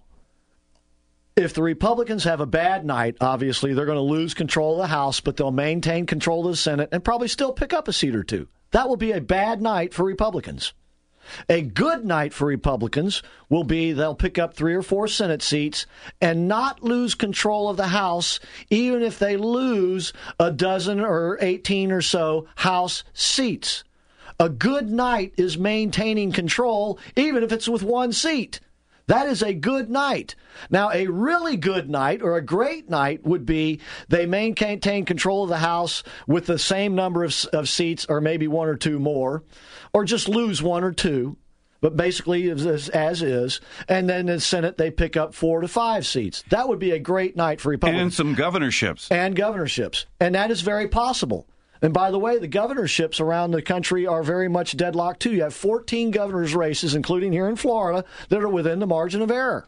S3: if the Republicans have a bad night, obviously they're going to lose control of the House, but they'll maintain control of the Senate and probably still pick up a seat or two. That will be a bad night for Republicans. A good night for Republicans will be they'll pick up 3 or 4 Senate seats and not lose control of the House, even if they lose a dozen or 18 or so House seats. A good night is maintaining control, even if it's with 1 seat. That is a good night. Now, a really good night or a great night would be they maintain control of the House with the same number of seats or maybe 1 or 2 more, or just lose 1 or 2, but basically as is. And then in the Senate, they pick up 4 to 5 seats. That would be a great night for Republicans.
S6: And some governorships.
S3: And that is very possible. And by the way, the governorships around the country are very much deadlocked, too. You have 14 governor's races, including here in Florida, that are within the margin of error.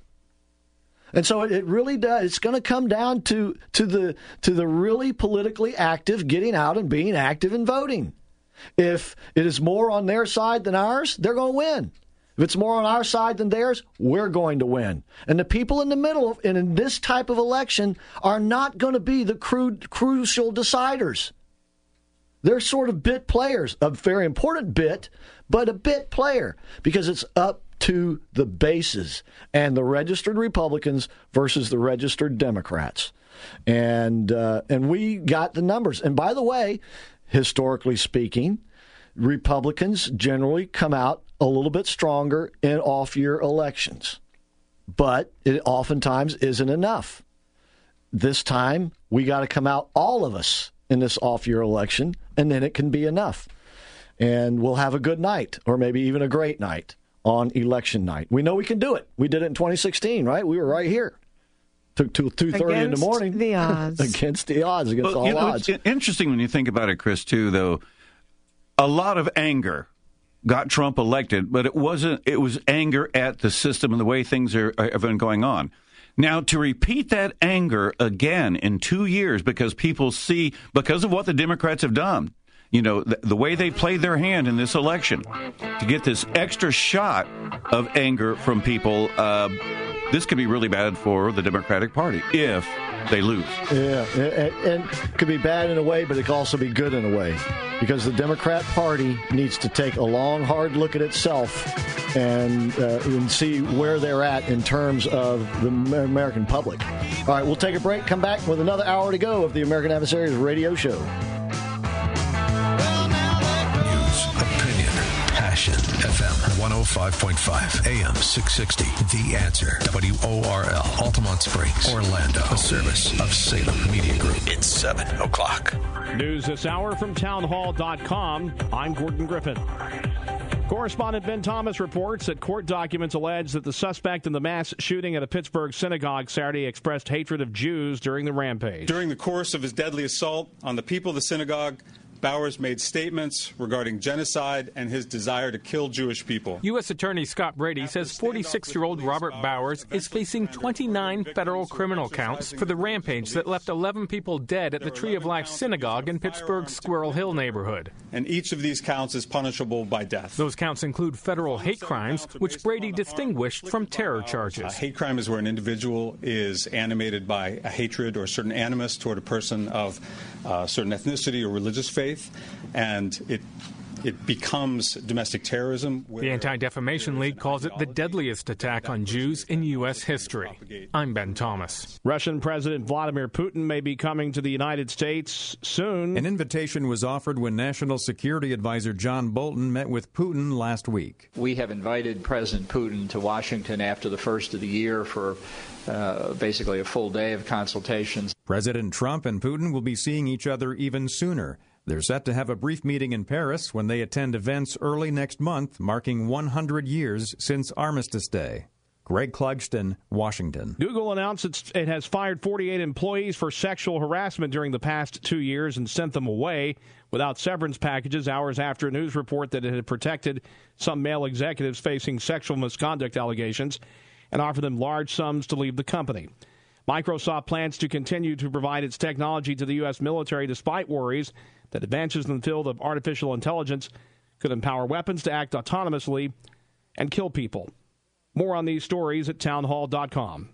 S3: And so it really does. It's going to come down to the really politically active getting out and being active and voting. If it is more on their side than ours, they're going to win. If it's more on our side than theirs, we're going to win. And the people in the middle, and in this type of election, are not going to be the crucial deciders. They're sort of bit players, a very important bit, but a bit player, because it's up to the bases and the registered Republicans versus the registered Democrats. And we got the numbers. And by the way, historically speaking, Republicans generally come out a little bit stronger in off-year elections. But it oftentimes isn't enough. This time, we got to come out, all of us, in this off-year election, and then it can be enough. And we'll have a good night, or maybe even a great night on election night. We know we can do it. We did it in 2016, right? We were right here. Took till 2:30 in the morning.
S10: The odds.
S3: Against the odds, against all odds.
S6: It's interesting when you think about it, Chris, too, though. A lot of anger got Trump elected, but it wasn't. It was anger at the system and the way things have been going on. Now, to repeat that anger again in 2 years because people see, because of what the Democrats have done, the way they played their hand in this election, to get this extra shot of anger from people, this could be really bad for the Democratic Party if they lose.
S3: Yeah, and it could be bad in a way, but it could also be good in a way, because the Democrat Party needs to take a long, hard look at itself and see where they're at in terms of the American public. All right, we'll take a break, come back with another hour to go of the American Adversaries radio show.
S13: News, opinion, passion. FM 105.5, AM 660. The Answer. WORL, Altamont Springs, Orlando. A service of Salem Media Group. It's 7 o'clock.
S8: News this hour from townhall.com. I'm Gordon Griffin. Correspondent Ben Thomas reports that court documents allege that the suspect in the mass shooting at a Pittsburgh synagogue Saturday expressed hatred of Jews during the rampage.
S14: During the course of his deadly assault on the people of the synagogue, Bowers made statements regarding genocide and his desire to kill Jewish people.
S15: U.S. Attorney Scott Brady says 46-year-old Robert Bowers is facing 29 federal criminal counts for the rampage that left 11 people dead at the Tree of Life Synagogue in Pittsburgh's Squirrel Hill neighborhood.
S14: And each of these counts is punishable by death.
S15: Those counts include federal hate crimes, which Brady distinguished from terror charges.
S14: A hate crime is where an individual is animated by a hatred or certain animus toward a person of certain ethnicity or religious faith, and it becomes domestic terrorism.
S15: The Anti-Defamation League calls it the deadliest attack on Jews in U.S. history. I'm Ben Thomas.
S8: Russian President Vladimir Putin may be coming to the United States soon.
S16: An invitation was offered when National Security Advisor John Bolton met with Putin last week.
S24: We have invited President Putin to Washington after the first of the year for basically a full day of consultations.
S16: President Trump and Putin will be seeing each other even sooner. They're set to have a brief meeting in Paris when they attend events early next month, marking 100 years since Armistice Day. Greg Clugston, Washington.
S8: Google announced it has fired 48 employees for sexual harassment during the past 2 years and sent them away without severance packages hours after a news report that it had protected some male executives facing sexual misconduct allegations and offered them large sums to leave the company. Microsoft plans to continue to provide its technology to the U.S. military despite worries that advances in the field of artificial intelligence could empower weapons to act autonomously and kill people. More on these stories at townhall.com.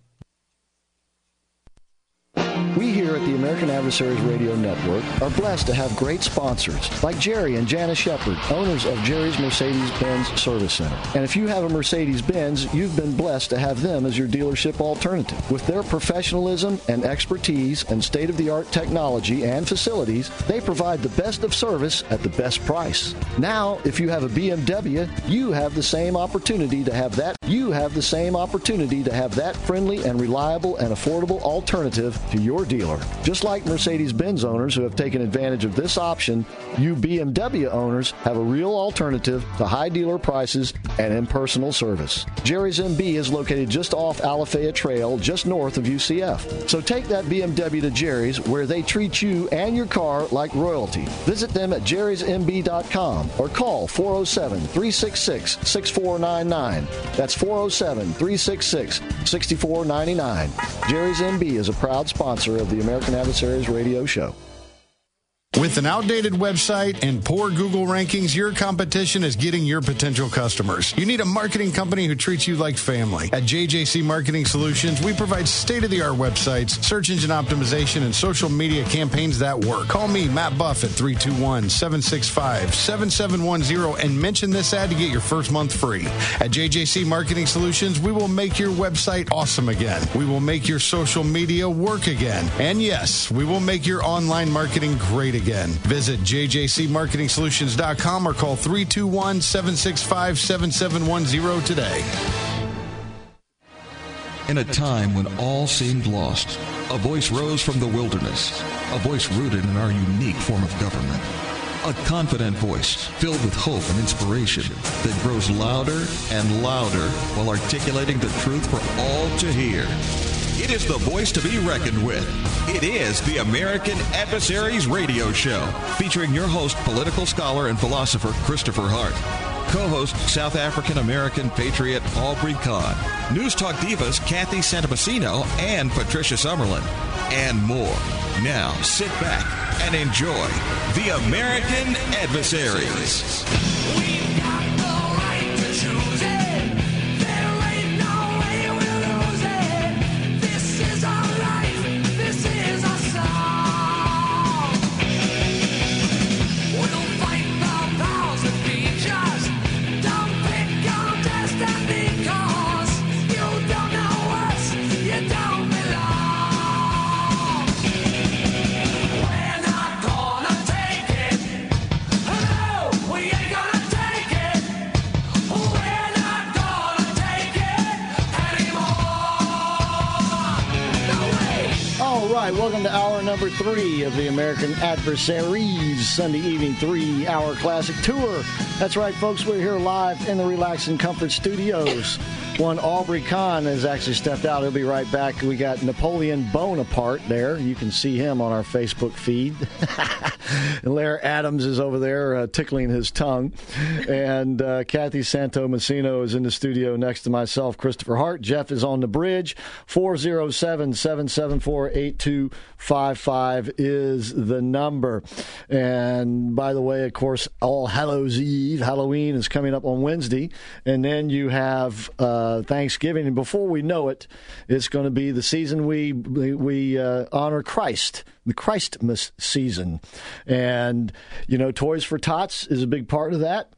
S3: We here at the American Adversaries Radio Network are blessed to have great sponsors like Jerry and Janice Shepard, owners of Jerry's Mercedes-Benz Service Center. And if you have a Mercedes-Benz, you've been blessed to have them as your dealership alternative. With their professionalism and expertise and state-of-the-art technology and facilities, they provide the best of service at the best price. Now, if you have a BMW, you have the same opportunity to have that. You have the same opportunity to have that friendly and reliable and affordable alternative to your dealer. Just like Mercedes-Benz owners who have taken advantage of this option, you BMW owners have a real alternative to high dealer prices and impersonal service. Jerry's MB is located just off Alafaya Trail, just north of UCF. So take that BMW to Jerry's, where they treat you and your car like royalty. Visit them at jerrysmb.com or call 407-366-6499. That's 407-366-6499. Jerry's MB is a proud sponsor of the American Adversaries Radio Show.
S17: With an outdated website and poor Google rankings, your competition is getting your potential customers. You need a marketing company who treats you like family. At JJC Marketing Solutions, we provide state-of-the-art websites, search engine optimization, and social media campaigns that work. Call me, Matt Buff, at 321-765-7710 and mention this ad to get your first month free. At JJC Marketing Solutions, we will make your website awesome again. We will make your social media work again. And yes, we will make your online marketing great again. Visit jjcmarketingsolutions.com or call 321-765-7710 today.
S1: In a time when all seemed lost, a voice rose from the wilderness, a voice rooted in our unique form of government. A confident voice filled with hope and inspiration that grows louder and louder while articulating the truth for all to hear. It is the voice to be reckoned with. It is the American Adversaries Radio Show, featuring your host, political scholar and philosopher Christopher Hart. Co-host, South African-American patriot Aubrey Kahn. News Talk divas Kathy Santamassino and Patricia Summerlin. And more. Now, sit back and enjoy the American Adversaries.
S3: Welcome to hour number 3 of the American Adversaries Sunday evening 3-hour classic tour. That's right, folks. We're here live in the Relax and Comfort Studios One Aubrey Kahn has actually stepped out. He'll be right back. We got Napoleon Bonaparte there. You can see him on our Facebook feed. And Lair Adams is over there tickling his tongue. And Kathy Santomassino is in the studio next to myself, Christopher Hart. Jeff is on the bridge. 407-774-8255 is the number. And by the way, of course, All Hallows Eve, Halloween is coming up on Wednesday. And then you have Thanksgiving, and before we know it, it's going to be the season we honor Christ, the Christmas season. And, Toys for Tots is a big part of that.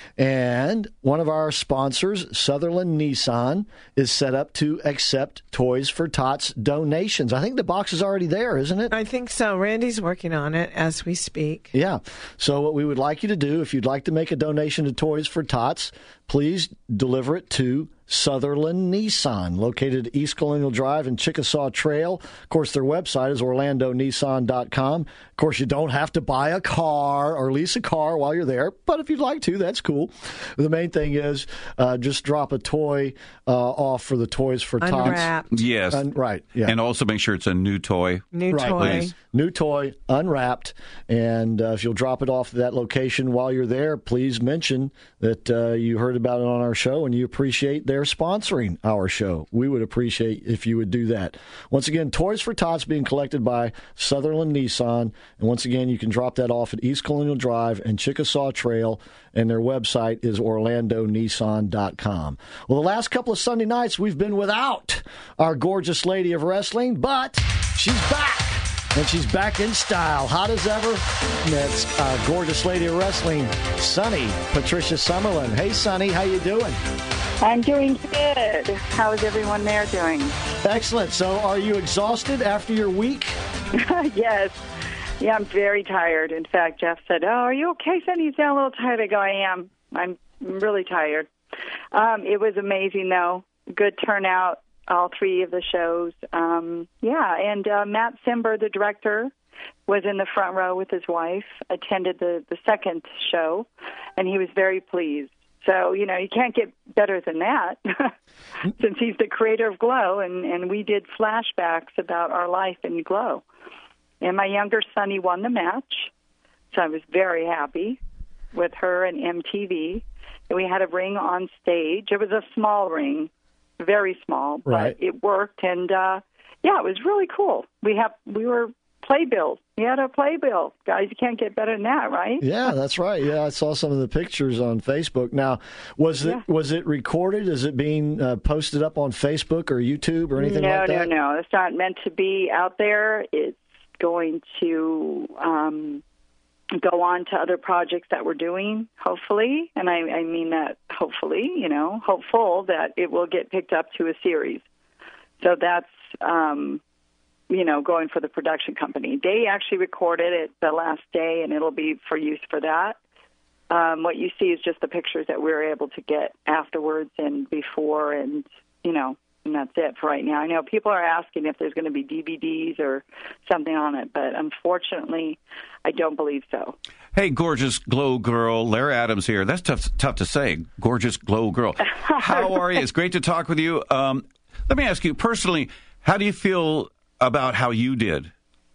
S3: And one of our sponsors, Sutherland Nissan, is set up to accept Toys for Tots donations. I think the box is already there, isn't it?
S9: I think so. Randy's working on it as we speak.
S3: Yeah. So what we would like you to do, if you'd like to make a donation to Toys for Tots, please deliver it to Sutherland Nissan, located at East Colonial Drive and Chickasaw Trail. Of course, their website is OrlandoNissan.com. Of course, you don't have to buy a car or lease a car while you're there, but if you'd like to, that's cool. The main thing is just drop a toy off for the Toys for Tots.
S9: Unwrapped.
S6: Yes.
S3: Right. Yeah.
S6: And also make sure it's a new toy.
S9: New toy.
S6: Please.
S3: New toy, unwrapped. And if you'll drop it off at that location while you're there, please mention that you heard about it on our show and you appreciate their sponsoring our show. We would appreciate if you would do that. Once again, Toys for Tots being collected by Sutherland Nissan. And once again, you can drop that off at East Colonial Drive and Chickasaw Trail. And their website is OrlandoNissan.com. Well, the last couple of Sunday nights, we've been without our gorgeous lady of wrestling, but she's back. And she's back in style, hot as ever. And that's our gorgeous lady of wrestling, Sunny Patricia Summerlin. Hey, Sunny, how you doing?
S18: I'm doing good. How is everyone there doing?
S3: Excellent. So are you exhausted after your week?
S18: Yes. Yeah, I'm very tired. In fact, Jeff said, are you okay, Sunny? You sound a little tired. I go, I am. I'm really tired. It was amazing, though. Good turnout. All three of the shows. And Matt Simber, the director, was in the front row with his wife, attended the second show, and he was very pleased. So, you can't get better than that since he's the creator of Glow, and we did flashbacks about our life in Glow. And my younger Sonny won the match, so I was very happy with her and MTV. And we had a ring on stage. It was a small ring. Very small, but it worked, and it was really cool. We were playbills. We had a playbill, guys. You can't get better than that, right?
S3: Yeah, that's right. Yeah, I saw some of the pictures on Facebook. Now, was it recorded? Is it being posted up on Facebook or YouTube or anything like that?
S18: No. It's not meant to be out there. It's going to go on to other projects that we're doing, hopefully. And I mean that hopefully, hopeful that it will get picked up to a series. So that's, going for the production company. They actually recorded it the last day, and it'll be for use for that. What you see is just the pictures that we were able to get afterwards and before, and that's it for right now. I know people are asking if there's going to be DVDs or something on it, but unfortunately, I don't believe so.
S6: Hey, gorgeous glow girl, Lair Adams here. That's tough to say, gorgeous glow girl. How are you? It's great to talk with you. Let me ask you personally, how do you feel about how you did?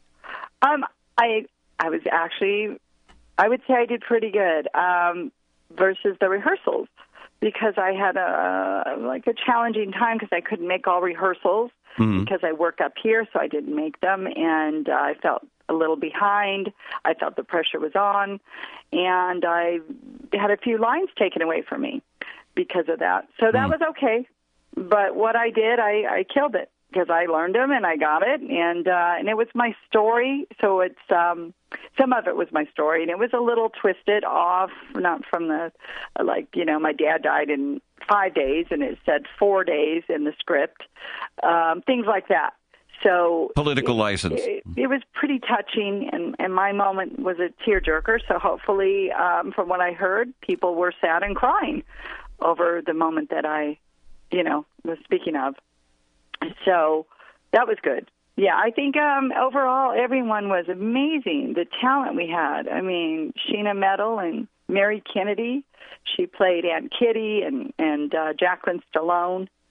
S18: I was actually, I would say I did pretty good versus the rehearsals. Because I had a challenging time because I couldn't make all rehearsals because I work up here, so I didn't make them, and I felt a little behind. I felt the pressure was on, and I had a few lines taken away from me because of that. So that was okay. But what I did, I killed it because I learned them and I got it, and it was my story. So it's some of it was my story, and it was a little twisted off, not from the my dad died in 5 days, and it said 4 days in the script, things like that. So
S6: political license.
S18: It was pretty touching, and my moment was a tearjerker. So hopefully, from what I heard, people were sad and crying over the moment that I, was speaking of. So that was good. Yeah, I think overall everyone was amazing. The talent we had. I mean, Sheena Metal and Mary Kennedy. She played Aunt Kitty and Jacqueline Stallone.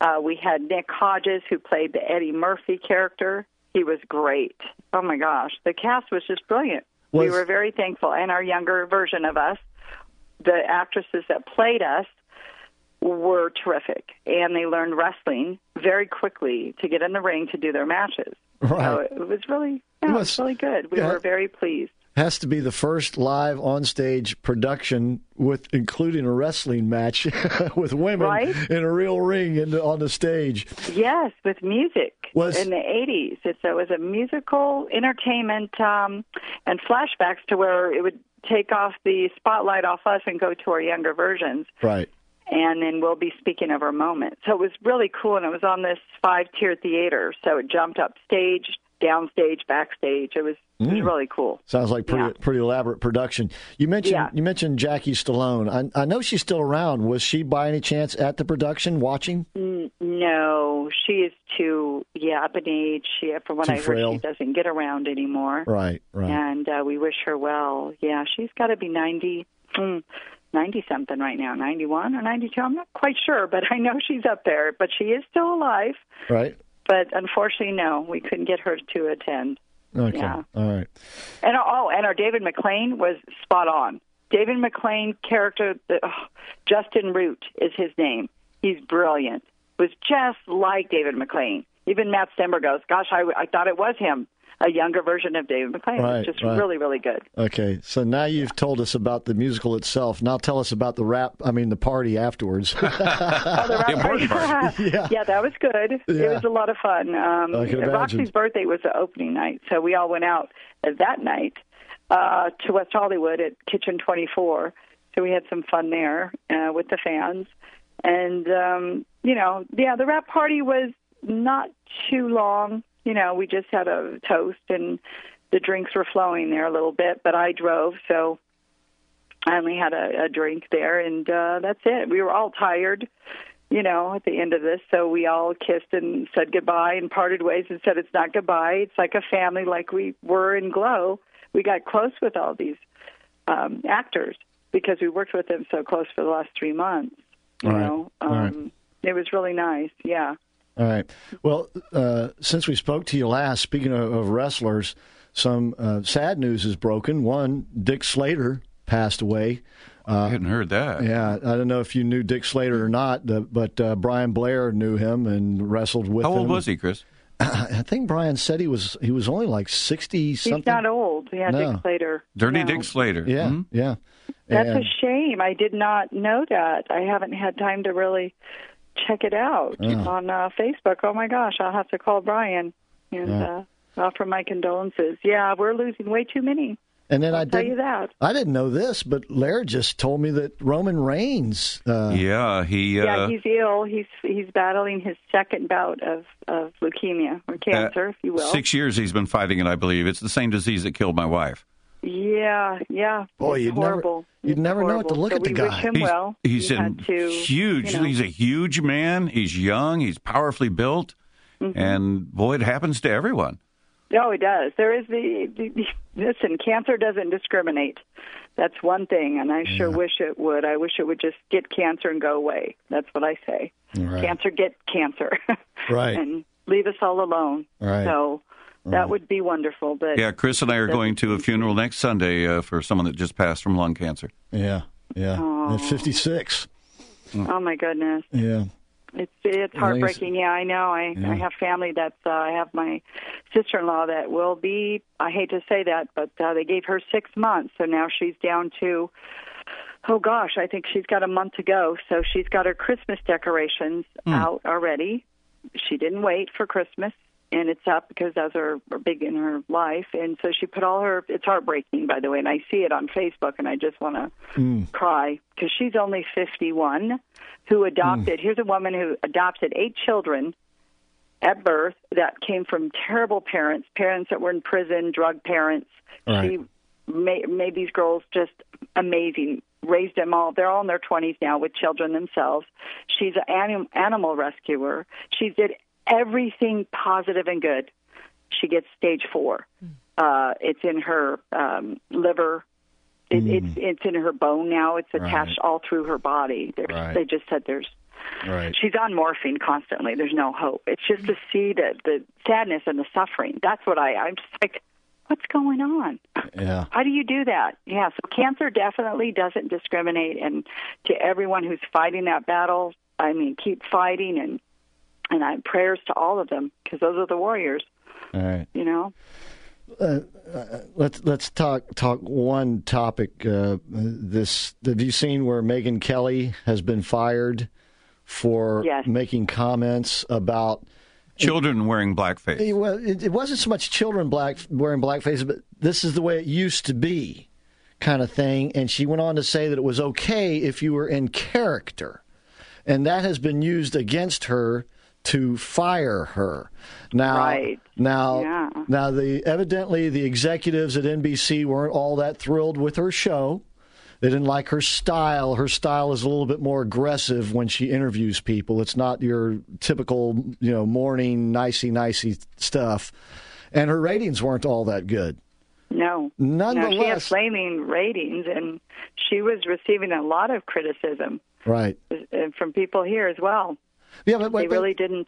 S18: We had Nick Hodges, who played the Eddie Murphy character. He was great. Oh, my gosh. The cast was just brilliant. We were very thankful. And our younger version of us, the actresses that played us, were terrific. And they learned wrestling very quickly to get in the ring to do their matches.
S3: Right.
S18: So it was really, it was really good. We were very pleased.
S3: Has to be the first live on-stage production with including a wrestling match with women in a real ring on the stage.
S18: Yes, with music in the 80s. It was a musical entertainment and flashbacks to where it would take off the spotlight off us and go to our younger versions.
S3: Right.
S18: And then we'll be speaking of our moment. So it was really cool, and it was on this 5-tier theater. So it jumped up stage, downstage, backstage. It was really cool.
S3: Sounds like pretty elaborate production. You mentioned Jackie Stallone. I know she's still around. Was she by any chance at the production watching?
S18: No, she is too up in age. From what I heard,
S3: frail.
S18: she doesn't get around anymore.
S3: Right.
S18: And we wish her well. Yeah, she's got to be 90-something right now, 91 or 92. I'm not quite sure, but I know she's up there. But she is still alive.
S3: Right.
S18: But unfortunately, no, we couldn't get her to attend.
S3: Okay.
S18: Yeah.
S3: All right.
S18: And our David McClain was spot on. David McClain character, Justin Root is his name. He's brilliant. Was just like David McClain. Even Matt Stenberg goes, gosh, I thought it was him. A younger version of David McClain.
S3: Right,
S18: It's just really, really good.
S3: Okay, so now you've told us about the musical itself. Now tell us about the party afterwards.
S18: The rap party. Yeah, that was good.
S3: Yeah.
S18: It was a lot of fun.
S3: I can imagine.
S18: Roxy's birthday was the opening night, so we all went out that night to West Hollywood at Kitchen 24. So we had some fun there with the fans. And, the rap party was not too long. We just had a toast, and the drinks were flowing there a little bit, but I drove, so I only had a drink there, and that's it. We were all tired, at the end of this, so we all kissed and said goodbye and parted ways and said it's not goodbye. It's like a family like we were in Glow. We got close with all these actors because we worked with them so close for the last 3 months. All right. It was really nice, yeah.
S3: All right. Well, since we spoke to you last, speaking of wrestlers, some sad news is broken. One, Dick Slater passed away.
S6: I hadn't heard that.
S3: Yeah, I don't know if you knew Dick Slater or not, but Brian Blair knew him and wrestled with him.
S6: How old was he, Chris?
S3: I think Brian said he was only like 60-something.
S18: He's not old. Yeah, no. Dick Slater.
S6: Dirty Dick Slater.
S3: Yeah, yeah.
S18: That's a shame. I did not know that. I haven't had time to really check it out on Facebook. Oh, my gosh, I'll have to call Brian and offer my condolences. Yeah, we're losing way too many.
S3: And then
S18: I'll tell you that.
S3: I didn't know this, but Laird just told me that Roman Reigns.
S6: He's
S18: ill. He's battling his second bout of leukemia or cancer, if you will.
S6: 6 years he's been fighting it, I believe. It's the same disease that killed my wife.
S18: Yeah.
S3: Boy, you'd never know what to look at the guy.
S18: We wish him well.
S6: He's huge. He's a huge man. He's young. He's powerfully built. Mm-hmm. And, boy, it happens to everyone.
S18: No, it does. There is listen, cancer doesn't discriminate. That's one thing, and I sure wish it would. I wish it would just get cancer and go away. That's what I say.
S3: Right.
S18: Cancer, get cancer.
S3: Right.
S18: And leave us all alone.
S3: Right.
S18: So that would be wonderful. But
S6: yeah, Chris and I are going to a funeral next Sunday for someone that just passed from lung cancer.
S3: Yeah. At 56.
S18: Oh, my goodness.
S3: Yeah.
S18: It's heartbreaking. Yeah, I know. I have family that's, I have my sister-in-law that will be, I hate to say that, but they gave her 6 months. So now she's down to, oh gosh, I think she's got a month to go. So she's got her Christmas decorations out already. She didn't wait for Christmas, and it's up because those are big in her life. And so she put all her, it's heartbreaking, by the way, and I see it on Facebook, and I just want to cry because she's only 51. Who adopted, here's a woman who adopted 8 children at birth that came from terrible parents that were in prison, drug parents.
S3: Right.
S18: She made these girls just amazing, raised them all. They're all in their 20s now with children themselves. She's an animal rescuer. She did everything positive and good. She gets stage 4. It's in her liver. It's in her bone now. It's attached all through her body. They just said there's
S3: Right.
S18: She's on morphine constantly. There's no hope. It's just to see the sadness and the suffering. That's what I'm just like, what's going on?
S3: Yeah.
S18: How do you do that? Yeah, so cancer definitely doesn't discriminate. And to everyone who's fighting that battle, I mean, keep fighting, and I prayers to all of them, because those are the warriors.
S3: All right.
S18: You know?
S3: Let's talk one topic. Have you seen where Megyn Kelly has been fired for making comments about
S6: children wearing blackface?
S3: Well, it wasn't so much children wearing blackface, but this is the way it used to be, kind of thing. And she went on to say that it was okay if you were in character, and that has been used against her to fire her. Now, evidently the executives at NBC weren't all that thrilled with her show. They didn't like her style. Her style is a little bit more aggressive when she interviews people. It's not your typical, morning nicey stuff. And her ratings weren't all that good.
S18: No.
S3: Nonetheless,
S18: she had flaming ratings, and she was receiving a lot of criticism.
S3: Right.
S18: From people here as well.
S3: Yeah, but
S18: they really didn't.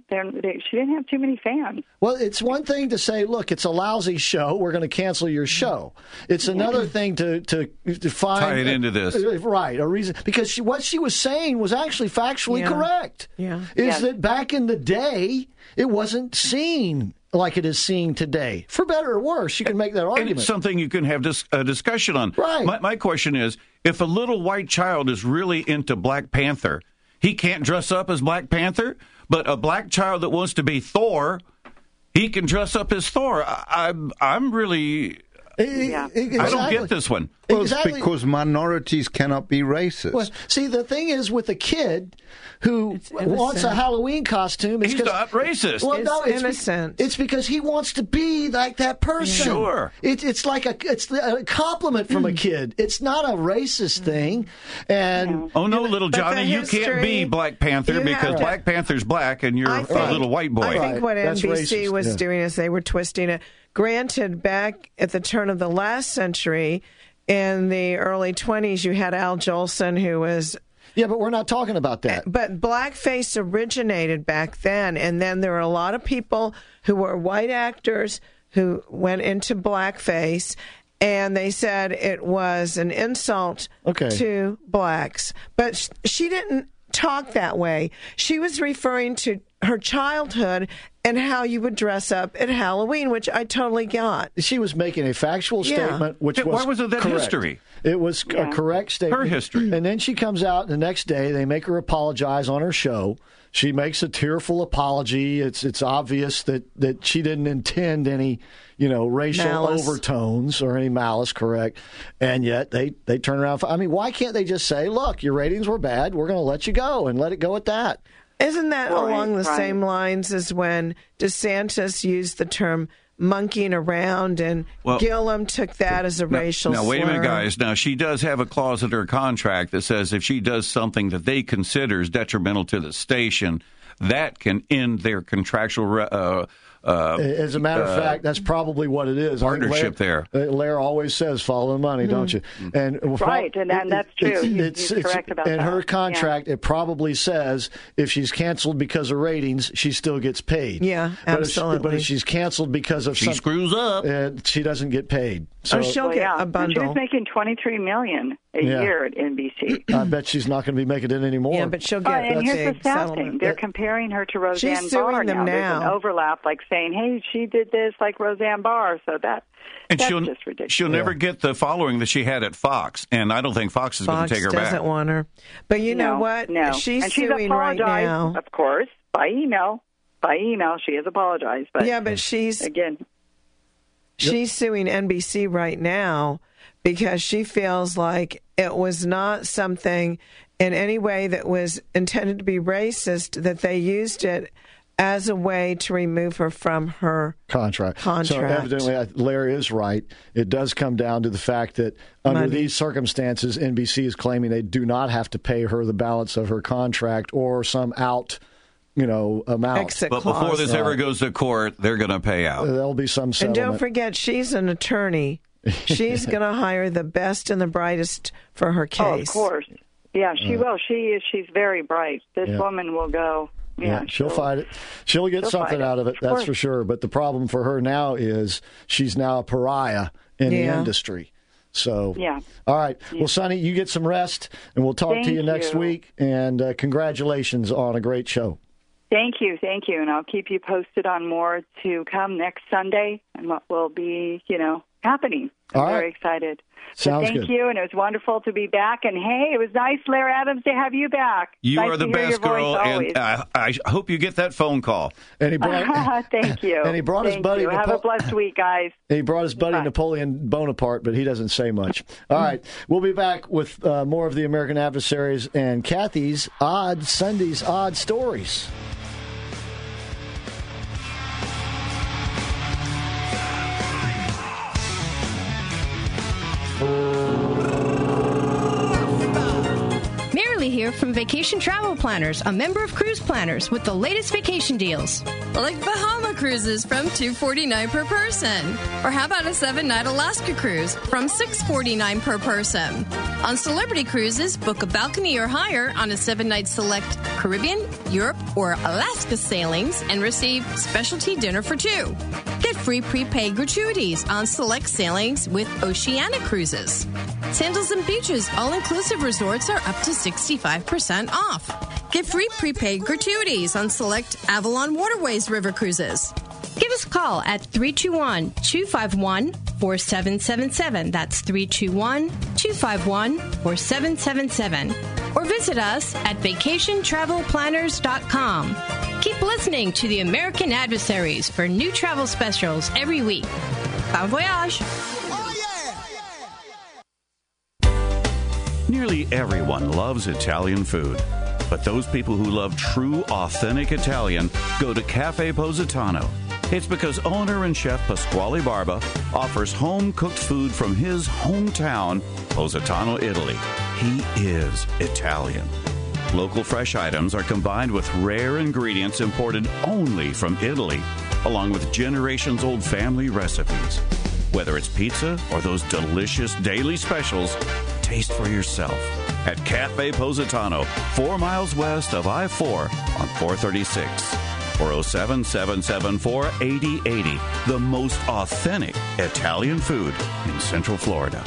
S18: She didn't have too many fans.
S3: Well, it's one thing to say, "Look, it's a lousy show. We're going to cancel your show." It's another thing to find
S6: tie it into this,
S3: right? A reason, because what she was saying was actually factually correct.
S9: Yeah,
S3: that back in the day it wasn't seen like it is seen today, for better or worse. You can make that argument.
S6: And it's something you can have a discussion on.
S3: Right.
S6: My question is, if a little white child is really into Black Panther, he can't dress up as Black Panther, but a black child that wants to be Thor, he can dress up as Thor. I'm really...
S3: Exactly.
S6: I don't get this one.
S12: Well, it's because minorities cannot be racist.
S3: Well, see, the thing is with a kid who wants a Halloween costume...
S6: He's not racist.
S3: Well,
S9: it's innocent.
S3: It's because he wants to be like that person.
S6: Sure.
S3: It's like it's a compliment from a kid. It's not a racist thing. And
S6: oh, no, little Johnny, you can't be Black Panther because Black Panther's black and you're a little white boy.
S9: I think what NBC was doing is they were twisting it. Granted, back at the turn of the last century, in the early 20s, you had Al Jolson, who was...
S3: Yeah, but we're not talking about that.
S9: But blackface originated back then, and then there were a lot of people who were white actors who went into blackface, and they said it was an insult to blacks. But she didn't talk that way. She was referring to her childhood and how you would dress up at Halloween, which I totally got.
S3: She was making a factual statement, which was
S6: why was it that
S3: correct.
S6: History?
S3: It was a correct statement.
S6: Her history.
S3: And then she comes out the next day. They make her apologize on her show. She makes a tearful apology. It's obvious that she didn't intend any, racial overtones or any malice, correct? And yet they turn around. I mean, why can't they just say, look, your ratings were bad. We're going to let you go and let it go at that?
S9: Isn't that along the same lines as when DeSantis used the term monkeying around and Gillum took that as a racial slur?
S6: Now, wait a minute, guys. Now, she does have a clause in her contract that says if she does something that they consider is detrimental to the station, that can end their contractual
S3: as a matter of fact, that's probably what it is.
S6: Partnership there.
S3: Lair always says, follow the money, don't you? And
S18: and that's true. He's correct about that.
S3: In her contract, it probably says if she's canceled because of ratings, she still gets paid.
S9: Yeah, absolutely.
S3: But if she's canceled because of
S6: she screws up,
S3: she doesn't get paid.
S9: So she'll get a bundle.
S18: And she was making $23 million a year at NBC.
S3: I bet she's not going to be making it anymore.
S9: Yeah, but she'll get
S18: and here's the sad thing. They're comparing her to Roseanne Barr now. There's an overlap, like saying, hey, she did this like Roseanne Barr, so that's just ridiculous.
S6: She'll never get the following that she had at Fox, and I don't think Fox is going to take her back.
S9: Fox doesn't want her. But you know what?
S18: No.
S9: She's suing right now.
S18: Of course, by email. By email, she has apologized. But
S9: she's suing NBC right now because she feels like it was not something in any way that was intended to be racist, that they used it as a way to remove her from her contract.
S3: So evidently, Larry is right. It does come down to the fact that under these circumstances, NBC is claiming they do not have to pay her the balance of her contract or some amount.
S6: But before this ever goes to court, they're going to pay out.
S3: There'll be some settlement.
S9: And don't forget, she's an attorney. She's going to hire the best and the brightest for her case.
S18: Oh, of course. Yeah, she will. She's very bright. This woman will go.
S3: Yeah, she'll fight it. She'll get something out of it, that's for sure. But the problem for her now is she's now a pariah in the industry. So, all right. Well, Sonny, you get some rest, and we'll talk to you next week. And congratulations on a great show.
S18: Thank you. And I'll keep you posted on more to come next Sunday and what will be, happening. I'm very excited.
S3: Sounds
S18: good. Thank you, and it was wonderful to be back. And, hey, it was nice, Blair Adams, to have you back.
S6: You
S18: nice
S6: are the best, girl, and I hope you get that phone call.
S3: And he brought,
S18: thank you.
S3: And he brought his buddy.
S18: Have a blessed week, guys.
S3: He brought his buddy Napoleon Bonaparte, but he doesn't say much. All right, we'll be back with more of the American Adversaries and Kathy's Sunday's Odd Stories.
S2: Marilee here from Vacation Travel Planners, a member of Cruise Planners with the latest vacation deals.
S11: Like Bahama cruises from $249 per person. Or how about a 7-night Alaska cruise from $649 per person? On Celebrity Cruises, book a balcony or higher on a 7-night select Caribbean, Europe, or Alaska sailings and receive specialty dinner for 2. Get free prepaid gratuities on select sailings with Oceanic Cruises. Sandals and Beaches all-inclusive resorts are up to 65% off. Get free prepaid gratuities on select Avalon Waterways River Cruises.
S2: Give us a call at 321-251-4777. That's 321-251-4777. Or visit us at vacationtravelplanners.com. Keep listening to the American Adversaries for new travel specials every week. Bon voyage!
S6: Nearly everyone loves Italian food. But those people who love true, authentic Italian go to Cafe Positano. It's because owner and chef Pasquale Barba offers home-cooked food from his hometown, Positano, Italy. He is Italian. Local fresh items are combined with rare ingredients imported only from Italy, along with generations-old family recipes. Whether it's pizza or those delicious daily specials, taste for yourself at Cafe Positano, 4 miles west of I-4 on 436. 407-774-8080. The most authentic Italian food in Central Florida.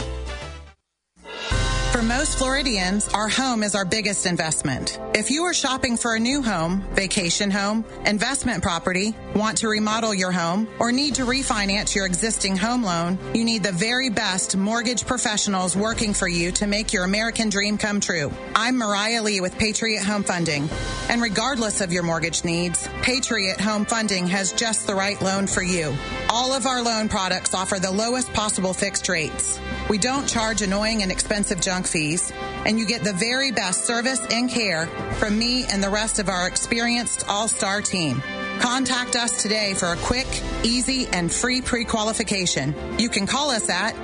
S19: For most Floridians, our home is our biggest investment. If you are shopping for a new home, vacation home, investment property, want to remodel your home, or need to refinance your existing home loan, you need the very best mortgage professionals working for you to make your American dream come true. I'm Mariah Lee with Patriot Home Funding. And regardless of your mortgage needs, Patriot Home Funding has just the right loan for you. All of our loan products offer the lowest possible fixed rates. We don't charge annoying and expensive junk fees, and you get the very best service and care from me and the rest of our experienced all-star team. Contact us today for a quick, easy, and free pre-qualification. You can call us at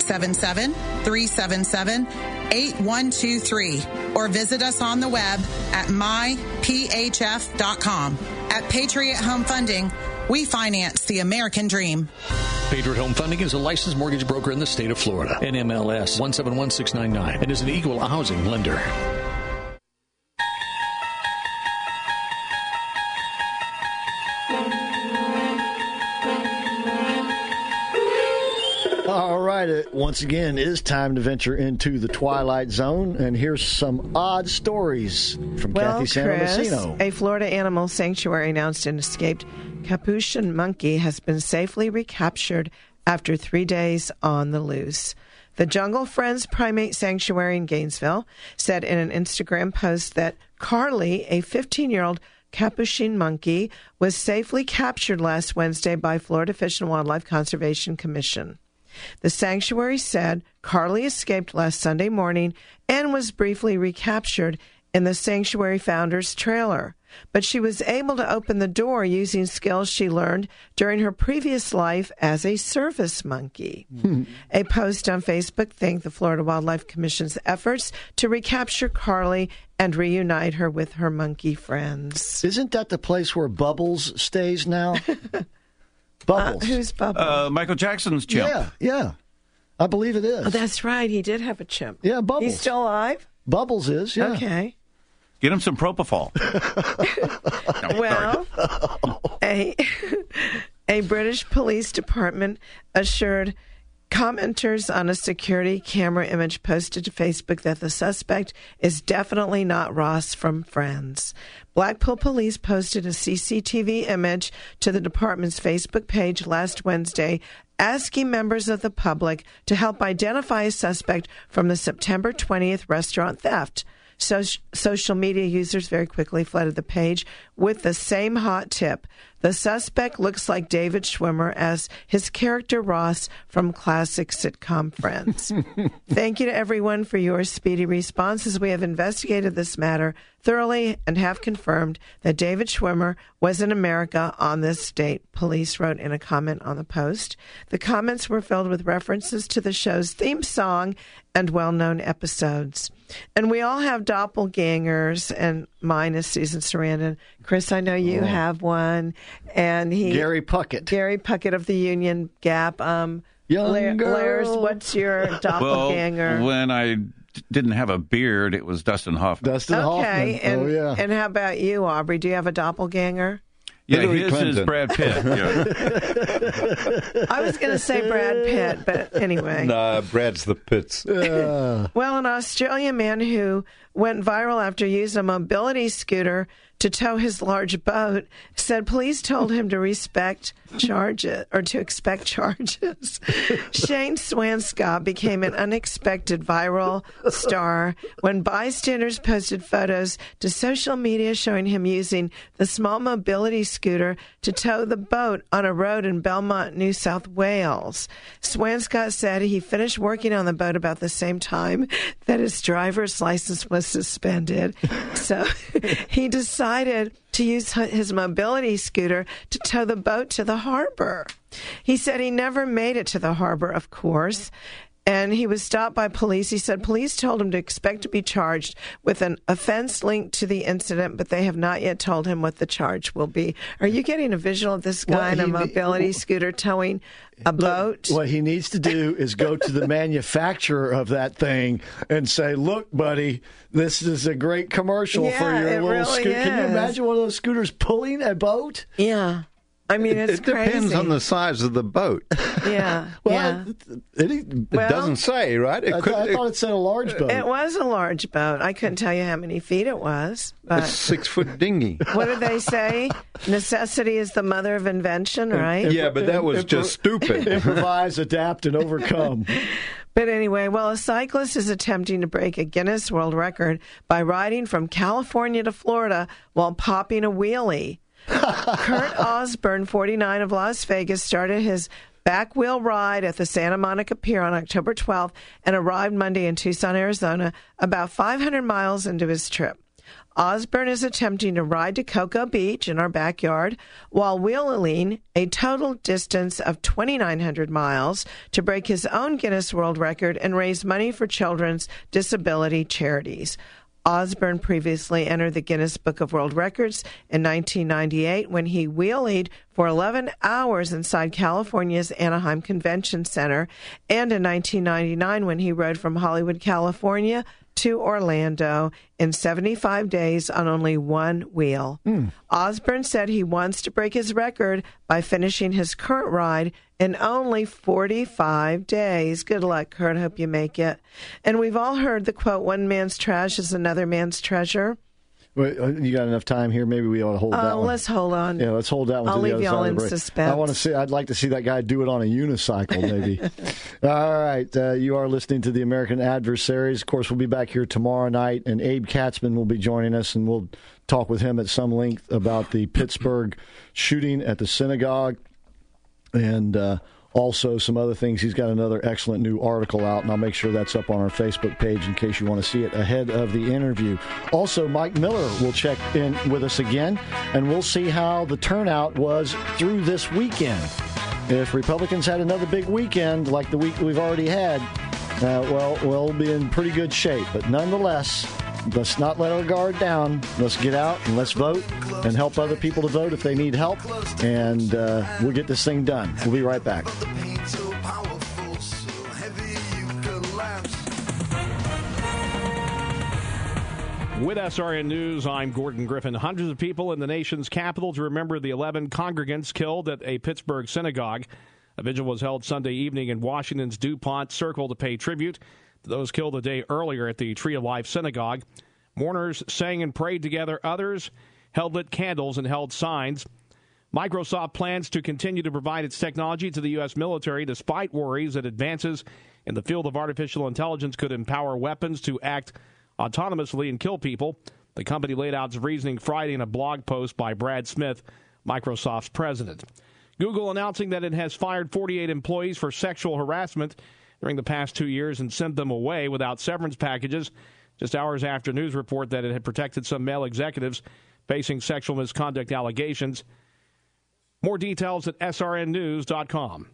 S19: 877-377-8123 or visit us on the web at myphf.com. At Patriot Home Funding, we finance the American dream.
S21: Patriot Home Funding is a licensed mortgage broker in the state of Florida. NMLS 171699 and is an equal housing lender.
S3: All right, it once again is time to venture into the Twilight Zone, and here's some odd stories from Kathy Santomassino.
S9: A Florida animal sanctuary announced an escaped capuchin monkey has been safely recaptured after 3 days on the loose. The Jungle Friends Primate Sanctuary in Gainesville said in an Instagram post that Carly, a 15-year-old capuchin monkey, was safely captured last Wednesday by Florida Fish and Wildlife Conservation Commission. The sanctuary said Carly escaped last Sunday morning and was briefly recaptured in the sanctuary founder's trailer, but she was able to open the door using skills she learned during her previous life as a service monkey. A post on Facebook thanked the Florida Wildlife Commission's efforts to recapture Carly and reunite her with her monkey friends.
S3: Isn't that the place where Bubbles stays now? Bubbles.
S9: Who's Bubbles?
S6: Michael Jackson's chimp.
S3: Yeah. I believe it is.
S9: Oh, that's right. He did have a chimp.
S3: Yeah, Bubbles.
S9: He's still alive?
S3: Bubbles is, yeah.
S9: Okay.
S6: Get him some propofol.
S9: Well, a British police department assured commenters on a security camera image posted to Facebook that the suspect is definitely not Ross from Friends. Blackpool police posted a CCTV image to the department's Facebook page last Wednesday, asking members of the public to help identify a suspect from the September 20th restaurant theft. Social media users very quickly flooded the page with the same hot tip. The suspect looks like David Schwimmer as his character Ross from classic sitcom Friends. Thank you to everyone for your speedy responses. We have investigated this matter thoroughly and have confirmed that David Schwimmer was in America on this date, police wrote in a comment on the post. The comments were filled with references to the show's theme song and well-known episodes. And we all have doppelgangers, and mine is Susan Sarandon. Chris, I know you have one. And
S3: Gary Puckett
S9: of the Union Gap.
S3: Young girl.
S9: Lairs, what's your doppelganger?
S6: Well, when I didn't have a beard, it was Dustin Hoffman.
S9: Okay, and how about you, Aubrey? Do you have a doppelganger?
S6: Yeah, his is Brad Pitt. Yeah.
S9: I was going to say Brad Pitt, but anyway.
S12: Nah, Brad's the Pitts.
S9: Well, an Australian man who went viral after using a mobility scooter to tow his large boat said police told him to expect charges. Shane Swanscott became an unexpected viral star when bystanders posted photos to social media showing him using the small mobility scooter to tow the boat on a road in Belmont, New South Wales. Swanscott said he finished working on the boat about the same time that his driver's license was suspended. So he decided to use his mobility scooter to tow the boat to the harbor. He said he never made it to the harbor, of course, and he was stopped by police. He said police told him to expect to be charged with an offense linked to the incident, but they have not yet told him what the charge will be. Are you getting a visual of this guy in a mobility scooter towing a boat?
S3: What he needs to do is go to the manufacturer of that thing and say, look, buddy, this is a great commercial for your little scooter. Can you imagine one of those scooters pulling a boat?
S9: Yeah. I mean, it's
S12: crazy. It depends on the size of the boat.
S9: Yeah.
S12: It doesn't say, right?
S3: I thought it said a large boat.
S9: It was a large boat. I couldn't tell you how many feet it was. But
S12: a 6-foot dinghy.
S9: What did they say? Necessity is the mother of invention, right?
S12: Yeah, but that was just stupid.
S3: Improvise, adapt, and overcome.
S9: But anyway, a cyclist is attempting to break a Guinness World Record by riding from California to Florida while popping a wheelie. Kurt Osborne, 49, of Las Vegas, started his back wheel ride at the Santa Monica Pier on October 12th and arrived Monday in Tucson, Arizona, about 500 miles into his trip. Osborne is attempting to ride to Cocoa Beach in our backyard while wheeling a total distance of 2,900 miles to break his own Guinness World Record and raise money for children's disability charities. Osborne previously entered the Guinness Book of World Records in 1998 when he wheelied for 11 hours inside California's Anaheim Convention Center, and in 1999 when he rode from Hollywood, California to Orlando in 75 days on only one wheel. Osborne said he wants to break his record by finishing his current ride in only 45 days. Good luck, Kurt. Hope you make it. And we've all heard the quote, one man's trash is another man's treasure.
S3: Well, you got enough time here? Maybe we ought to hold that one.
S9: Let's hold on.
S3: Yeah, let's hold that one.
S9: I'll leave y'all in suspense.
S3: I'd like to see that guy do it on a unicycle, maybe. All right, you are listening to the American Adversaries. Of course, we'll be back here tomorrow night, and Abe Katzman will be joining us, and we'll talk with him at some length about the Pittsburgh shooting at the synagogue, and also some other things. He's got another excellent new article out, and I'll make sure that's up on our Facebook page in case you want to see it ahead of the interview. Also, Mike Miller will check in with us again, and we'll see how the turnout was through this weekend. If Republicans had another big weekend like the week we've already had, we'll be in pretty good shape. But nonetheless, let's not let our guard down. Let's get out and let's vote and help other people to vote if they need help. And we'll get this thing done. We'll be right back.
S8: With SRN News, I'm Gordon Griffin. Hundreds of people in the nation's capital to remember the 11 congregants killed at a Pittsburgh synagogue. A vigil was held Sunday evening in Washington's DuPont Circle to pay tribute to those killed a day earlier at the Tree of Life Synagogue. Mourners sang and prayed together. Others held lit candles and held signs. Microsoft plans to continue to provide its technology to the U.S. military despite worries that advances in the field of artificial intelligence could empower weapons to act autonomously and kill people. The company laid out its reasoning Friday in a blog post by Brad Smith, Microsoft's president. Google announcing that it has fired 48 employees for sexual harassment during the past 2 years and sent them away without severance packages, just hours after news report that it had protected some male executives facing sexual misconduct allegations. More details at srnnews.com.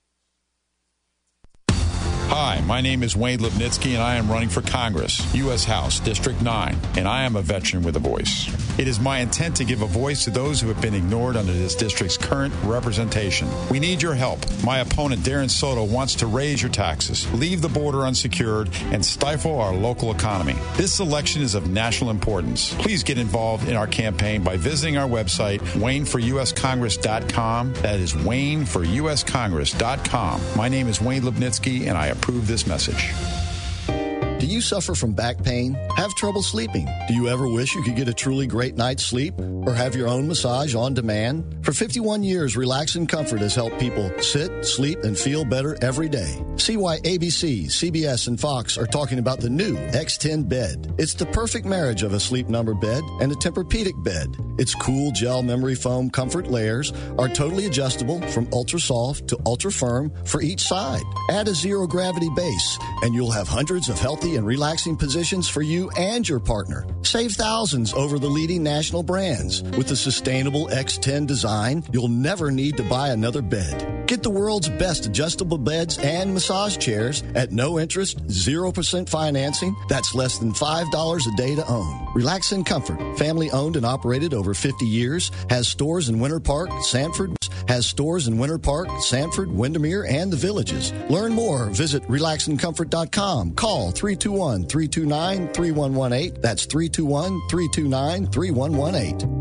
S5: Hi, my name is Wayne Lipnitsky, and I am running for Congress, U.S. House, District 9, and I am a veteran with a voice. It is my intent to give a voice to those who have been ignored under this district's current representation. We need your help. My opponent, Darren Soto, wants to raise your taxes, leave the border unsecured, and stifle our local economy. This election is of national importance. Please get involved in our campaign by visiting our website, WayneForUSCongress.com. That is WayneForUSCongress.com. My name is Wayne Lipnitsky, and I approve this message.
S7: Do you suffer from back pain? Have trouble sleeping? Do you ever wish you could get a truly great night's sleep or have your own massage on demand? For 51 years, Relax and Comfort has helped people sit, sleep, and feel better every day. See why ABC, CBS, and Fox are talking about the new X10 bed. It's the perfect marriage of a Sleep Number bed and a Tempur-Pedic bed. Its cool gel memory foam comfort layers are totally adjustable from ultra soft to ultra firm for each side. Add a zero gravity base and you'll have hundreds of healthy and relaxing positions for you and your partner. Save thousands over the leading national brands. With the sustainable X10 design, you'll never need to buy another bed. Get the world's best adjustable beds and massage chairs at no interest, 0% financing. That's less than $5 a day to own. Relax and Comfort, family owned and operated over 50 years, has stores in Winter Park, Sanford, Windermere, and the Villages. Learn more. Visit relaxandcomfort.com. Call 321-329-3118. That's 321-329-3118.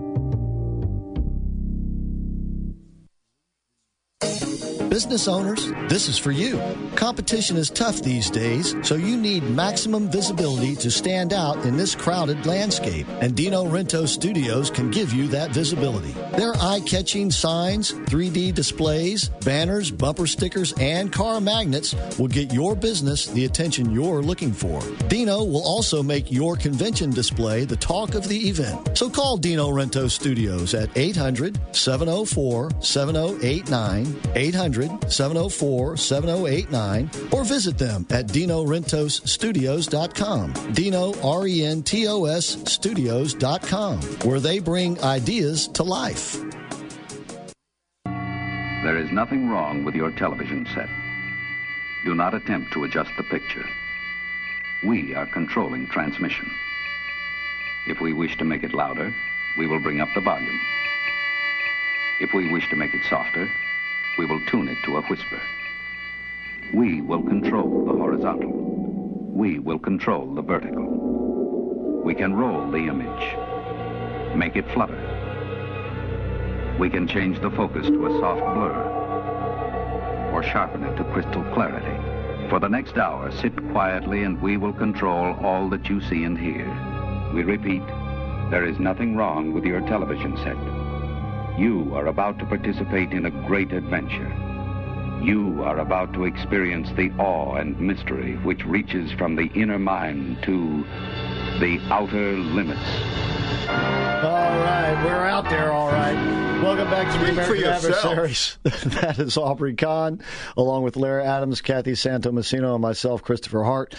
S7: Business owners, this is for you. Competition is tough these days, so you need maximum visibility to stand out in this crowded landscape, and Dino Rento Studios can give you that visibility. Their eye-catching signs, 3D displays, banners, bumper stickers, and car magnets will get your business the attention you're looking for. Dino will also make your convention display the talk of the event. So call Dino Rento Studios at 800-704-7089, 800-704-7089, or visit them at DinoRentosStudios.com. Dino, R-E-N-T-O-S, Studios.com, where they bring ideas to life.
S20: There is nothing wrong with your television set. Do not attempt to adjust the picture. We are controlling transmission. If we wish to make it louder, we will bring up the volume. If we wish to make it softer, we will tune it to a whisper. We will control the horizontal. We will control the vertical. We can roll the image, make it flutter. We can change the focus to a soft blur or sharpen it to crystal clarity. For the next hour, sit quietly and we will control all that you see and hear. We repeat, there is nothing wrong with your television set. You are about to participate in a great adventure. You are about to experience the awe and mystery which reaches from the inner mind to the outer limits.
S3: All right, we're out there, all right. Welcome back to the American Adversaries. That is Aubrey Kahn, along with Larry Adams, Kathy Santomassino, and myself, Christopher Hart.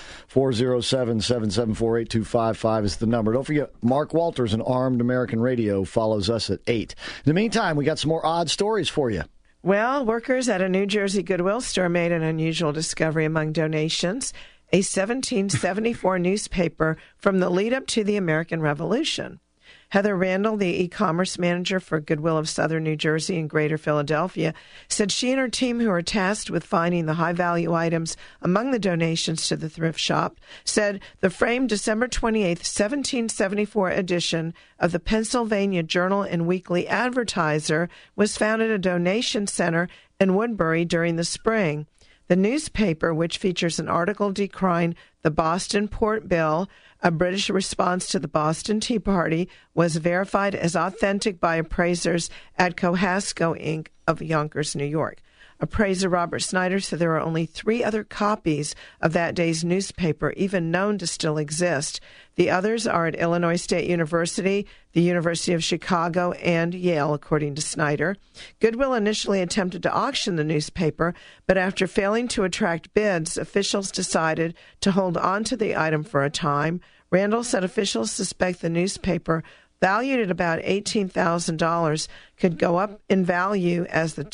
S3: 407-774-8255 is the number. Don't forget, Mark Walters and Armed American Radio follows us at 8. In the meantime, we got some more odd stories for you.
S9: Well, workers at a New Jersey Goodwill store made an unusual discovery among donations, a 1774 newspaper from the lead up to the American Revolution. Heather Randall, the e-commerce manager for Goodwill of Southern New Jersey and Greater Philadelphia, said she and her team, who are tasked with finding the high-value items among the donations to the thrift shop, said the framed December 28th, 1774 edition of the Pennsylvania Journal and Weekly Advertiser was found at a donation center in Woodbury during the spring. The newspaper, which features an article decrying the Boston Port Bill, a British response to the Boston Tea Party, was verified as authentic by appraisers at Cohasco, Inc. of Yonkers, New York. Appraiser Robert Snyder said there are only 3 other copies of that day's newspaper even known to still exist. The others are at Illinois State University, the University of Chicago, and Yale, according to Snyder. Goodwill initially attempted to auction the newspaper, but after failing to attract bids, officials decided to hold on to the item for a time. Randall said officials suspect the newspaper, valued at about $18,000, could go up in value as the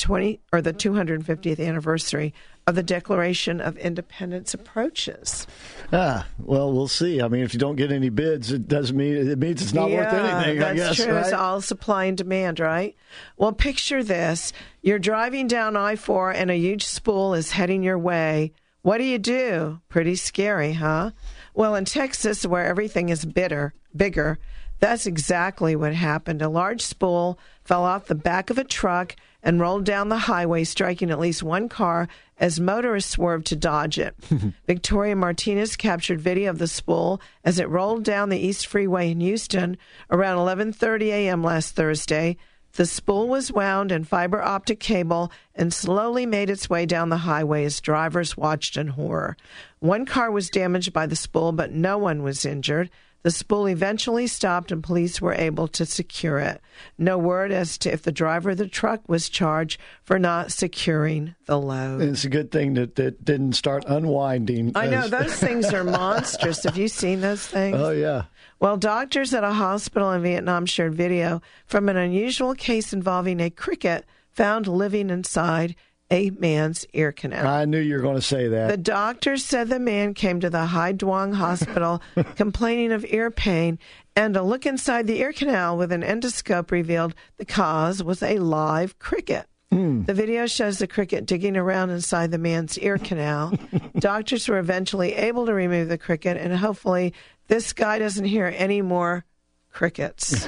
S9: 250th anniversary of the Declaration of Independence approaches.
S3: Well, we'll see. I mean, if you don't get any bids, it means it's not worth anything, I guess.
S9: That's true.
S3: Right?
S9: It's all supply and demand, right? Well, picture this. You're driving down I-4 and a huge spool is heading your way. What do? Pretty scary, huh? Well, in Texas, where everything is bigger, that's exactly what happened. A large spool fell off the back of a truck and rolled down the highway, striking at least one car as motorists swerved to dodge it. Victoria Martinez captured video of the spool as it rolled down the East Freeway in Houston around 11:30 a.m. last Thursday. The spool was wound in fiber optic cable and slowly made its way down the highway as drivers watched in horror. One car was damaged by the spool, but no one was injured. The spool eventually stopped and police were able to secure it. No word as to if the driver of the truck was charged for not securing the load.
S3: It's a good thing that it didn't start unwinding.
S9: I know, those things are monstrous. Have you seen those things?
S3: Oh, yeah.
S9: Well, doctors at a hospital in Vietnam shared video from an unusual case involving a cricket found living inside a man's ear canal.
S3: I knew you were going to say that.
S9: The doctor said the man came to the Hai Duong Hospital complaining of ear pain, and a look inside the ear canal with an endoscope revealed the cause was a live cricket. The video shows the cricket digging around inside the man's ear canal. Doctors were eventually able to remove the cricket, and hopefully this guy doesn't hear any more crickets.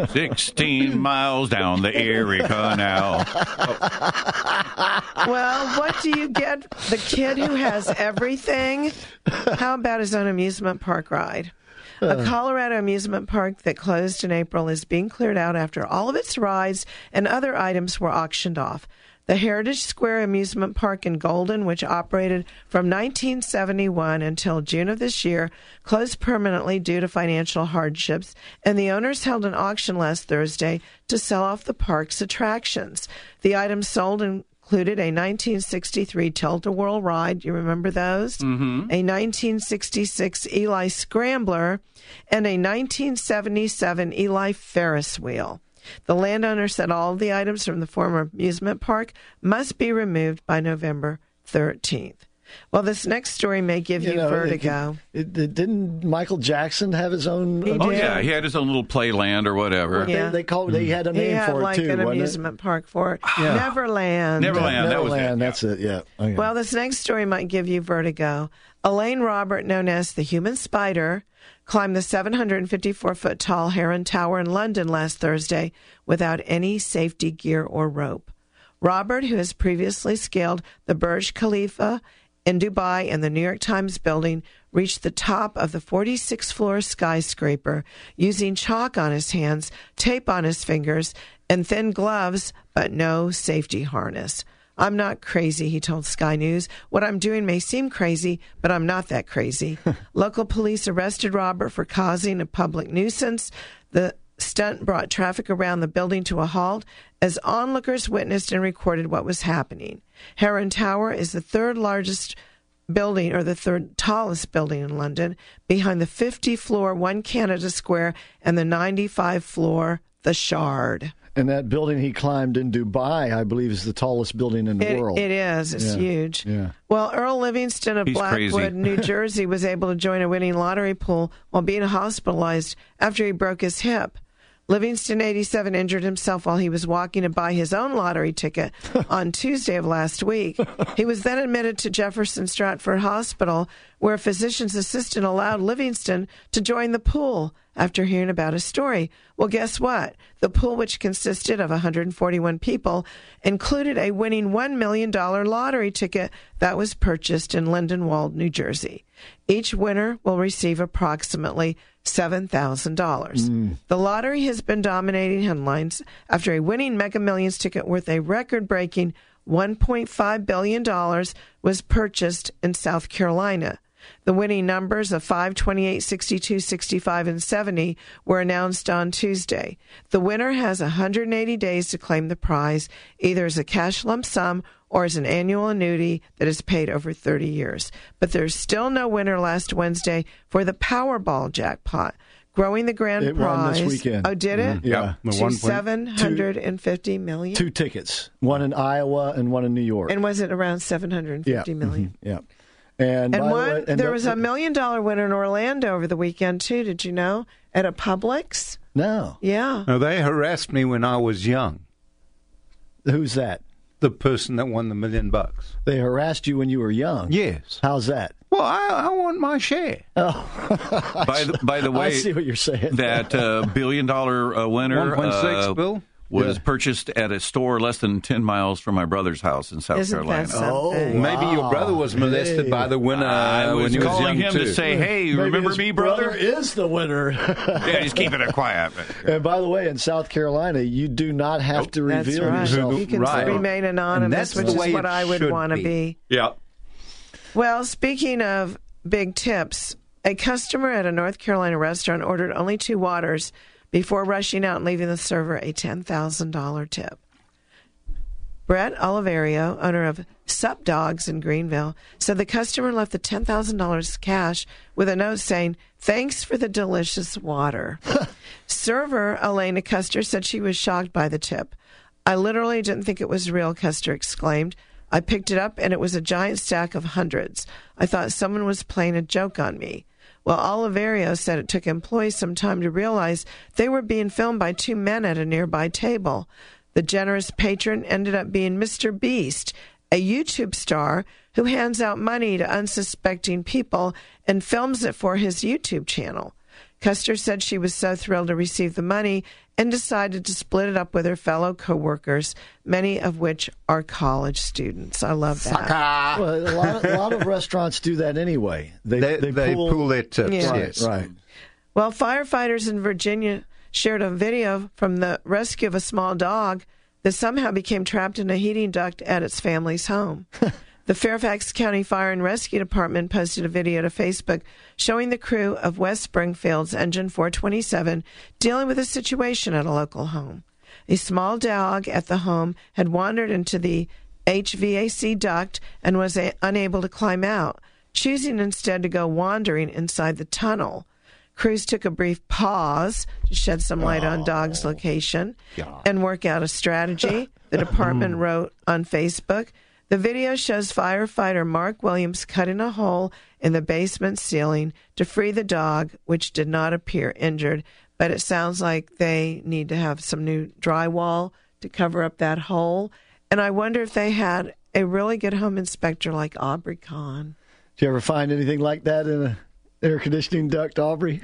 S6: 16 miles down the Erie Canal.
S9: Well, what do you get? The kid who has everything? How about his own amusement park ride? A Colorado amusement park that closed in April is being cleared out after all of its rides and other items were auctioned off. The Heritage Square Amusement Park in Golden, which operated from 1971 until June of this year, closed permanently due to financial hardships, and the owners held an auction last Thursday to sell off the park's attractions. The items sold included a 1963 Tilt-A-Whirl ride. You remember those? Mm-hmm. A 1966 Eli Scrambler and a 1977 Eli Ferris wheel. The landowner said all of the items from the former amusement park must be removed by November 13th. Well, this next story may give you vertigo.
S3: Didn't Michael Jackson have his own?
S6: Yeah, he had his own little playland or whatever.
S9: Yeah.
S3: They had a name for it too.
S9: He had an amusement park for it.
S3: Yeah.
S9: Neverland.
S6: That was it.
S3: That's it. Yeah. Okay.
S9: Well, this next story might give you vertigo. Elaine Robert, known as the Human Spider, climbed the 754-foot tall Heron Tower in London last Thursday without any safety gear or rope. Robert, who has previously scaled the Burj Khalifa in Dubai and the New York Times building, reached the top of the 46th-floor skyscraper using chalk on his hands, tape on his fingers, and thin gloves, but no safety harness. I'm not crazy, he told Sky News. What I'm doing may seem crazy, but I'm not that crazy. Local police arrested Robert for causing a public nuisance. The stunt brought traffic around the building to a halt as onlookers witnessed and recorded what was happening. Heron Tower is the third largest building, or the third tallest building in London, behind the 50-floor One Canada Square and the 95-floor The Shard.
S3: And that building he climbed in Dubai, I believe, is the tallest building in the world.
S9: It is. It's huge.
S3: Yeah.
S9: Well, Earl Livingston of Blackwood, New Jersey, was able to join a winning lottery pool while being hospitalized after he broke his hip. Livingston, 87, injured himself while he was walking to buy his own lottery ticket on Tuesday of last week. He was then admitted to Jefferson Stratford Hospital, where a physician's assistant allowed Livingston to join the pool after hearing about his story. Well, guess what? The pool, which consisted of 141 people, included a winning $1 million lottery ticket that was purchased in Lindenwold, New Jersey. Each winner will receive approximately $7,000. The lottery has been dominating headlines after a winning Mega Millions ticket worth a record-breaking $1.5 billion was purchased in South Carolina. The winning numbers of 5, 28, 62, 65, and 70 were announced on Tuesday. The winner has 180 days to claim the prize, either as a cash lump sum or as an annual annuity that is paid over 30 years. But there's still no winner last Wednesday for the Powerball jackpot, growing the grand prize.
S3: It won this weekend.
S9: Oh, did it?
S3: Yeah.
S9: To $750 million?
S3: 2 tickets, one in Iowa and one in New York.
S9: And was it around $750 million?
S3: Yeah. And
S9: there was a $1 million winner in Orlando over the weekend, too. Did you know? At a Publix?
S3: No.
S9: Yeah.
S12: No, they harassed me when I was young.
S3: Who's that?
S12: The person that won the $1 million.
S3: They harassed you when you were young?
S12: Yes.
S3: How's that?
S12: Well, I want my share.
S3: Oh.
S4: By the way,
S3: I see what you're saying.
S4: That $1 billion winner
S12: 1.6 bill
S4: was purchased at a store less than 10 miles from my brother's house in South Carolina.
S3: Oh, wow.
S12: Maybe your brother was molested by the winner
S4: I was
S12: when he was
S4: calling
S12: young
S4: him
S12: too.
S4: to say, "Hey,
S3: Maybe
S4: remember
S3: his
S4: me, brother?"
S3: Is the winner.
S4: Yeah, he's keeping it quiet.
S3: And by the way, in South Carolina, you do not have to reveal yourself.
S9: You can remain anonymous, which is what I would want to be.
S4: Yeah.
S9: Well, speaking of big tips, a customer at a North Carolina restaurant ordered only 2 waters before rushing out and leaving the server a $10,000 tip. Brett Oliverio, owner of Sup Dogs in Greenville, said the customer left the $10,000 cash with a note saying, "Thanks for the delicious water." Server Elena Custer said she was shocked by the tip. "I literally didn't think it was real," Custer exclaimed. "I picked it up and it was a giant stack of hundreds. I thought someone was playing a joke on me." Well, Oliverio said it took employees some time to realize they were being filmed by 2 men at a nearby table. The generous patron ended up being Mr. Beast, a YouTube star who hands out money to unsuspecting people and films it for his YouTube channel. Custer said she was so thrilled to receive the money and decided to split it up with her fellow coworkers, many of which are college students. I love that.
S3: Well, a lot of restaurants do that anyway. They
S12: pool their tips.
S3: Yes. Right.
S9: Well, firefighters in Virginia shared a video from the rescue of a small dog that somehow became trapped in a heating duct at its family's home. The Fairfax County Fire and Rescue Department posted a video to Facebook showing the crew of West Springfield's Engine 427 dealing with a situation at a local home. A small dog at the home had wandered into the HVAC duct and was unable to climb out, choosing instead to go wandering inside the tunnel. Crews took a brief pause to shed some light on dog's location and work out a strategy, the department wrote on Facebook. The video shows firefighter Mark Williams cutting a hole in the basement ceiling to free the dog, which did not appear injured, but it sounds like they need to have some new drywall to cover up that hole. And I wonder if they had a really good home inspector like Aubrey Kahn.
S3: Did you ever find anything like that in an air conditioning duct, Aubrey?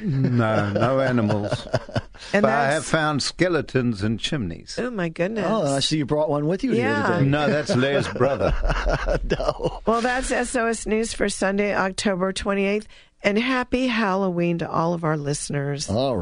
S12: No animals.
S9: And
S12: but I have found skeletons in chimneys.
S9: Oh, my goodness.
S3: Oh, I see you brought one with you here today.
S12: No, that's Leah's brother.
S3: No.
S9: Well, that's SOS News for Sunday, October 28th. And happy Halloween to all of our listeners.
S3: All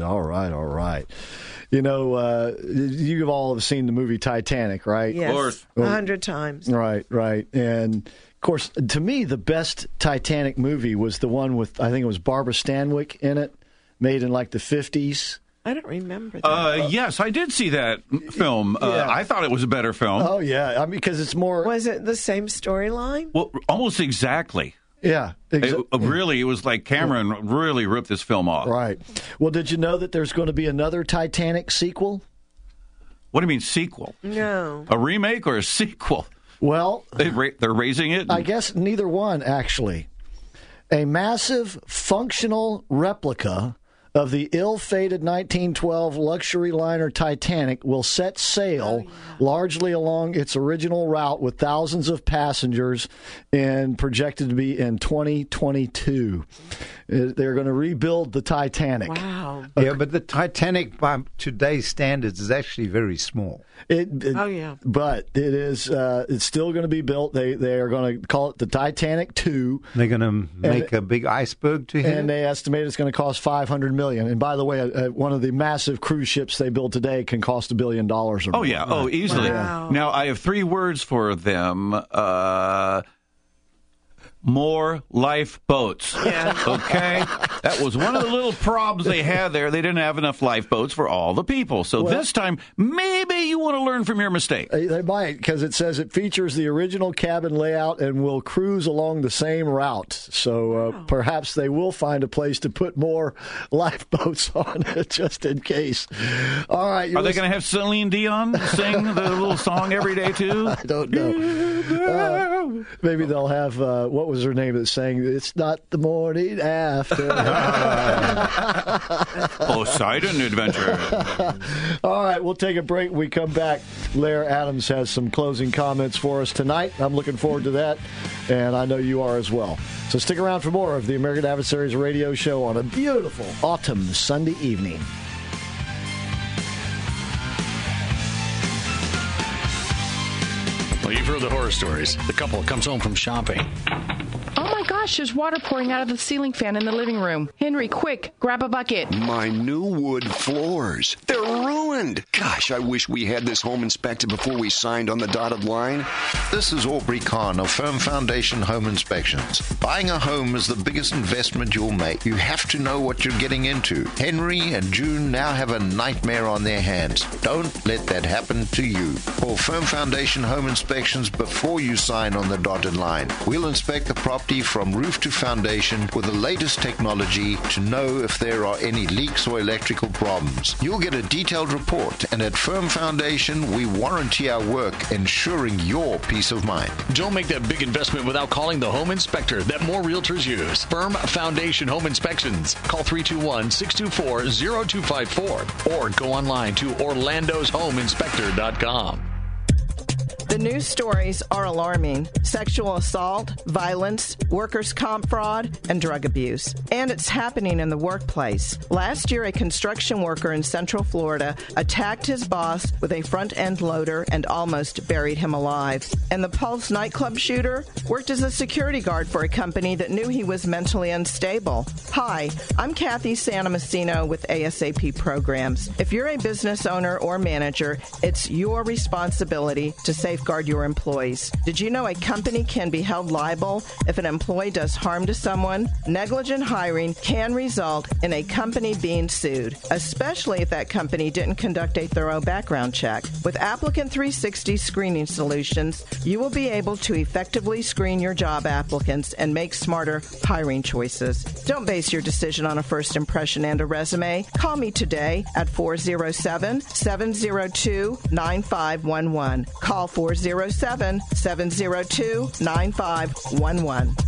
S3: right. You know, you all have seen the movie Titanic, right?
S9: Yes,
S4: of course.
S9: 100 times.
S3: Right. And, of course, to me, the best Titanic movie was the one with, I think it was Barbara Stanwyck in it, made in like the 50s.
S9: I don't remember that.
S4: Yes, I did see that film.
S3: Yeah.
S4: I thought it was a better film.
S3: Oh, yeah. I mean, because it's more...
S9: Was it the same storyline?
S4: Well, almost exactly.
S3: Yeah.
S4: It was like Cameron really ripped this film off.
S3: Right. Well, did you know that there's going to be another Titanic sequel?
S4: What do you mean sequel?
S9: No.
S4: A remake or a sequel?
S3: Well...
S4: They're raising it?
S3: I guess neither one, actually. A massive functional replica of the ill-fated 1912 luxury liner Titanic will set sail largely along its original route with thousands of passengers and projected to be in 2022. They're going to rebuild the Titanic.
S9: Wow.
S12: Yeah, but the Titanic, by today's standards, is actually very small.
S3: But it is. It's still going to be built. They are going to call it the Titanic 2.
S12: They're going to make a big iceberg to hit.
S3: And they estimate it's going to cost $500 million. And by the way, one of the massive cruise ships they build today can cost $1 billion or more.
S4: Oh yeah. Oh, easily.
S9: Wow.
S4: Now I have 3 words for them. More lifeboats.
S9: Yeah.
S4: Okay? That was one of the little problems they had there. They didn't have enough lifeboats for all the people. So this time, maybe you want to learn from your mistake.
S3: They might, because it says it features the original cabin layout and will cruise along the same route. So perhaps they will find a place to put more lifeboats on it, just in case. All right.
S4: Are they going to have Celine Dion sing the little song every day, too?
S3: I don't know. Maybe they'll have, what was her name that sang, "It's not the morning after"?
S4: Poseidon Adventure.
S3: All right, we'll take a break. When we come back, Lair Adams has some closing comments for us tonight. I'm looking forward to that, and I know you are as well. So stick around for more of the American Adversaries radio show on a beautiful autumn Sunday evening.
S21: Well, you've heard the horror stories. The couple comes home from shopping.
S10: Oh my gosh, there's water pouring out of the ceiling fan in the living room. Henry, quick, grab a bucket.
S13: My new wood floors. They're ruined. Gosh, I wish we had this home inspected before we signed on the dotted line.
S22: This is Aubrey Kahn of Firm Foundation Home Inspections. Buying a home is the biggest investment you'll make. You have to know what you're getting into. Henry and June now have a nightmare on their hands. Don't let that happen to you. Call Firm Foundation Home Inspections before you sign on the dotted line. We'll inspect the property from roof to foundation with the latest technology to know if there are any leaks or electrical problems. You'll get a detailed report, and at Firm Foundation, we warranty our work, ensuring your peace of mind.
S21: Don't make that big investment without calling the home inspector that more realtors use. Firm Foundation Home Inspections. Call 321-624-0254 or go online to orlandoshomeinspector.com.
S9: The news stories are alarming. Sexual assault, violence, workers' comp fraud, and drug abuse. And it's happening in the workplace. Last year, a construction worker in Central Florida attacked his boss with a front-end loader and almost buried him alive. And the Pulse nightclub shooter worked as a security guard for a company that knew he was mentally unstable. Hi, I'm Kathy Santomassino with ASAP Programs. If you're a business owner or manager, it's your responsibility to safeguard your employees. Did you know a company can be held liable if an employee does harm to someone? Negligent hiring can result in a company being sued, especially if that company didn't conduct a thorough background check. With Applicant 360 screening solutions, you will be able to effectively screen your job applicants and make smarter hiring choices. Don't base your decision on a first impression and a resume. Call me today at 407-702-9511. Call 407-702-9511.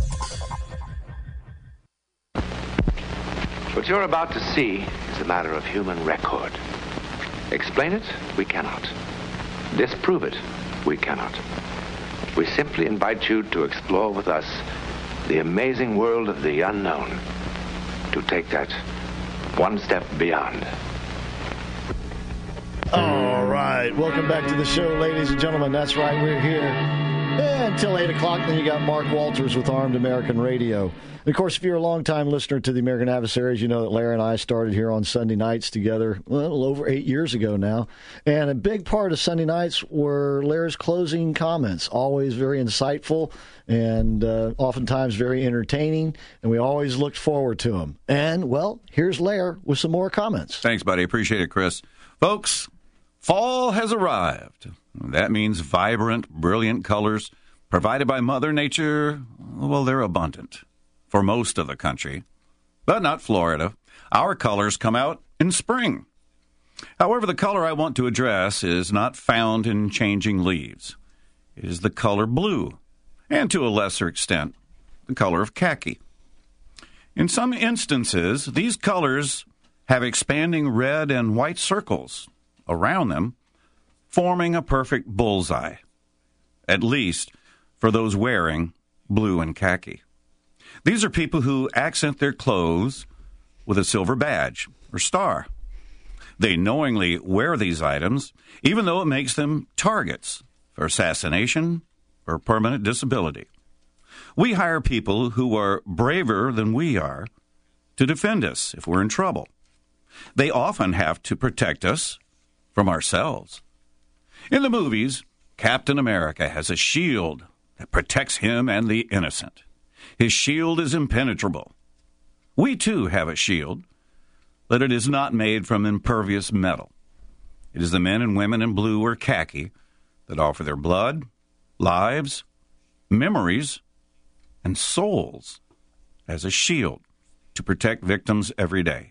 S23: What you're about to see is a matter of human record. Explain it? We cannot. Disprove it? We cannot. We simply invite you to explore with us the amazing world of the unknown, to take that one step beyond.
S3: All right. Welcome back to the show, ladies and gentlemen. That's right. We're here until 8 o'clock. Then you got Mark Walters with Armed American Radio. And of course, if you're a longtime listener to the American Adversaries, you know that Larry and I started here on Sunday nights together, well, over 8 years ago now. And a big part of Sunday nights were Larry's closing comments, always very insightful and oftentimes very entertaining. And we always looked forward to them. And, well, here's Larry with some more comments.
S4: Thanks, buddy. Appreciate it, Chris. Folks, fall has arrived. That means vibrant, brilliant colors provided by Mother Nature. Well, they're abundant for most of the country, but not Florida. Our colors come out in spring. However, the color I want to address is not found in changing leaves. It is the color blue, and to a lesser extent, the color of khaki. In some instances, these colors have expanding red and white circles around them, forming a perfect bullseye, at least for those wearing blue and khaki. These are people who accent their clothes with a silver badge or star. They knowingly wear these items, even though it makes them targets for assassination or permanent disability. We hire people who are braver than we are to defend us if we're in trouble. They often have to protect us from ourselves. In the movies, Captain America has a shield that protects him and the innocent. His shield is impenetrable. We, too, have a shield, but it is not made from impervious metal. It is the men and women in blue or khaki that offer their blood, lives, memories, and souls as a shield to protect victims every day.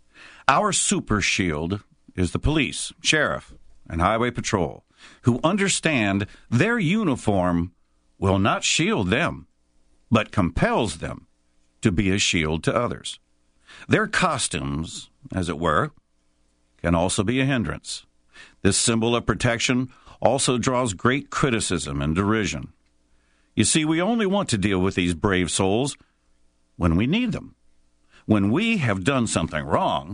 S4: Our super shield is the police, sheriff, and highway patrol, who understand their uniform will not shield them, but compels them to be a shield to others. Their costumes, as it were, can also be a hindrance. This symbol of protection also draws great criticism and derision. You see, we only want to deal with these brave souls when we need them. When we have done something wrong,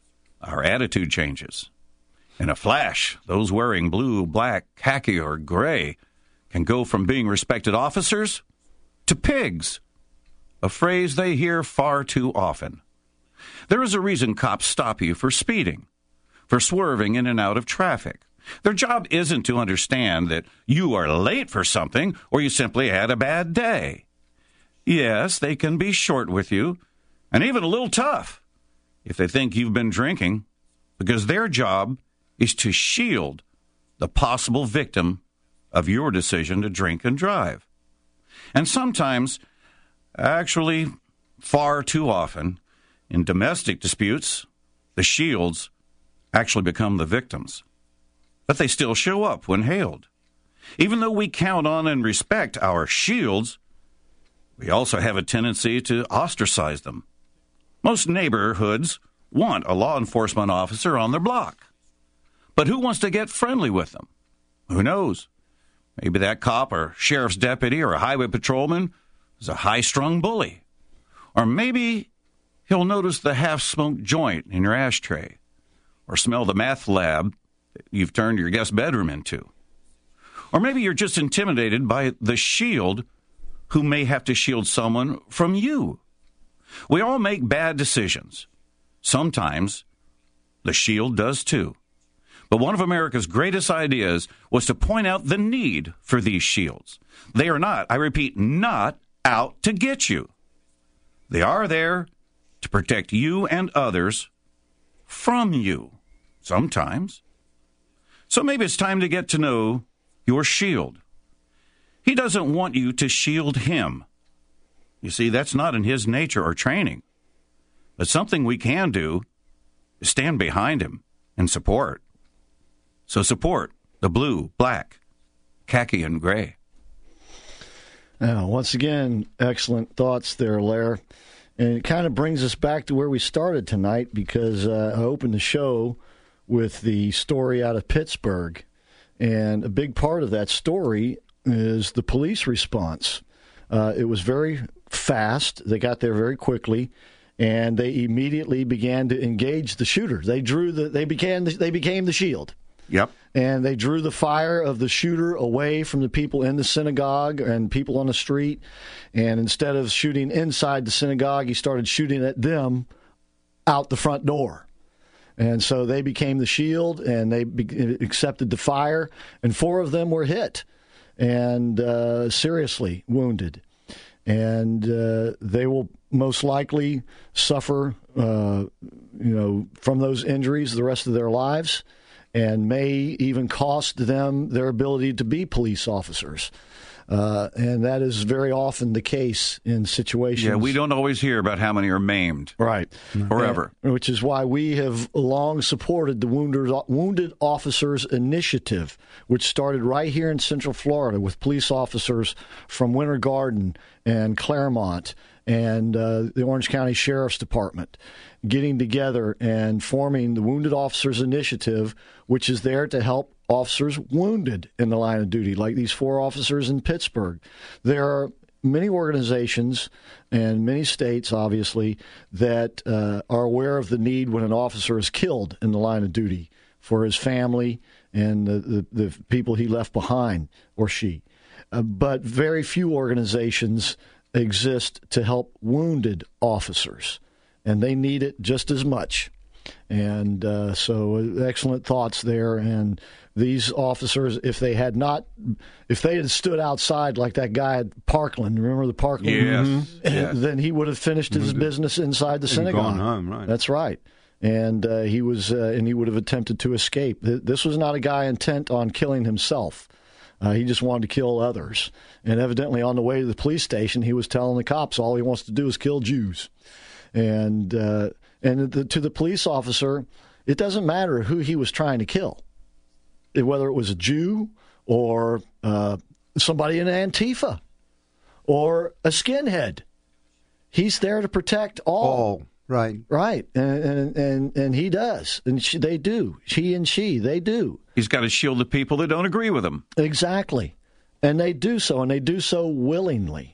S4: our attitude changes. In a flash, those wearing blue, black, khaki, or gray can go from being respected officers to pigs, a phrase they hear far too often. There is a reason cops stop you for speeding, for swerving in and out of traffic. Their job isn't to understand that you are late for something or you simply had a bad day. Yes, they can be short with you, and even a little tough, if they think you've been drinking, because their job is to shield the possible victim of your decision to drink and drive. And sometimes, actually far too often, in domestic disputes, the shields actually become the victims. But they still show up when hailed. Even though we count on and respect our shields, we also have a tendency to ostracize them. Most neighborhoods want a law enforcement officer on their block. But who wants to get friendly with them? Who knows? Maybe that cop or sheriff's deputy or a highway patrolman is a high-strung bully. Or maybe he'll notice the half-smoked joint in your ashtray or smell the meth lab that you've turned your guest bedroom into. Or maybe you're just intimidated by the shield who may have to shield someone from you. We all make bad decisions. Sometimes the shield does too. But one of America's greatest ideas was to point out the need for these shields. They are not, I repeat, not out to get you. They are there to protect you and others from you, sometimes. So maybe it's time to get to know your shield. He doesn't want you to shield him. You see, that's not in his nature or training. But something we can do is stand behind him and support. So support the blue, black, khaki, and gray.
S3: Now, once again, excellent thoughts there, Lair. And it kind of brings us back to where we started tonight, because I opened the show with the story out of Pittsburgh. And a big part of that story is the police response. It was very fast. They got there very quickly, and they immediately began to engage the shooter. They became the shield.
S4: Yep.
S3: And they drew the fire of the shooter away from the people in the synagogue and people on the street. And instead of shooting inside the synagogue, he started shooting at them out the front door. And so they became the shield, and they accepted the fire. And 4 of them were hit and seriously wounded. And they will most likely suffer, from those injuries the rest of their lives, and may even cost them their ability to be police officers. And that is very often the case in situations.
S4: Yeah, we don't always hear about how many are maimed.
S3: Right.
S4: Forever.
S3: Which is why we have long supported the Wounded Officers Initiative, which started right here in Central Florida with police officers from Winter Garden and Claremont and the Orange County Sheriff's Department getting together and forming the Wounded Officers Initiative, which is there to help officers wounded in the line of duty, like these 4 officers in Pittsburgh. There are many organizations and many states, obviously, that are aware of the need when an officer is killed in the line of duty for his family and the people he left behind, or she. But very few organizations exist to help wounded officers, and they need it just as much. And so excellent thoughts there. And these officers, if they had stood outside like that guy at Parkland, remember the Parkland?
S4: Yes.
S3: Mm-hmm.
S4: Yes.
S3: Then he would have finished his business inside the synagogue.
S12: Gone home, right.
S3: That's right. And he would have attempted to escape. This was not a guy intent on killing himself. He just wanted to kill others. And evidently on the way to the police station, he was telling the cops all he wants to do is kill Jews. And to the police officer, it doesn't matter who he was trying to kill, whether it was a Jew or somebody in Antifa or a skinhead. He's there to protect all.
S12: Right.
S3: Right. And he does. And they do. He and she, they do.
S4: He's got to shield the people that don't agree with him.
S3: Exactly. And they do so, and they do so willingly.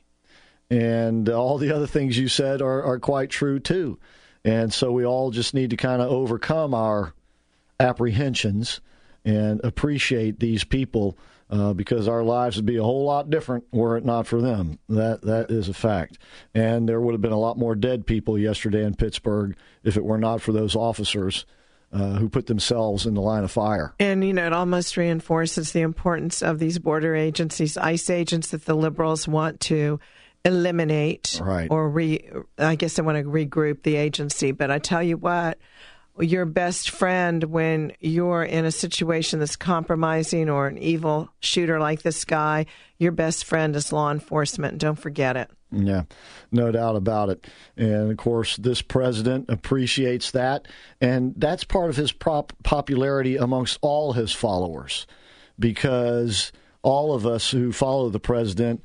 S3: And all the other things you said are quite true, too. And so we all just need to kind of overcome our apprehensions and appreciate these people because our lives would be a whole lot different were it not for them. That is a fact. And there would have been a lot more dead people yesterday in Pittsburgh if it were not for those officers who put themselves in the line of fire.
S9: And, it almost reinforces the importance of these border agencies, ICE agents that the liberals want to eliminate,
S3: right,
S9: or I guess they want to regroup the agency. But I tell you what, your best friend when you're in a situation that's compromising or an evil shooter like this guy, your best friend is law enforcement. Don't forget it.
S3: Yeah, no doubt about it. And, of course, this president appreciates that. And that's part of his popularity amongst all his followers, because all of us who follow the president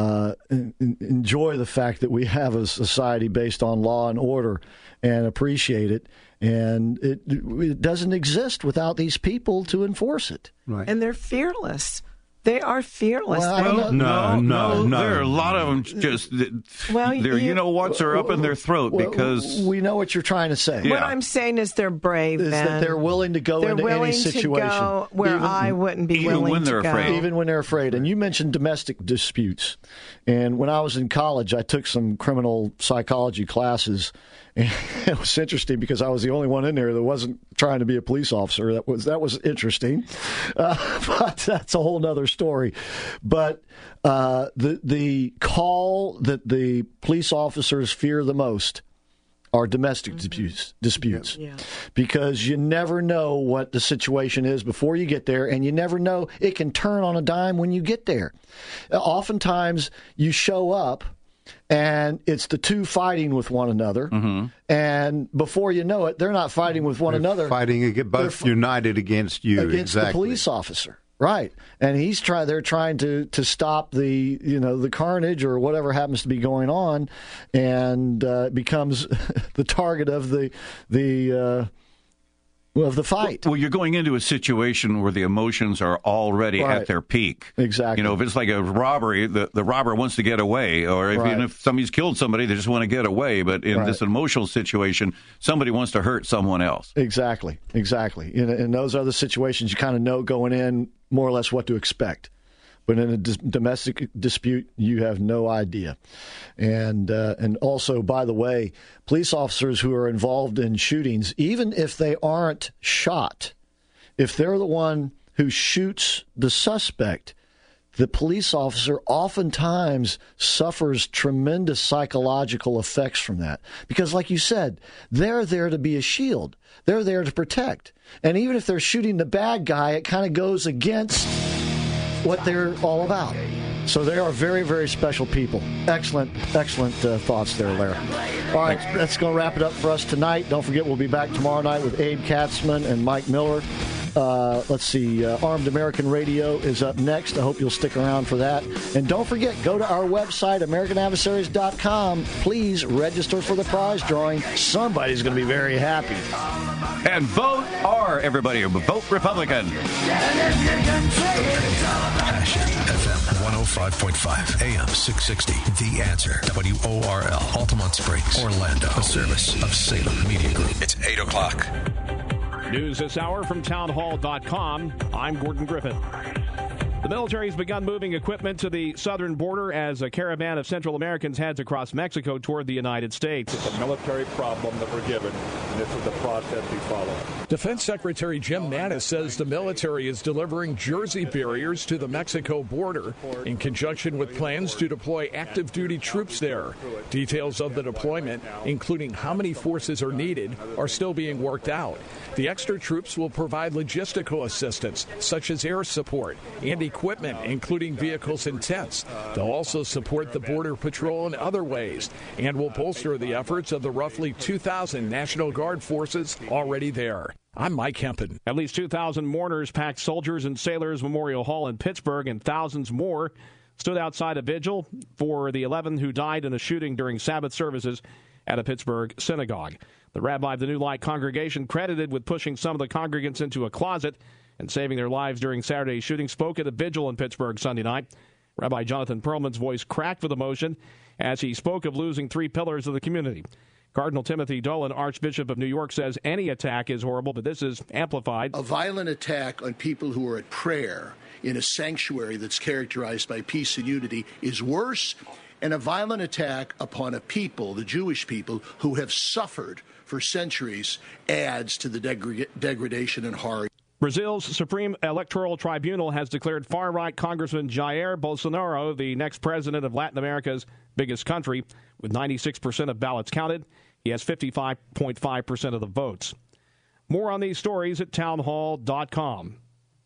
S3: enjoy the fact that we have a society based on law and order and appreciate it. And it doesn't exist without these people to enforce it.
S12: Right.
S9: And they're fearless. They are fearless.
S12: Well, no.
S4: There are a lot of them just, their you-know-whats are up in their throat because...
S3: We know what you're trying to say.
S9: Yeah. What I'm saying is they're brave,
S3: that they're willing to go into any situation.
S9: To go where I wouldn't be willing to go.
S3: Even when they're afraid. And you mentioned domestic disputes. And when I was in college, I took some criminal psychology classes. And it was interesting because I was the only one in there that wasn't trying to be a police officer. That was interesting, but that's a whole other story. But the call that the police officers fear the most are domestic disputes, because you never know what the situation is before you get there, and you never know, it can turn on a dime when you get there. Oftentimes, you show up, and it's the two fighting with one another. Mm-hmm. And before you know it, they're not fighting with one another.
S12: Both united against you.
S3: Against the police officer. Right. And they're trying to stop the carnage or whatever happens to be going on, and becomes the target of the fight.
S4: Well, you're going into a situation where the emotions are already at their peak.
S3: Exactly.
S4: If it's like a robbery, the robber wants to get away, or even if somebody's killed somebody, they just want to get away. But in this emotional situation, somebody wants to hurt someone else.
S3: Exactly. In those other situations, you kind of know going in more or less what to expect. But in a domestic dispute, you have no idea. And also, by the way, police officers who are involved in shootings, even if they aren't shot, if they're the one who shoots the suspect, the police officer oftentimes suffers tremendous psychological effects from that. Because like you said, they're there to be a shield. They're there to protect. And even if they're shooting the bad guy, it kind of goes against what they're all about. So they are very, very special people. Excellent thoughts there, Larry. All right, that's going to wrap it up for us tonight. Don't forget, we'll be back tomorrow night with Abe Katzman and Mike Miller. Let's see, Armed American Radio is up next. I hope you'll stick around for that. And don't forget, go to our website, AmericanAdversaries.com. Please register for the prize drawing. Somebody's going to be very happy.
S4: And vote R, everybody. Vote Republican.
S14: Passion FM 105.5 AM 660. The Answer. WORL. Altamont Springs, Orlando. A service of Salem Media Group. It's 8 o'clock.
S8: News this hour from townhall.com. I'm Gordon Griffith. The military has begun moving equipment to the southern border as a caravan of Central Americans heads across Mexico toward the United States.
S15: It's a military problem that we're given, and this is the process we follow.
S16: Defense Secretary Jim Mattis says the military is delivering Jersey barriers to the Mexico border in conjunction with plans to deploy active duty troops there. Details of the deployment, including how many forces are needed, are still being worked out. The extra troops will provide logistical assistance, such as air support and equipment, including vehicles and tents. They'll also support the Border Patrol in other ways and will bolster the efforts of the roughly 2,000 National Guard forces already there. I'm Mike Hempen.
S8: At least 2,000 mourners packed Soldiers and Sailors Memorial Hall in Pittsburgh, and thousands more stood outside a vigil for the 11 who died in a shooting during Sabbath services at a Pittsburgh synagogue. The rabbi of the New Light congregation, credited with pushing some of the congregants into a closet and saving their lives during Saturday's shooting, spoke at a vigil in Pittsburgh Sunday night. Rabbi Jonathan Perlman's voice cracked with emotion as he spoke of losing three pillars of the community. Cardinal Timothy Dolan, Archbishop of New York, says any attack is horrible, but this is amplified.
S24: A violent attack on people who are at prayer in a sanctuary that's characterized by peace and unity is worse, and a violent attack upon a people, the Jewish people, who have suffered for centuries adds to the degradation and horror.
S8: Brazil's Supreme Electoral Tribunal has declared far-right Congressman Jair Bolsonaro the next president of Latin America's biggest country. With 96% of ballots counted, he has 55.5% of the votes. More on these stories at townhall.com.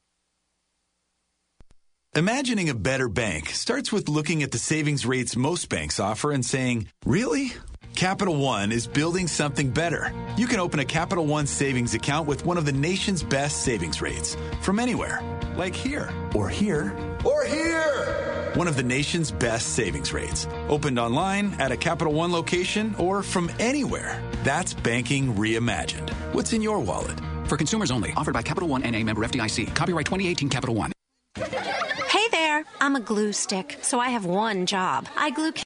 S25: Imagining a better bank starts with looking at the savings rates most banks offer and saying, really? Capital One is building something better. You can open a Capital One savings account with one of the nation's best savings rates from anywhere, like here, or here, or here. One of the nation's best savings rates. Opened online, at a Capital One location, or from anywhere. That's banking reimagined. What's in your wallet?
S26: For consumers only. Offered by Capital One N.A. member FDIC. Copyright 2018 Capital One.
S27: Hey there. I'm a glue stick, so I have one job. I glue